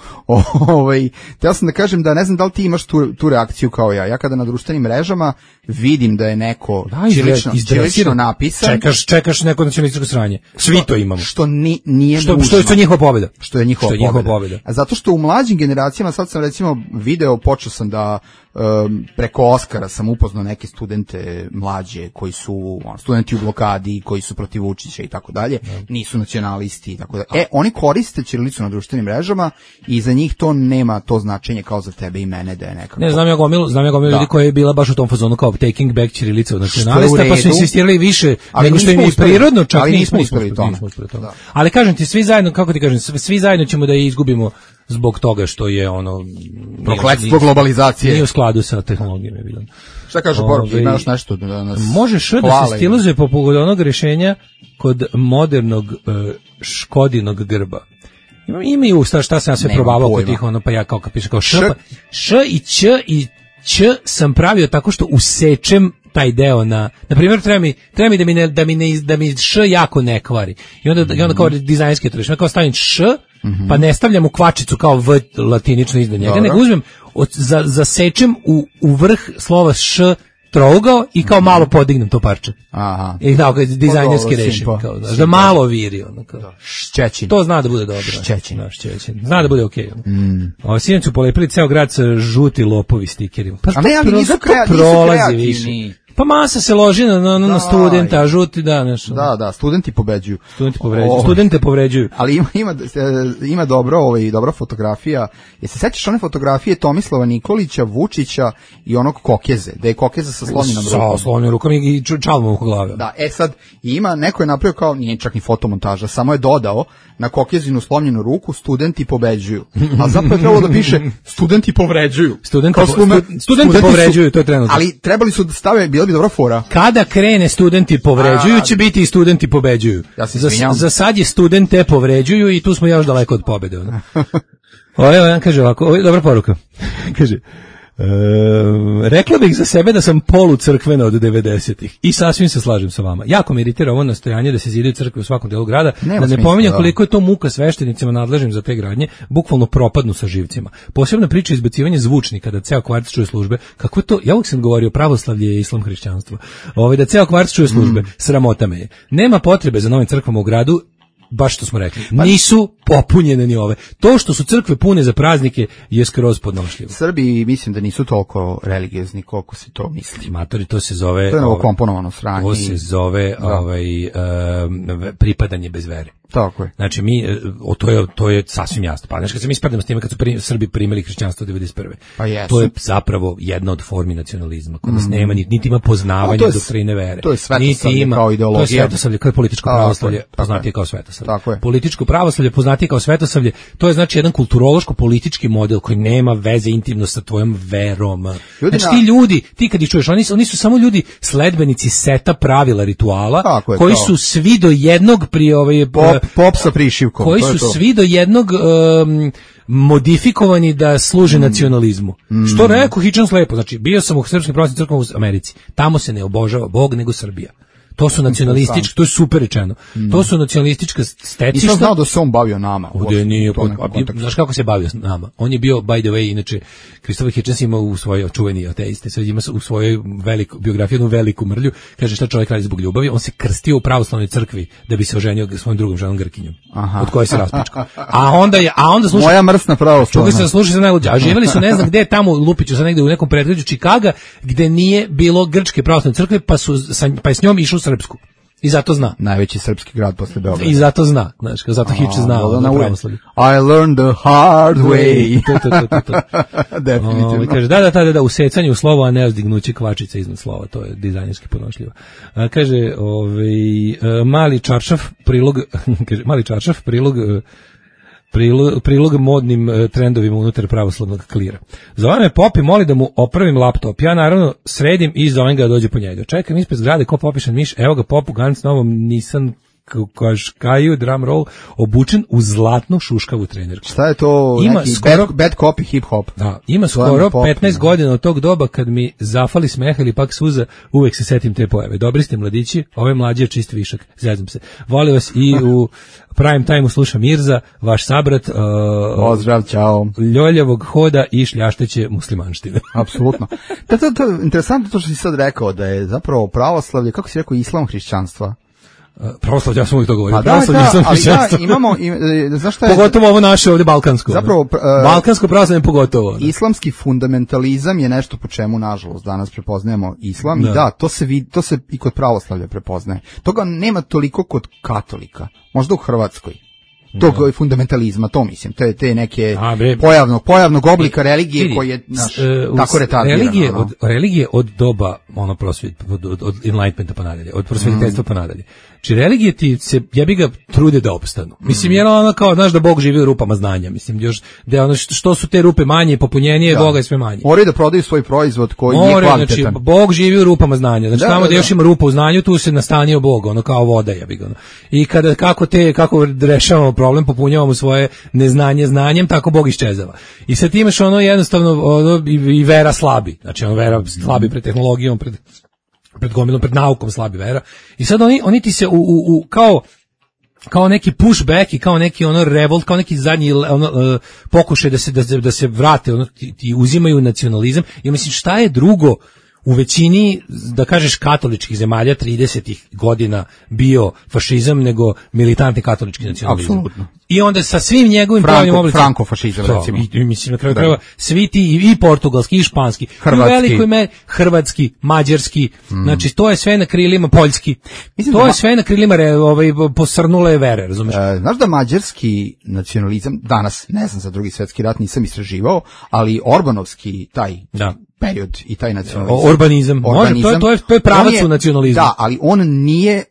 Teo sam da kažem da ne znam da li ti imaš tu reakciju kao ja. Ja kada na društvenim mrežama vidim da je neko ćirilično napisan. Čekaš neko nacionalističko sranje. Svi to imamo. Što nije nužno. Što je njihova pobjeda. Što je njihova pobjeda. A zato što u mlađim generacijama, sad sam recimo video, počeo sam da preko Oskara sam upoznao neke studente mlađe koji su studenti u blokadi, koji su protiv Vučića i tako dalje, nisu nacionalisti i tako dalje. Oni koriste ćirilicu na društvenim mrežama i za njih to nema to značenje kao za tebe i mene da je nekako. Ne, znam ja gomilu ljudi koji je bila baš u tom fazonu kao taking back ćirilica od nacionalista, pa su insistirali više nego što im je prirodno, čak nismo uspeli u tome. Ali kažem ti, svi zajedno, kako ti kažem, svi zajedno ćemo da je izgubimo zbog toga što je ono prokletstvo globalizacije. Nije u skladu sa tehnologijom je bilo. Šta kaže Borg, imaš nešto da nas možeš da se stilizuje po pogodu onog rješenja kod modernog Škodinog grba. Ima i usta, šta sam ja sve probavao kod tih, ono, pa ja kao kad piše kao š i ć sam pravio tako što usečem taj deo na primjer treba mi da mi š jako ne kvari. I onda kao dizajnski to rešim, kao stavim š, pa ne stavljam u kvačicu kao v latinično iznad njega, nego uzmem zasečem u vrh slova š trougao i kao malo podignem to parče. Aha. I kao dizajnerski rešim, kao da malo viri ono kao. Šćećin. To zna da bude dobro. Šćećin. Zna da bude okej. Sinoć su polepili ceo grad sa žuti lopovi stikerima. Pa a ne, ali nisu kreativni. Pa masa se loži na studenta, a žuti da nešto. Da, studenti pobeđuju. Studente povređuju. Ali ima dobra fotografija. Jesi sećaš one fotografije Tomislava Nikolića, Vučića i onog Kokeze, da je Kokeza sa slomljenom rukom. Sa slomljenom rukom i čalmom oko glave. Da, sad neko je napravio kao, nije čak ni fotomontaža, samo je dodao na Kokezinu slomljenu ruku studenti pobeđuju. A zapravo je trebalo da piše studenti povređuju. Studenti povređuju, to je trenutno. Ali trebali su da stave, bila bi dobra fora. Kada krene studenti povređuju, će biti i studenti pobeđuju. Ja se za sad je studente povređuju i tu smo još daleko od pobede. Ovo kaže ovako, dobra poruka. Kaže, rekla bih za sebe da sam polucrkvena od 90-ih i sasvim se slažem sa vama. Jako me iritira ovo nastojanje da se zidaju crkve u svakom delu grada, da ne pominjam koliko je to muka sveštenicima nadležnim za te gradnje, bukvalno propadnu sa živcima. Posebna priča izbacivanje zvučnika, da ceo kvart čuje službe. Kako je to? Ja uvijek sam govorio, pravoslavlje je islam hrišćanstvo. Da ceo kvart čuje službe, sramota me je. Nema potrebe za novim crkvama u gradu, baš što smo rekli, nisu popunjene ni ove. To što su crkve pune za praznike je skroz podnošljivo. Srbi mislim da nisu toliko religiozni koliko se to misli. Matori, to se zove... To je novokomponovano sranje. To se zove pripadanje bez vere. Tako je. Znači to je sasvim jasno. Pa znači kad se mi sprdamo s time kad su Srbi primili hrišćanstvo 91. Pa jesu. To je zapravo jedna od formi nacionalizma. Kod nas nema niti ima poznavanja doktrine vere. To je svetosavlje kao ideologija. To je svetosavlje, kao političko pravoslavlje, poznatije kao svetosavlje. Tako je. Političko pravoslavlje, poznatije kao svetosavlje, to je znači jedan kulturološko-politički model koji nema veze intimno sa tvojom verom. Znači ti ljudi, ti kad ih čuješ, oni su samo ljudi sledbenici seta pravila rituala, koji su svi do jednog pop sa prišivkom. Koji su svi do jednog modifikovani da služe nacionalizmu. Što rekao Hitchens lepo, znači bio sam u srpskim pravoslavnim crkvama u Americi. Tamo se ne obožava Bog nego Srbija. To su nacionalistički, to je super rečeno. To su nacionalistička stecišta. Nisam znao da se on bavio nama. Znaš kako se bavio nama? On je bio, by the way, inače, Christopher Hitchens ima u svojoj čuveni ateiste, sad ima u svojoj biografiji jednu veliku mrlju, kaže šta čovjek radi zbog ljubavi, on se krstio u pravoslavnoj crkvi da bi se oženio svojom drugom ženom Grkinjom, od koje se raspička. A onda sluša... Moja mrsna pravoslavna. Sluša se najluđe. A živjeli su ne znam gde tamo, Lupiću, sa negde u nekom predgrađu Čikaga, gde nije bilo grčke pravoslavne crkve, pa je s njom išao srpsku. I zato zna. Najveći srpski grad posle Beograda. I zato zna, znači, zato Hitchens zna na pravoslavlju. I learned the hard way. To. Definitivno. Kaže, da, usecanje u slovo, a ne uzdignuće kvačice iznad slova, to je dizajnerski podnošljivo. Kaže, mali čaršaf, prilog modnim trendovima unutar pravoslavnog klira. Zove me Pop i moli da mu opravim laptop. Ja naravno sredim i zovem ga da dođe po njega. Čekam ispred zgrade ko popišan miš, evo ga Pop u Ganz novom Nissan Qashqaiu drum roll obučen u zlatnu šuškavu trenerku. Šta je to? Neki bad copy hip hop. Da, ima skoro 15 godina od tog doba kad mi zafali smeh ili pak suza, uvek se setim te pojave. Dobri ste mladići, ove mlađe je čist višak. Zezam se. Volim vas i u prime time sluša Mirza, vaš sabrat. Pozdrav, čao. Ljoljavog hoda i šljašteće muslimanštine. Apsolutno. To je interesantno to što si sad rekao, da je zapravo pravoslavlje, kako si rekao, islam hrišćanstva. Pravoslavlje, ja sam uvijek to govorio. Pa da, ali imamo, znaš šta je... Pogotovo ovo naše ovdje balkansko. Zapravo... balkansko pravoslavlje pogotovo. Islamski fundamentalizam je nešto po čemu, nažalost, danas prepoznajemo islam. I da, to se i kod pravoslavlja prepoznaje. Toga nema toliko kod katolika. Možda u Hrvatskoj. tog fundamentalizma, to mislim, te neke pojavnog oblika religije koji je tako retardiran. Religije od doba od enlightenmenta pa nadalje, od prosvetiteljstva pa nadalje. Či religije ti se, ja bi ga trude da opstanu. Mislim, jer ono kao, znaš da Bog živi u rupama znanja. Mislim, još, da ono što su te rupe manje i popunjenije, Boga je sve manje. Moraju da prodaju svoj proizvod koji nije kvalitetan. Znači, Bog živi u rupama znanja. Znači, tamo da još ima rupa u znanju, tu se nastanio Bog, ono kao voda, ja bih ga. I kako rešavamo problem, popunjavamo svoje neznanje znanjem, tako Bog iščezava. I sad ti imaš jednostavno i vera slabi. Znači, vera slabi pred tehnologijom, pred gomilom, pred naukom slabi vera. I sad oni ti se kao neki pushback i kao neki revolt, kao neki zadnji pokušaj da se vrate, ti uzimaju nacionalizam. I mislim, šta je drugo u većini, da kažeš, katoličkih zemalja 30-ih godina bio fašizam nego militantni katolički nacionalizam. Apsolutno. I onda sa svim njegovim pravnim oblicima. Franko-fašizam, recimo. I mislim, na kraju krajeva, svi ti, i portugalski, i španski, hrvatski, mađarski, znači to je sve na krilima, poljski, mislim to je sve na krilima posrnule vere, razumeš? Znaš da mađarski nacionalizam, danas, ne znam za Drugi svjetski rat, nisam istraživao, ali orbanovski taj period i taj nacionalizam. Urbanizam. To je pravac u nacionalizmu. Da, ali on nije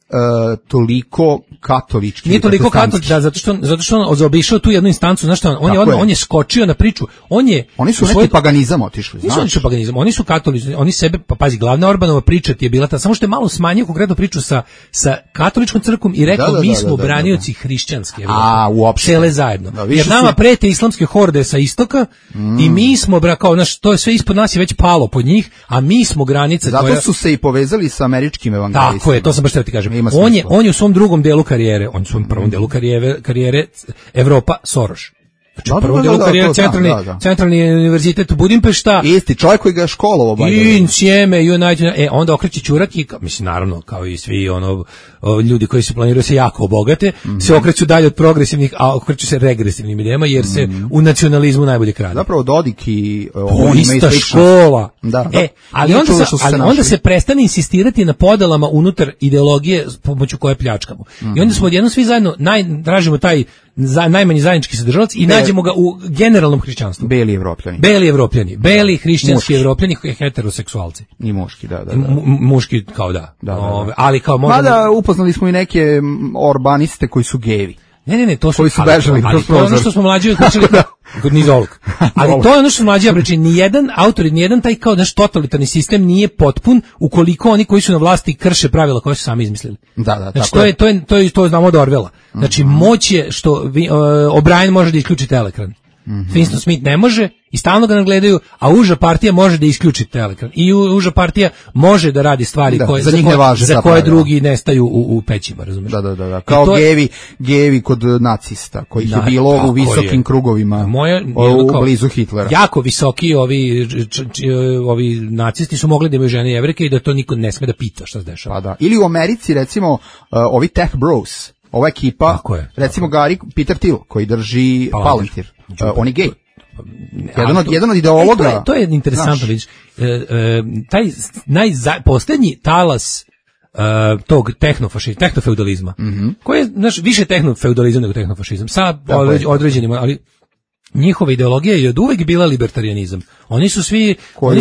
toliko katolički. Nije toliko katolički, zato što on zaobišao tu jednu instancu, znaš šta, on je skočio na priču. Oni su neki paganizam otišli, znaš. Nisu paganizam, oni su katolički, oni sebe, pa pazi, glavna Orbanova priča ti je bila ta, samo što je malo smanjio konkretnu priču sa katoličkom crkvom i rekao mi smo branioci hrišćanske Evrope. Cele zajedno. Jer nama prete islamske horde sa istoka i mi smo, kao, znaš, to je sve ispod nas je već palo pod njih, a mi smo granica koja... Zato su se i povezali sa američkim evangelistima. Tako je, to sam baš htio ti kažem. On je u svom drugom delu karijere, on je u svom prvom delu karijere Evropa Soros. Znači, u prvom delu karijere centralni univerzitet u Budimpešta. Isti čovjek koji ga je školovao. Insieme, onda okreće ćurak i, mislim, naravno, kao i svi ljudi koji se planiraju se jako obogate, se okreću dalje od progresivnih, a okreću se regresivnim idejama, jer se u nacionalizmu najbolje krade. Zapravo Dodik i... ista škola. Ali onda se prestane insistirati na podelama unutar ideologije pomoću koje pljačkamo. I onda smo odjednom svi zajedno, tražimo taj najmanji zajednički sadržalac i nađemo ga u generalnom hrišćanstvu. Beli evropljani. Beli hrišćanski evropljani, heteroseksualci. I muški, da. Muški, kao da. Ali kao možemo... Mada upoznali smo i neke orbaniste koji su gevi. Ne, to su... Koji su bežali kroz prozor. To je ono što smo mlađi pričali kod nizolog. Ali to je ono što smo mlađi pričali. Nijedan autor, nijedan taj kao naš totalitarni sistem nije potpun ukoliko oni koji su na vlasti krše pravila koje su sami izmislili. Da, znači, to znamo od Orwella. Znači, moć je što O'Brien može da isključi telekran. Winston Smith ne može i stalno ga gledaju, a uža partija može da isključi telekran. I uža partija može da radi stvari za koje drugi nestaju u pećima, razumiješ? Da. Kao gevi kod nacista, kojih je bilo u visokim krugovima blizu Hitlera. Jako visoki ovi nacisti su mogli da imaju žene Jevrejke i da to niko ne sme da pita šta se dešava. Ili u Americi, recimo, ovi Tech Bros, ova ekipa, recimo Gary Peter Thiel, koji drži Palantir. On je gej. Jedan od ideologa. To je interesantno, vidiš. Taj posljednji talas tog tehnofeudalizma, koji je, znaš, više tehnofeudalizam nego tehnofašizam, sa određenim, ali njihova ideologija je od uvek bila libertarianizam. Oni su svi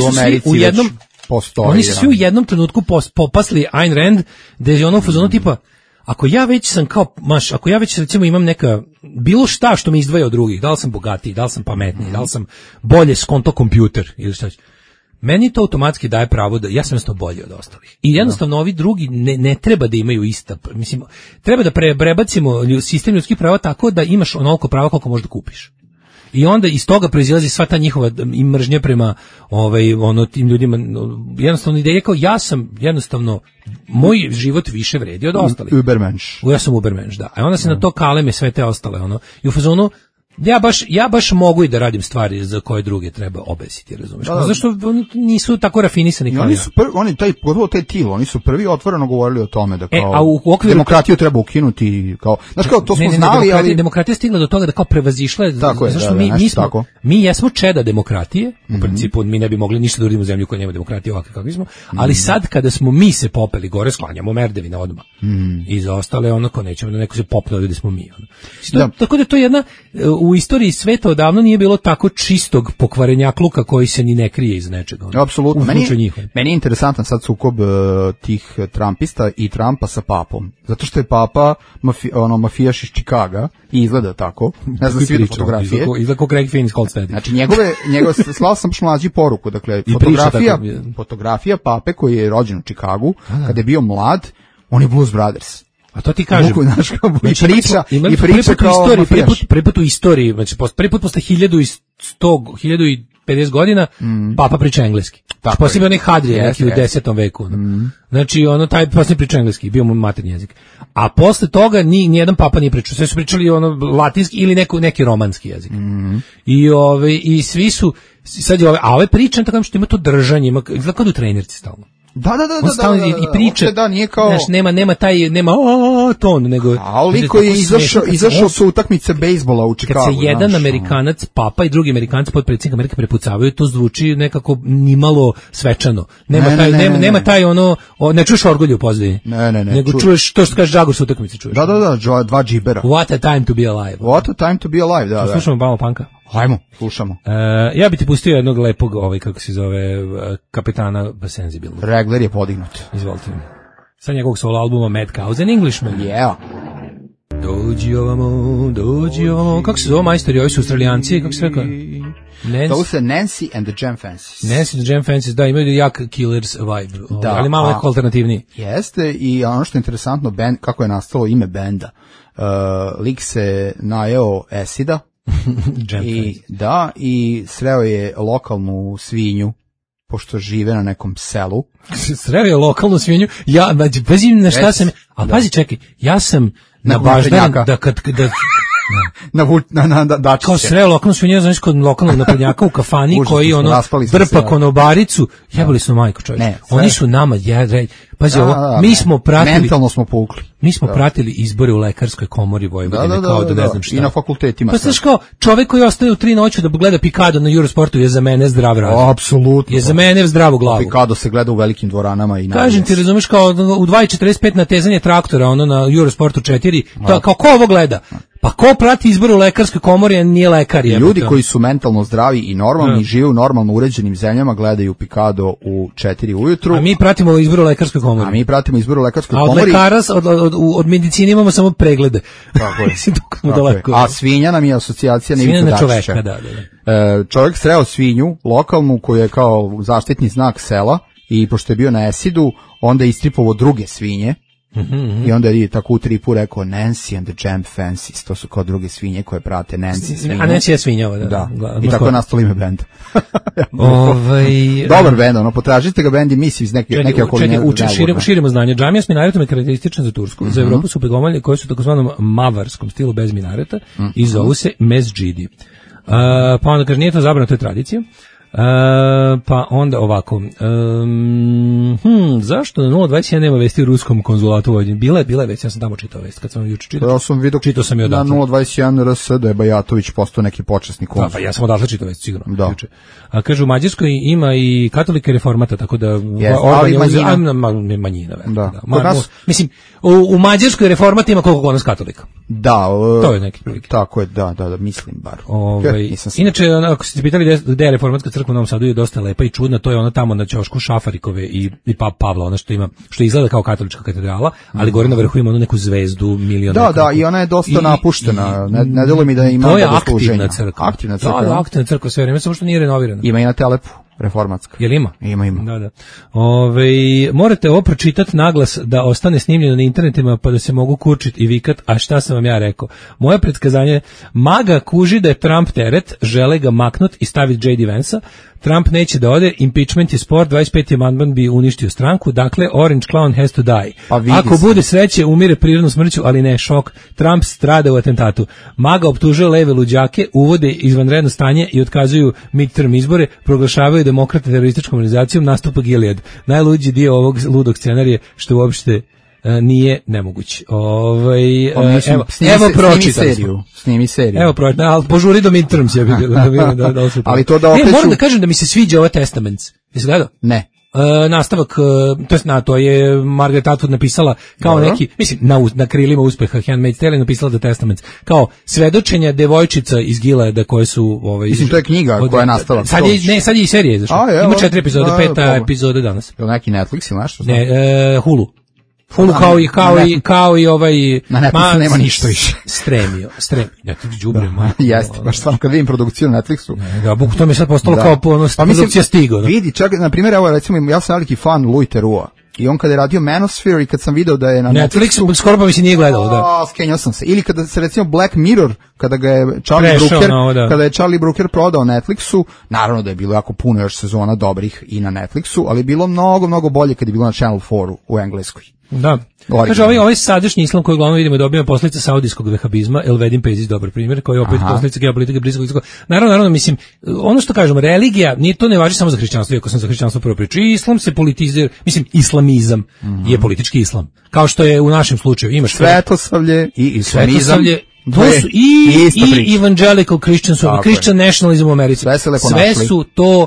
u jednom trenutku popasli Ayn Rand, gde je ono u fazonu tipa, ako ja već recimo imam neka, bilo šta što me izdvaja od drugih, da li sam bogatiji, da li sam pametniji, da li sam bolje skonto kompjuter ili šta će, meni to automatski daje pravo da ja sam jednostavno bolji od ostalih. I jednostavno ovi drugi ne treba da imaju ista, mislim, treba da prebacimo sistem ljudskih prava tako da imaš onoliko prava koliko možeš da kupiš. I onda iz toga proizilazi sva ta njihova mržnja prema tim ljudima. Jednostavno ideja kao ja sam jednostavno, moj život više vredi od ostalih. Ubermensch. Ja sam Ubermensch, da. A onda se na to kaleme sve te ostale. I u fazonu, ja baš mogu i da radim stvari za koje druge treba obesiti, razumeš? Zašto oni nisu tako rafinisani kao oni taj tilo, oni su prvi otvoreno govorili o tome da kao a u okviru demokratiju treba ukinuti, kao znači kao to smo znali, ali demokratija stigla do toga da kao prevazišla, zašto mi jesmo čeda demokratije, u principu mi ne bi mogli ništa da uradimo u zemlju koja nema demokratije ovakve kakvi smo, ali sad kada smo mi se popeli gore, sklanjamo merdevine odmah. I za ostale onako nećemo da neko se popne da smo mi. Tako da to je jedna, u istoriji sveta odavno nije bilo tako čistog pokvarenjakluka koji se ni ne krije iz nečega. Apsolutno. Meni je interesantan sad sukob tih Trumpista i Trumpa sa papom. Zato što je papa mafijaš iz Čikaga i izgleda tako. Ne znam, svi vidu fotografije. Izgleda kao Craig Finn iz Cold Steady. Znači njegove slao sam mlađi poruku. Dakle, fotografija pape koji je rođen u Čikagu, kada je bio mlad, on je Blues Brothers. A to ti kažem. I priča kao mafijaš. Prvi put u istoriji, znači prvi put posle 1050 godina, papa priča engleski. Posebno onaj Hadrije neki u 10. veku. Znači, taj posle priča engleski, bio mu maternji jezik. A posle toga nijedan papa nije pričao. Sve su pričali latinski ili neki romanski jezik. I svi su, sad je ove priče, tako što ima to držanje, izgleda kao da u trenerci stalno. Da. I priče, da, nije kao... Znaš, nema ton, nego... Ali koji je izašao su utakmice bejsbola u Čikagu. Kad se jedan Amerikanac, papa i drugi Amerikanci potpredsjednik Amerike prepucavaju, to zvuči nekako nimalo svečano. Nema taj ne čuješ orgulju u pozadini. Ne. Nego čuješ to što kaže Žagor sa utakmice čuješ. Da, dva džibera. What a time to be alive. Da. Slušamo Bamo Panka. Hajmo, slušamo. Ja bi ti pustio jednog lepog, kako se zove, kapetana Sensibilnog. Regler je podignut. Izvolite. Sa njegovog solo albuma Mad Cows and Englishmen. Yeah. Dođi ovamo. Kako se zove majstori? Ovi su Australijanci, kako se rekao? To se Nancy and the Jam Fancies. Nancy and the Jam Fancies, da, imaju jak Killers vibe, ali malo neko alternativniji. Jeste, i ono što je interesantno, kako je nastalo ime benda. Lik se najeo acida, i sreo je lokalnu svinju, pošto žive na nekom selu. Sreo je lokalnu svinju? Pazi na šta sam... Ali pazi, čekaj, ja sam nabaždan da dačiće. Kao sreo lokalnu svinju, znaš, kod lokalnog naprednjaka u kafani koji drpa konobaricu, jebali su majku, čovječ. Oni su nama, pazi ovo, mi smo pratili... Mentalno smo povukli. Mi smo pratili izbore u lekarskoj komori Vojvodine, kao da ne znam šta. I na fakultetima. Pa znaš kao, čovek koji ostaje u 3 noću da gleda Pikado na Eurosportu je za mene zdrav razum. Apsolutno. Je za mene zdravu glavu. Pikado se gleda u velikim dvoranama. Kažem ti, razumeš, kao u 2:45 natezanje traktora, na Eurosportu 4, kao ko ovo gleda? Pa ko prati izbor u lekarskoj komori, a nije lekar. Ljudi koji su mentalno zdravi i normalni, žive u normalno uređenim zemljama, gledaju Pikado u 4 ujutru. A mi pratimo izbor u lekarskoj komori. A od lekara, od medicine imamo samo preglede. Tako je. A svinja nam je asocijacija na Ivicu Dačića. Čoveka, da. Čovjek sreo svinju, lokalnu, koju je kao zaštitni znak sela, i pošto je bio na esidu, onda je istripovao druge svinje. I onda je tako u tripu rekao Nancy and the Jam Fancies, to su kao druge svinje koje prate Nancy svinju. A Nancy je svinja, da. I tako je nastalo ime benda. Dobar bend, potražite ga bend i misli iz neke okoline. Širimo znanje. Džamija s minaretom je karakteristična za Tursku. Za Evropu su pegomalje koje su u takozvanom mavarskom stilu bez minareta i zovu se mezđidi. Pa onda kaže, nije to zabrano, to je tradicija. Pa onda ovako, zašto na 021 nema vesti u ruskom konzulatu u Vojvodini? Bila je već, ja sam tamo čitao vest, kad sam juče čitao. Ja sam vidio na 021 RS da je Bajatović postao neki počasni konzul. Pa ja sam odatle čitao vest, sigurno. Da. A kaže, u Mađarskoj ima i katolike reformata, tako da... ali manjina. Mislim, u Mađarskoj reformata ima koliko kod nas katolika. Da. To je neki prilike. Tako je, da, mislim bar. Inače, ako ste pitali gde je reformatska crkva u Novom Sadu, je dosta lepa i čudna, to je ona tamo na ćošku Šafarikove i Pavla, ona što izgleda kao katolička katedrala, ali gore na vrhu ima onu neku zvezdu, milion. Da, i ona je dosta napuštena, ne deluje mi da ima dobro služenja. To je aktivna crkva. Da, aktivna crkva sve vreme, samo što nije renovirana. Ima i na Telepu. reformatska. Jel ima? Ima. Da. Morate ovo pročitati naglas da ostane snimljeno na internetima pa da se mogu kurčiti i vikat, a šta sam vam ja rekao? Moje predskazanje, MAGA kuži da je Trump teret, žele ga maknut i staviti J.D. Vansa, Trump neće da ode, impeachment je sport, 25. amandman bi uništio stranku, dakle Orange Clown has to die. Ako bude sreće, umire prirodnom smrću, ali ne šok, Trump strada u atentatu. MAGA optužuje leve luđake, uvode izvanredno stanje i otkazuju midterm izbore, proglašavaju demokrate terorističkom organizacijom, nastupa Gilead. Najluđi dio ovog ludog scenarija što uopšte nije nemoguće. Evo pročitali smo. Snimi seriju. Evo pročitali, ali požuri do midterms. Ali to da okreću... Moram da kažem da mi se sviđa ova Testaments. Jesi gledao? Ne. Nastavak, to je Margaret Atwood napisala kao neki, mislim, na krilima uspeha Handmaid's Tale napisala The Testaments, kao svedočenja devojčica iz Gileada koje su... mislim, to je knjiga koja je nastavak. Sad je i serija izašla. Ima 4 epizode, 5 epizode danas. Je li neki Netflix ili nešto? Ne, Hulu. Hulu kao i ovaj... Na Netflixu nema ništa više. Stremio. Netflix džubre. Jeste, baš stvarno kad vidim produkciju na Netflixu. Da, to mi je sad postalo kao produkcija Stigo. Vidi, čak, na primjer, evo recimo, ja sam veliki fan Louis Theroux. I on kada je radio Manosphere i kad sam video da je na Netflixu skoro pa mi se nije gledalo, da. Skenjao sam se. Ili kada se recimo Black Mirror, kada ga je Charlie Brooker prodao Netflixu, naravno da je bilo jako puno još sezona dobrih i na Netflixu, ali je bilo mnogo bolje kad je bilo na Channel 4 u Engleskoj. Da. Kaže, ovaj sadašnji islam koji uglavnom vidimo dobija posljedice saudijskog vehabizma, Elvedin Pezić dobar primjer, koji je opet posljedice geopolitike bliskog istoka. Naravno, mislim, ono što kažemo, religija, to ne važi samo za hrišćanstvo, iako sam za hrišćanstvo prvo pričao, islam se politizira, mislim, islamizam je politički islam. Kao što je u našem slučaju, imaš svetosavlje i islamizam. To su i evangelical Christians, Christian nationalism u Americi. Sve su to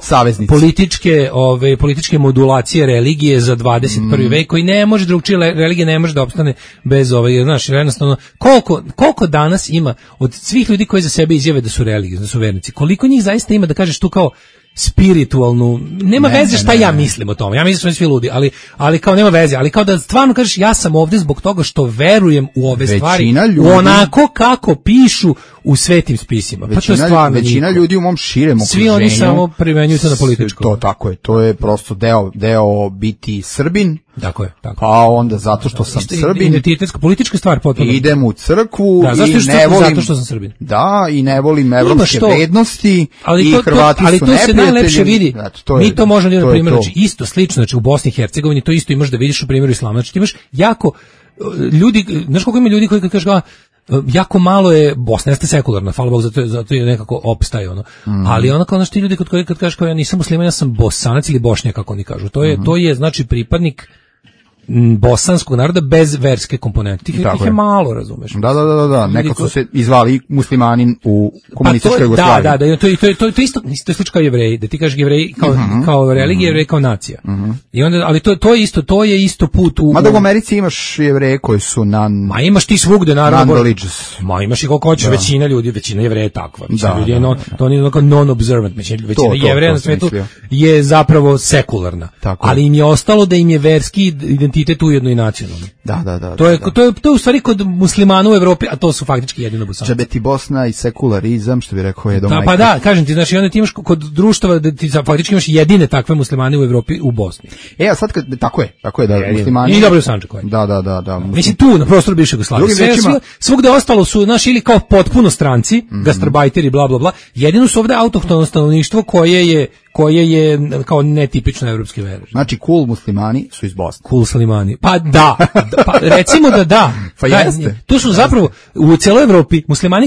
političke modulacije religije za 21. vek koji ne može drugčije, religija ne može da opstane bez znaš, jednostavno, koliko danas ima od svih ljudi koji za sebe izjave da su religiozni, da su vernici, koliko njih zaista ima da kažeš tu kao spiritualnu, nema veze šta ja mislim o tome, ja mislim da su svi ludi, ali kao nema veze, ali kao da stvarno kažeš ja sam ovdje zbog toga što verujem u ove stvari, onako kako pišu u svetim spisima. Većina ljudi u mom širem okruženju, svi oni samo primenjuju to na političko. To tako je, to je prosto deo biti Srbin. Tako je. Pa onda zato što sam Srbin. Identitetska, politička stvar potpuno. Idem u crkvu i ne volim... Zato što sam Srbin. Da, i ne volim evropske vrednosti i Hrvati su neprijatelji. Ali to se najlepše vidi. Mi to možemo da primjer, znači isto slično, znači u Bosni i Hercegovini to isto imaš da vidiš u primjeru islama. Znači ti imaš jako ljudi, znaš koliko ima ljudi koji kad kažeš jako malo je, Bosna jeste sekularna, hvala Bog, zato je nekako opstaje ono. Ali ono kao ti ljudi kad kažeš kao ja nisam musliman, ja sam Bosanac ili Bošnjak, kako oni kažu. To je znači pripadnik bosanskog naroda bez verske komponente. Tih je malo, razumeš. Da. Nekad su se izvali muslimanin u komunističkoj Jugoslaviji. Da, to je isto slično kao Jevreji, da ti kažeš Jevreji kao religija, Jevreji kao nacija. I onda, ali to je isto put u... Mada u Americi imaš Jevreje koji su Ma imaš ti svugde, naravno. Non-religious. Ma imaš i koliko hoćeš, većina Jevreja je takva. Ljudi je to nije non-observant, većina Jevreja na svetu je zapravo sekularna. Ali im je ostalo da im je verski identitet ujedno i nacionalni. Da. To je u stvari kod muslimana u Evropi, a to su faktički jedino Bosanci. Čebeti Bosna i sekularizam, što bi rekao je doma. Pa da, kažem ti, znači onda ti imaš kod društava da ti faktički imaš jedine takve muslimane u Evropi u Bosni. A sad tako je da muslimani. I dobro u Sandžaku. Da. Mislim tu na prostoru bivše Jugoslavije. Svugde ostalo su naši ili kao potpuno stranci, gastarbajteri, bla bla bla. Jedino su ovde autohtono stanovništvo koje je kao netipično evropske vere. Znači cool muslimani su iz Bosne. Cool muslimani. Pa da. Pa recimo da. Pa jeste. Tu su zapravo u celoj Evropi muslimani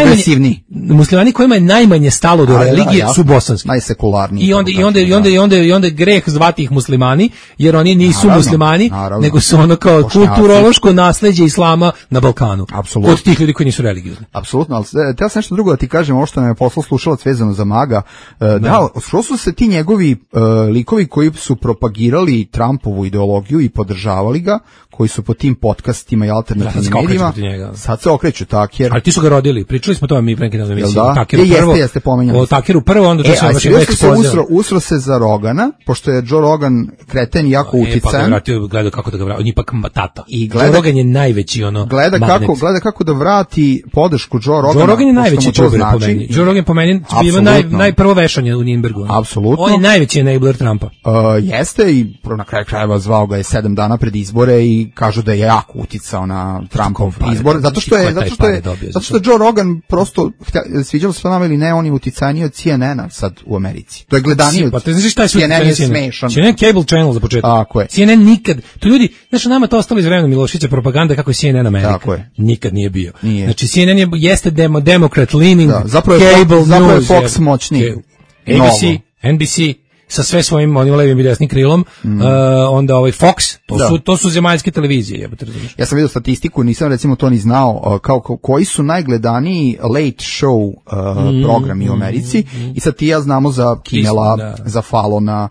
kojima je najmanje stalo do religije su bosanski. Najsekularniji. I onda greh zvati ih muslimani, jer oni nisu muslimani, nego su ono kao kulturološko nasleđe islama na Balkanu. Apsolutno. Od tih ljudi koji nisu religiozni. Apsolutno, ali teo sam nešto drugo da ti kažem, ovo što nam je poslao slušalac vezano za MAGA. Što su se ti njegovi likovi koji su propagirali Trumpovu ideologiju i podržavali ga, koji su po tim podcastima i alternativnim medijima, sad se okreću Taker. Ali ti su ga rodili, pričali smo to mi pre neki dan emisiji. Jeste, pomenjali. O Takeru prvo, onda to se baš usro se za Rogana, pošto je Joe Rogan kreten jako uticajan. Pa gleda kako da ga vrati, on je ipak tata. Joe Rogan je najveći gleda kako da vrati podršku Joe Rogana. Joe Rogan je najveći džubre po meni. Joe Rogan po meni biva najprvo vešanje u Nürnbergu. Apsolutno. On je najveći enabler Trumpa. Jeste i na kraju krajeva zvao ga je 7 dana pred izbore i kažu da je jako uticao na Trumpov izbor, zato što je Joe Rogan prosto, sviđalo se to nama ili ne, on je uticajniji od CNN-a sad u Americi. To je gledaniji od CNN je smešan. CNN cable channel za početak. Tako je. CNN nikad, to ljudi, znači nama to ostalo iz vremena Miloševića propaganda kako je CNN Amerika. Tako je. Nikad nije bio. Nije. Znači CNN jeste democrat leaning, zapravo je Fox moćniji. ABC, NBC, sa sve svojim onim levim i desnim krilom, onda Fox, to su zemaljske televizije, jebote, razumiješ. Ja sam vidio statistiku, nisam recimo to ni znao, koji su najgledaniji late show programi u Americi, i sad ti ja znamo za Kimmela, za Fallona,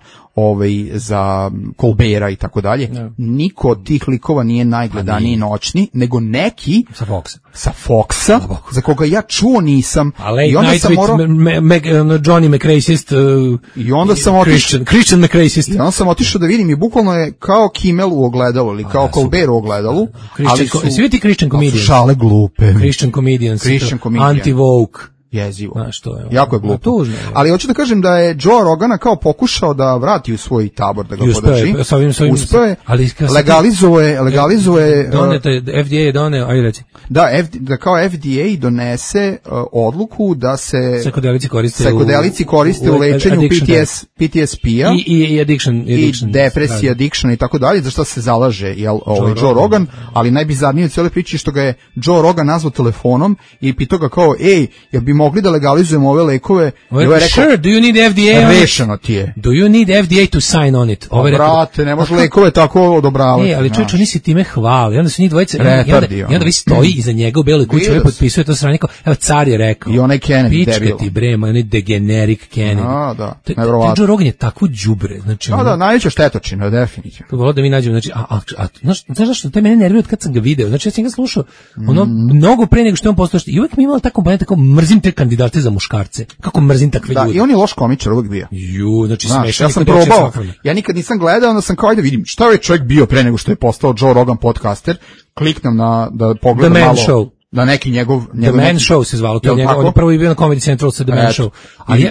za Colbera i tako dalje. Niko od tih likova nije najgledaniji noćni, nego neki sa Foxa, za koga ja čuo nisam. A late night with Johnny McRacist i onda sam Christian McRacist. I onda sam otišao da vidim i bukvalno je kao Kimmel u ogledalu ili kao Colbert u ogledalu. Svi ti Christian comedians. Šale glupe. Christian comedians. Anti-woke. Jezivo. Što je, jako je glupo. Ali hoću da kažem da je Joe Rogana kao pokušao da vrati u svoj tabor, da ga podrži. Uspeo je. Legalizuje FDA je doneo, ajde reći. Da kao FDA donese odluku da se psihodelici koriste u lečenju PTSP-a i addiction, depresija, addiction i tako dalje, za što se zalaže Joe Rogan, ali najbizarnije u cijeloj priči što ga je Joe Rogan nazvao telefonom i pitao ga kao, jel bi mogli da legalizujemo ove lekove? Sure, do you need FDA? Rešeno ti je. Do you need FDA to sign on it? Brate, ne može lekove tako odobravati. Ali čovječ, oni se time hvali. Onda su njih dvojice, i onda vi stoji iza njega u beloj kući, ovaj potpisuje to strane, evo car je rekao. I onaj Kennedy, debil. Pička ti brema, onaj degenerik Kennedy. Da, nevjerovatno. Joe Rogan je tako đubre. Znači, najveća štetočina, definitivno. To volio da mi nađemo, znači, znaš zašto, taj mene nervira kad sam ga video. Znači, ja sam ga slušao, mnogo pre nego što je on postao, i uvijek mi imala tako komponenta, kao mrzim te kandidate za muškarce. Kako mrzim takve ljude. I on je loš komičar uvijek bio. Znači smešan. Ja sam probao. Ja nikad nisam gledao, onda sam kao ajde vidim šta je čovjek bio pre nego što je postao Joe Rogan podcaster. Kliknem da pogledam malo. The Man Show. Da neki njegov The Man Show se zvalo, to je on je prvo bio na Comedy Central sa The Man Show. Ali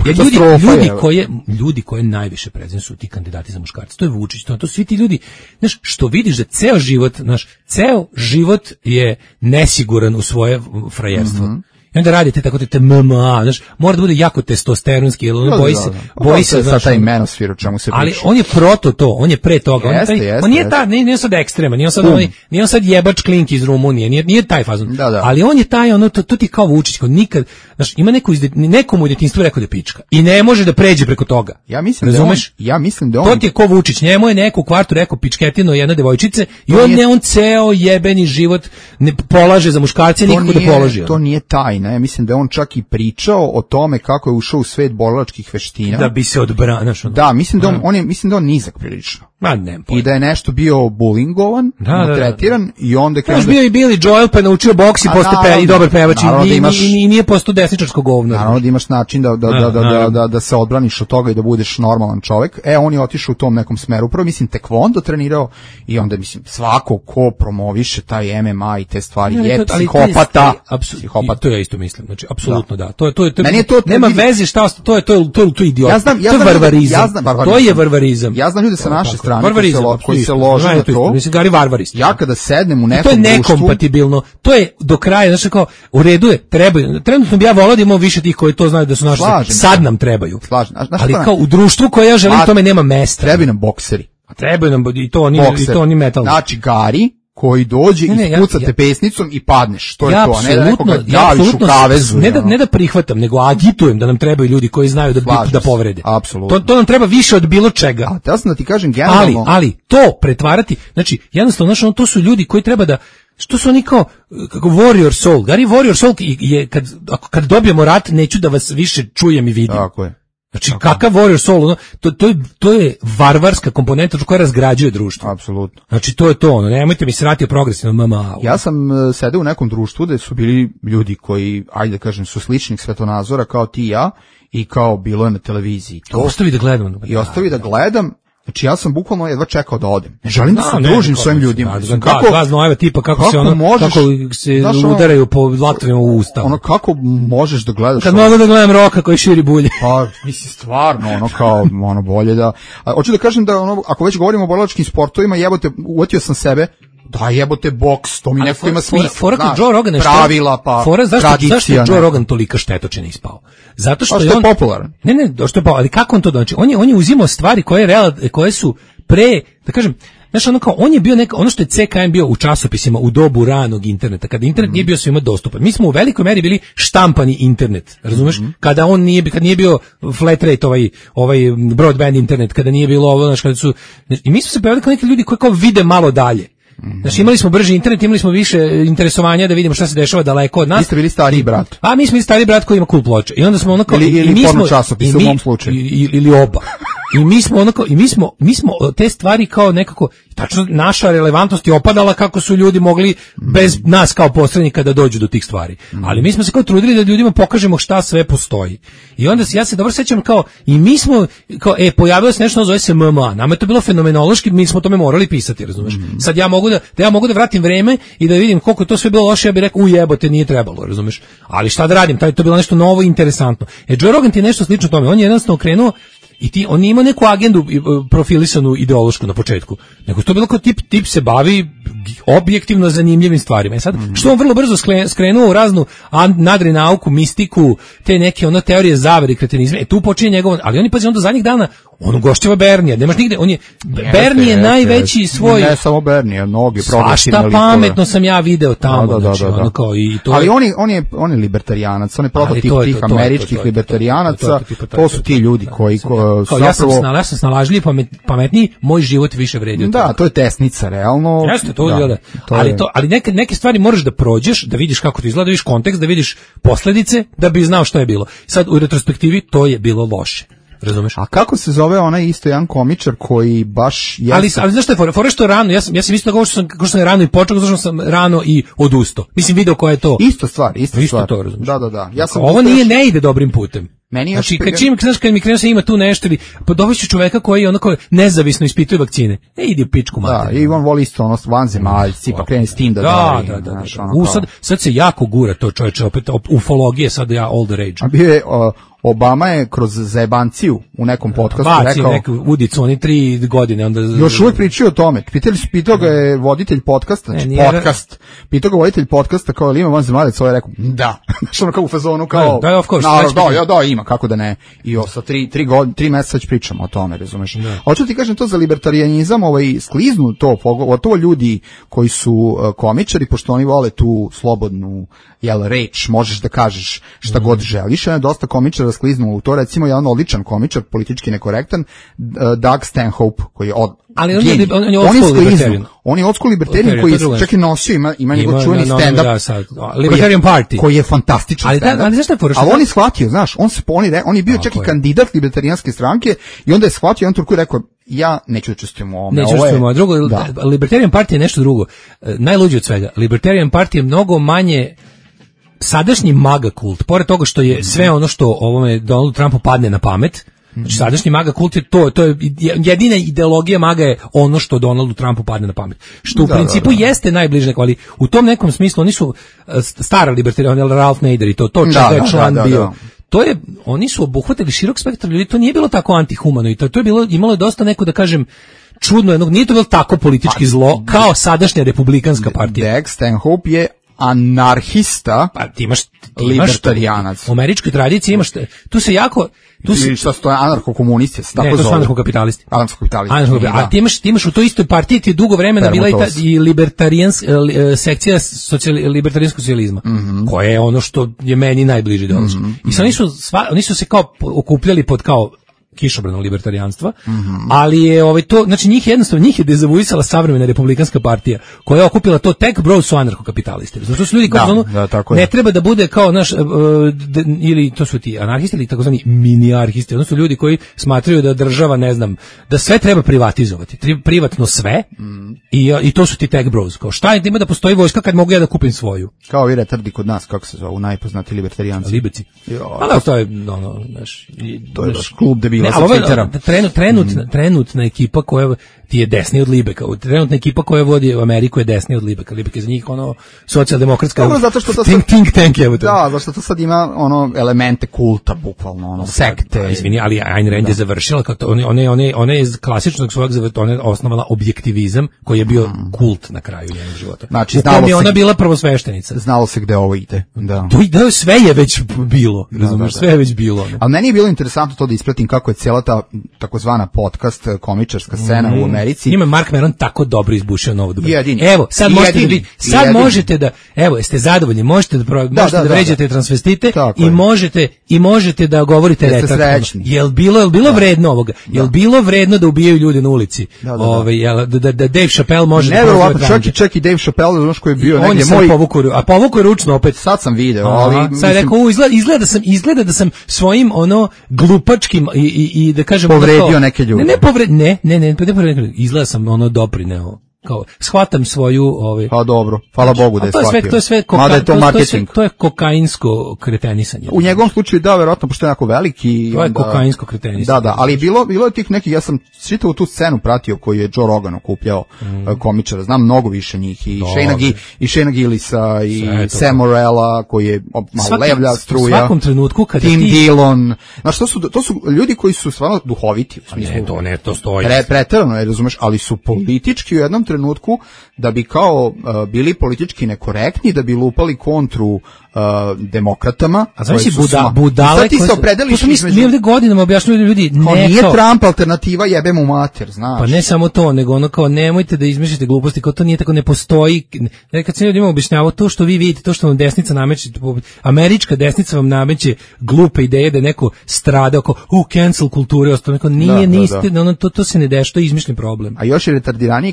ljudi koji najviše preziraju su ti kandidati za muškarce. To je Vučić, to svi ti ljudi. Znaš, što vidiš da ceo život je nesiguran u svoje frajerstvo. I onda radite tako te MMA, znaš, mora da bude jako testosteronski, jer on boji se sa taj menosfir, o čemu se priča. Ali on je proto to, on je pre toga. On nije sad ekstrema, nije on sad jebač klink iz Rumunije, nije taj fazon. Ali on je taj, to ti kao Vučić, kao nikad, znaš, ima nekomu u djetinjstvu rekao da je pička. I ne može da pređe preko toga. Ja mislim da on... To ti je ko Vučić, njemu je neko u kvartu rekao pičketino jedna devojčice i on ceo jebeni život ne polaže za muškarce, nikako da položi. To nije taj. Ja mislim da je on čak i pričao o tome kako je ušao u svet borilačkih veština. Da bi se odbranio. Da, mislim da on nizak prilično. I da je nešto bio bulingovan, tretiran i onda je bio i Billy Joel pa naučio boks i postao i dobar pevač i nije postao desničarsko govno. Naravno da imaš način da se odbraniš od toga i da budeš normalan čovjek. On je otišao u tom nekom smeru. Prvo mislim tekvondo trenirao i onda mislim svako ko promoviše taj MMA i te stvari je psihopata. To ja isto mislim. Znači apsolutno da. To nema veze šta to je idiot. To je varvarizam. To je varvarizam. Ja znam ljude sa naše strane koji se lože na to. Mislim, Gari varvarist. Ja kada sednem u nekom društvu... To je nekompatibilno. To je do kraja, znači kao, u redu je, trebaju. Trenutno bi ja volao da imamo više tih koji to znaju da su naši. Sad nam trebaju. Ali kao u društvu koje ja želim, tome nema mesta. Trebaju nam bokseri. Trebaju nam i to oni metalni. Znači, Gari koji dođe i ispucate pesnicom i padneš. To je to, a ne da nekoga daviš u kavezu. Ne da prihvatam, nego agitujem da nam trebaju ljudi koji znaju da povrede. Apsolutno. To nam treba više od bilo čega. Ja sam da ti kažem generalno. Ali to pretvarati, znači jednostavno to su ljudi koji treba da, što su oni kao warrior soul. Gari warrior soul je kad dobijemo rat neću da vas više čujem i vidim. Tako je. Znači, kakav warrior soul, to je varvarska komponenta koja razgrađuje društvo. Apsolutno. Znači, to je to, nemojte mi srati o progresivnom MMA. Ja sam sedeo u nekom društvu gde su bili ljudi koji, ajde da kažem, su sličnih svetonazora kao ti i ja i kao bilo je na televiziji. Ostavi da gledam. I ostavi da gledam Znači ja sam bukvalno jedva čekao da odem. Ne želim da se družim s ovim ljudima. Dva znojeva tipa kako se udaraju po latovima u usta. Ono kako možeš da gledaš? Kad mogu da gledam Roka koji širi bulje. Pa mislim stvarno ono kao ono bolje da. Hoću da kažem da ono ako već govorimo o borilačkim sportovima, jebote, uvatio sam sebe. Da jebote boks, to mi nekako ima smisla. Joe Rogan pravila pa zašto je Joe Rogan tolika štetočina ispao? Zato što je on popularan. Ne, što je ali kako on to doći? On je uzimao stvari koje su pre, da kažem, znaš, ono kao, on je bio ono što je CKM bio u časopisima u dobu ranog interneta, kada internet nije bio svima dostupan. Mi smo u velikoj meri bili štampani internet, razumeš? Kad nije bio flat rate, ovaj broadband internet, kada nije bilo ovo, znaš, kada su, i mi smo se pojavili kao neki ljudi koji kao vide malo dalje. Znači imali smo brži internet, imali smo više interesovanja da vidimo šta se dešava daleko od nas. Vi ste bili stariji brat. A mi smo bili stariji brat koji ima cool ploče. I onda smo onako ili porno časopis u mom slučaju. Ili oba. I mi smo te stvari kao nekako, tačno naša relevantnost je opadala kako su ljudi mogli bez nas kao posrednika da dođu do tih stvari. Ali mi smo se kao trudili da ljudima pokažemo šta sve postoji. I onda ja se dobro sećam kao, i mi smo kao, pojavilo se nešto, zove se MMA. Nama je to bilo fenomenološki, mi smo o tome morali pisati, razumeš? Sad ja mogu da vratim vreme i da vidim koliko je to sve bilo loše, ja bih rekao, jebote, nije trebalo, razumeš? Ali šta da radim, to je bilo nešto novo i interesantno. Joe Rogan ti je nešto slično tome, on je jednostavno krenuo i on nije imao neku agendu profilisanu ideološku na početku, nego to bilo kao tip se bavi objektivno zanimljivim stvarima. I sad, što on vrlo brzo skrenuo u raznu nadrinauku, mistiku, te neke teorije zavere i kretenizme, tu počinje njegov, ali on je, pazi, onda zadnjih dana, on ugošćava Bernija, nemaš nigde, Bernie je najveći svoj... Ne samo Bernije, mnogi progresivne likove. Svašta pametno sam ja video tamo, znači, ono kao i to... Ali on je libertarijanac, on je prototip tih američkih libertarijanaca, to su ti ljudi koji zapravo... Ja sam snalažljiv, pametniji, moj život više vredi od toga. Da, to je tesnica, realno. Jeste, to je. Ali neke stvari moraš da prođeš, da vidiš kako to izgleda, da vidiš kontekst, da vidiš posledice, da bi znao što je bilo. Sad, u retrospektivi, to je bilo loše. Razumeš? A kako se zove onaj isto jedan komičar koji baš jeste... Ali znaš što je fora što rano, ja sam isto kako što sam rano i počeo, zato što sam rano i odustao. Mislim, video koja je to. Isto stvar. To, razumeš? Da. Ja sam ovo ne ide dobrim putem. Meni znači, kad mi krenuo se ima tu nešto ili dovoću čoveka koji onako nezavisno ispituje vakcine. Idi u pičku mater. Da, i on voli isto vanzemaljci, pa krene s tim da... Da. Sad se jako gura to, čoveče, opet ufologije, sad ja all the rage. A bio je... Obama je kroz zajebanciju u nekom podcastu rekao... neku udicu, oni 3 godine. Onda... Još uvijek pričaju o tome. Pitao ga je voditelj podcasta, podcast. Pitao ga voditelj podcasta kao li ima vanzemaljac, ovaj je rekao, da. Što ono kao u fazonu, kao... Da, of course. Da, ima, kako da ne. I sa 3 meseca već pričamo o tome, razumeš. Hoću ti kažem to za libertarijanizam, skliznu to, pogotovo ljudi koji su komičari, pošto oni vole tu slobodnu reč, možeš da kažeš šta god želiš. Je dosta komičara skliznuo u to, recimo jedan odličan komičar, politički nekorektan, Doug Stanhope, koji je ali on je old school libertarian. On je old school libertarian koji čak i nosio, ima njegov čuveni stand-up. Libertarian Party. Koji je fantastičan stand-up. Ali zašto je fora? Ali on je shvatio, znaš, on je bio čak i kandidat libertarijanske stranke i onda je shvatio, on Turku rekao, ja neću učestvujem u ovome. Drugo, Libertarian Party je nešto drugo. Najluđe od svega. Libertarian Party je mnogo manje sadašnji MAGA kult, pored toga što je sve ono što ovome Donaldu Trumpu padne na pamet, znači sadašnji MAGA kult je to je jedina ideologija MAGA je ono što Donaldu Trumpu padne na pamet. Što u principu jeste najbliže, ali u tom nekom smislu oni su stara libertarijan, Ralph Nader i to čak je član bio. To je, oni su obuhvatili širok spektar ljudi, to nije bilo tako antihumano i to je bilo, imalo je dosta neko, da kažem, čudno, nije to bilo tako politički zlo kao sadašnja republikanska partija. Doug Stanhope je anarhista, pa ti imaš libertarijanac. U američkoj tradiciji imaš, tu se jako... Ili šta stoje anarcho-komunisti, ne, to su anarcho-kapitalisti. A ti imaš u toj istoj partiji ti je dugo vremena bila i sekcija libertarijanskog socijalizma, koja je ono što je meni najbliže ideološki. I oni su se kao okupljali pod kao kišobranom libertarijanstva, ali je to, znači njih je dezavuisala savremena republikanska partija, koja je okupila to tech bros su anarcho-kapitalisti. Zato su ljudi kao ne treba da bude kao naš ili to su ti anarhisti ili takozvani mini-arhisti, odnosno ljudi koji smatraju da država, ne znam, da sve treba privatizovati, privatno sve, i to su ti tech bros. Kao šta je ima da postoji vojska kad mogu ja da kupim svoju? Kao vi retardi kod nas, kako se zove, najpoznati libertarijanci. Libici. Ali to je, to je klub debila. Ne, trenutna ekipa koja ti je desnije od Libeka. Trenutna ekipa koja vodi u Ameriku je desnije od Libeka. Libek je za njih ono socijaldemokratska think tank je. Da, zato što to sad ima ono elemente kulta, bukvalno, ono sekte. Izvini, ali Ayn Rand je završila kao ona je iz klasičnog svog ona je osnovala objektivizam koji je bio kult na kraju njenog života. Znači, ona bila prvosveštenica. Znalo se gde ovo ide. Da. To sve je već bilo, razumeš, sve je već bilo. Ali meni je bilo interesantno to da ispratim kako je cijela ta takozvana podcast komičarska scena u Americi. Ima Mark Maron tako dobro izbušio novu dobro. Evo, sad možete da evo, jeste zadovoljni, možete da vređate transvestite i možete da govorite retardno. Jel bilo vredno ovoga? Jel bilo vredno da ubijaju ljudi na ulici? Da Dave Chappelle može čak i Dave Chappelle, znaš koji je bio negdje moj povukao ručno opet. Sad sam video, ali sad rekao izgleda da sam svojim ono glupačkim i da kažem povredio neke ljude. Ne, izgleda sam ono doprineo. Kao shvatam svoju Pa dobro, hvala Bogu da je shvatio. To je sve to je kokainsko kretenisanje. U njegovom slučaju da, verovatno, pošto je jako veliki. To je kokainsko kretenisanje. Da, ali bilo je tih nekih, ja sam čitao tu scenu pratio koju je Joe Rogan okupljao komičara, znam mnogo više njih, i Shayna Gillisa, i Sam Morrilla, koji je malo levlja struja. U svakom trenutku kad Tim Dillon, znaš, to su ljudi koji su stvarno duhoviti. To stoji. Preterano je, razumeš, ali su politički u jednom trenutku da bi kao bili politički nekorektni, da bi lupali kontru demokratama. A znači budale koji se opredeliš mi ovdje godinama objašnjavaju ljudi nije Trump alternativa, jebe mu mater, znaš. Pa ne samo to, nego ono kao nemojte da izmišljate gluposti, kao to nije tako, ne postoji. Kad se ljudima objašnjavao to što vi vidite, to što vam desnica nameće, američka desnica vam nameće glupe ideje da neko strada oko cancel kulture, ostalo neko niste, to se ne dešava, to je izmišljen problem. A još je retardiraniji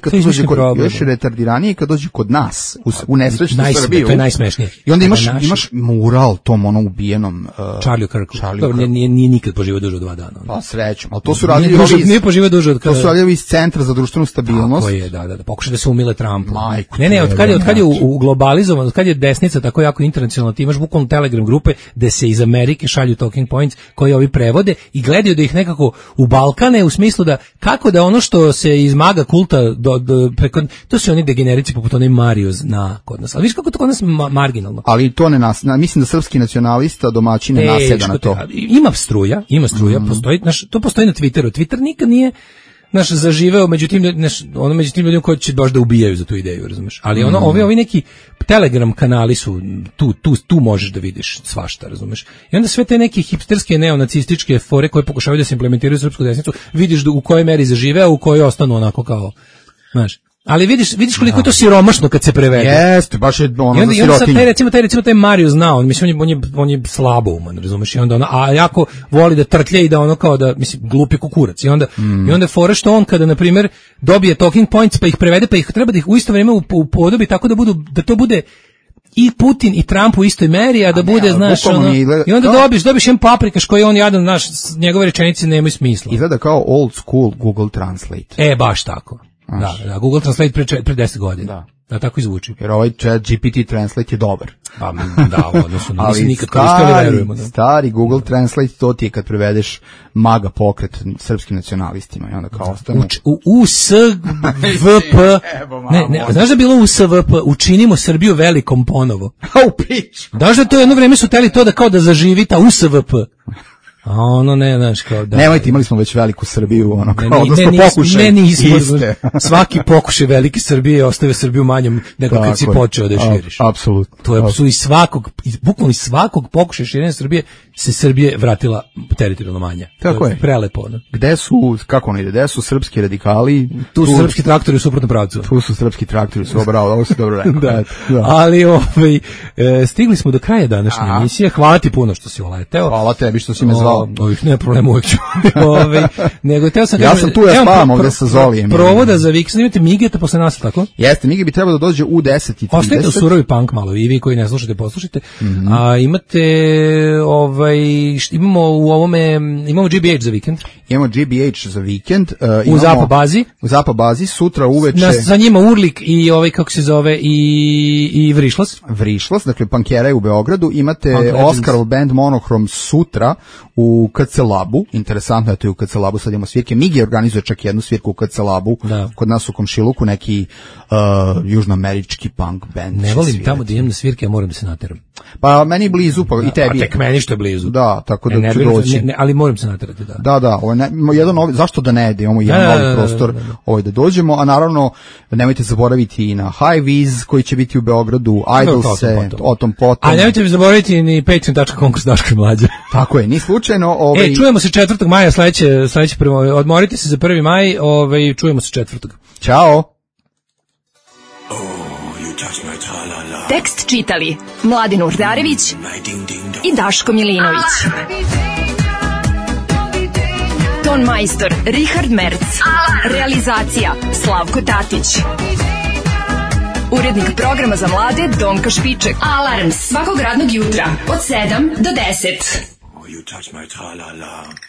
kad dođe kod nas u nesrećnu Srbiju. To je najsmešnije. I onda imaš mural tom onom ubijenom Charlie Kirku. Dobro, nije nikad poživio duže od 2 dana. Pa srećom, ali to su radili nije poživio duže od to su radili iz Centra za društvenu stabilnost. Tako je, da, pokušaju da se umile Trumpu. Ne, od kad je u globalizovan, od kad je desnica tako jako internacionalna, ti imaš bukvalno Telegram grupe gde se iz Amerike šalju talking points koji ovi prevode i gledaju da ih nekako u Balkane, u smislu da kako da ono što se iz maga kulta preko, to su oni degenerici poput onaj Mario zna kod nas. Ali viš kako to kod nas marginalno. Ali to ne mislim da srpski nacionalista domaćin ne naseda na to. Ima struja, postoji, to postoji na Twitteru. Twitter nikad nije zaživeo među tim ljudima koji će baš da ubijaju za tu ideju, razumeš? Ali ovi neki Telegram kanali su tu možeš da vidiš svašta, razumeš? I onda sve te neke hipsterske neonacističke fore koje pokušavaju da se implementiraju u srpsku desnicu, vidiš u kojoj meri zaživeo, u kojoj ostanu onako kao, znaš. Ali vidiš koliko je to siromašno kad se prevede. Jeste, baš je ono za sirotinju. I onda recimo taj Mario znao, mislim on je slabo uman, razumeš, i onda a jako voli da trtlje i da ono kao da, mislim, glupi kukurac. I onda fora što on kada na primjer dobije talking points pa ih prevede, pa ih treba da ih u isto vrijeme upodobi tako da to bude i Putin i Trump u istoj meri, a da bude, znaš, ono, i onda dobiš jedan paprikaš koji on jadan, znaš, njegove rečenice nemaju smisla. Izgleda kao old school Google Translate. Baš tako. Da, Google Translate pre 10 godina. Da, tako izvuči. Jer ovaj GPT Translate je dobar. Pa da, odnosno, nisi nikad koristio, ali verujemo. Stari Google Translate, to ti je kad prevedeš maga pokret srpskim nacionalistima i onda kao ostanu. USVP. Ne, znaš da je bilo USVP, učinimo Srbiju velikom ponovo. U pić. Znaš da to jedno vreme su teli to da kao da zaživi ta USVP. A ono ne, znaš, kao da. Nemojte, imali smo već veliku Srbiju, ono kao, odnosno pokušaj. Svaki pokušaj velike Srbije ostavio Srbiju manjom nego kad si počeo da je širiš. Apsolutno. To je bukvalno iz svakog pokušaja širenja Srbije se Srbije vratila teritorijalno manja. Tako je. Prelepo, ono. Gde su, kako ono ide, gde su srpski radikali? Tu su srpski traktori u suprotnom pravcu. Tu su srpski traktori, bravo, ovo se dobro rekao. Da. Ali stigli smo do kraja današnje emisije. Hvala ti puno što si uleteo. Hvala tebi što si me zvao. Nema problema, uvijek ću. Nego, teo sam ja sam tu, ja spavam ovdje sa Zolijem. Provoda za vikend, imate Migeta posle nas, tako? Jeste, Mige bi trebao da dođe u 10:30. Ostajte u surovi punk malo, i vi koji ne slušate, poslušajte. A imate, imamo GBH za vikend. Imamo GBH za vikend. U Zapa bazi. U Zapa bazi, sutra uveče. Za njima Urlik i kako se zove, i Vrišlas. Vrišlas, dakle, punkera je u Beogradu. Imate Oscarov band Monohrom sutra u u KC Labu, interesantno je to u KC Labu, sad imamo svirke, Migi organizuje čak jednu svirku u KC Labu, kod nas u komšiluku neki južnoamerički punk band. Ne volim tamo da idem na svirke, ja moram da se nateram. Pa meni blizu, pa i tebi. A tek meni što je blizu. Da, tako da ću doći. Ali moram se naterati, da. Da, jedan novi, zašto da ne, da imamo jedan novi prostor da dođemo, a naravno nemojte zaboraviti i na High Viz koji će biti u Beogradu, Idolse, o tom potom. A nemojte zaboraviti ni patreon.com/konkurs Daško i Mlađa. Tako je, ni slučajno. Čujemo se 4. maja, sledeće prvo, odmorite se za 1. maj, čujemo se 4. Ćao. Tekst čitali Mladin Urdarević i Daško Milinović. Ton majstor Richard Merc. Realizacija Slavko Tatić. Urednik programa za mlade Donka Špiček. Alarms svakog radnog jutra od 7 do 10.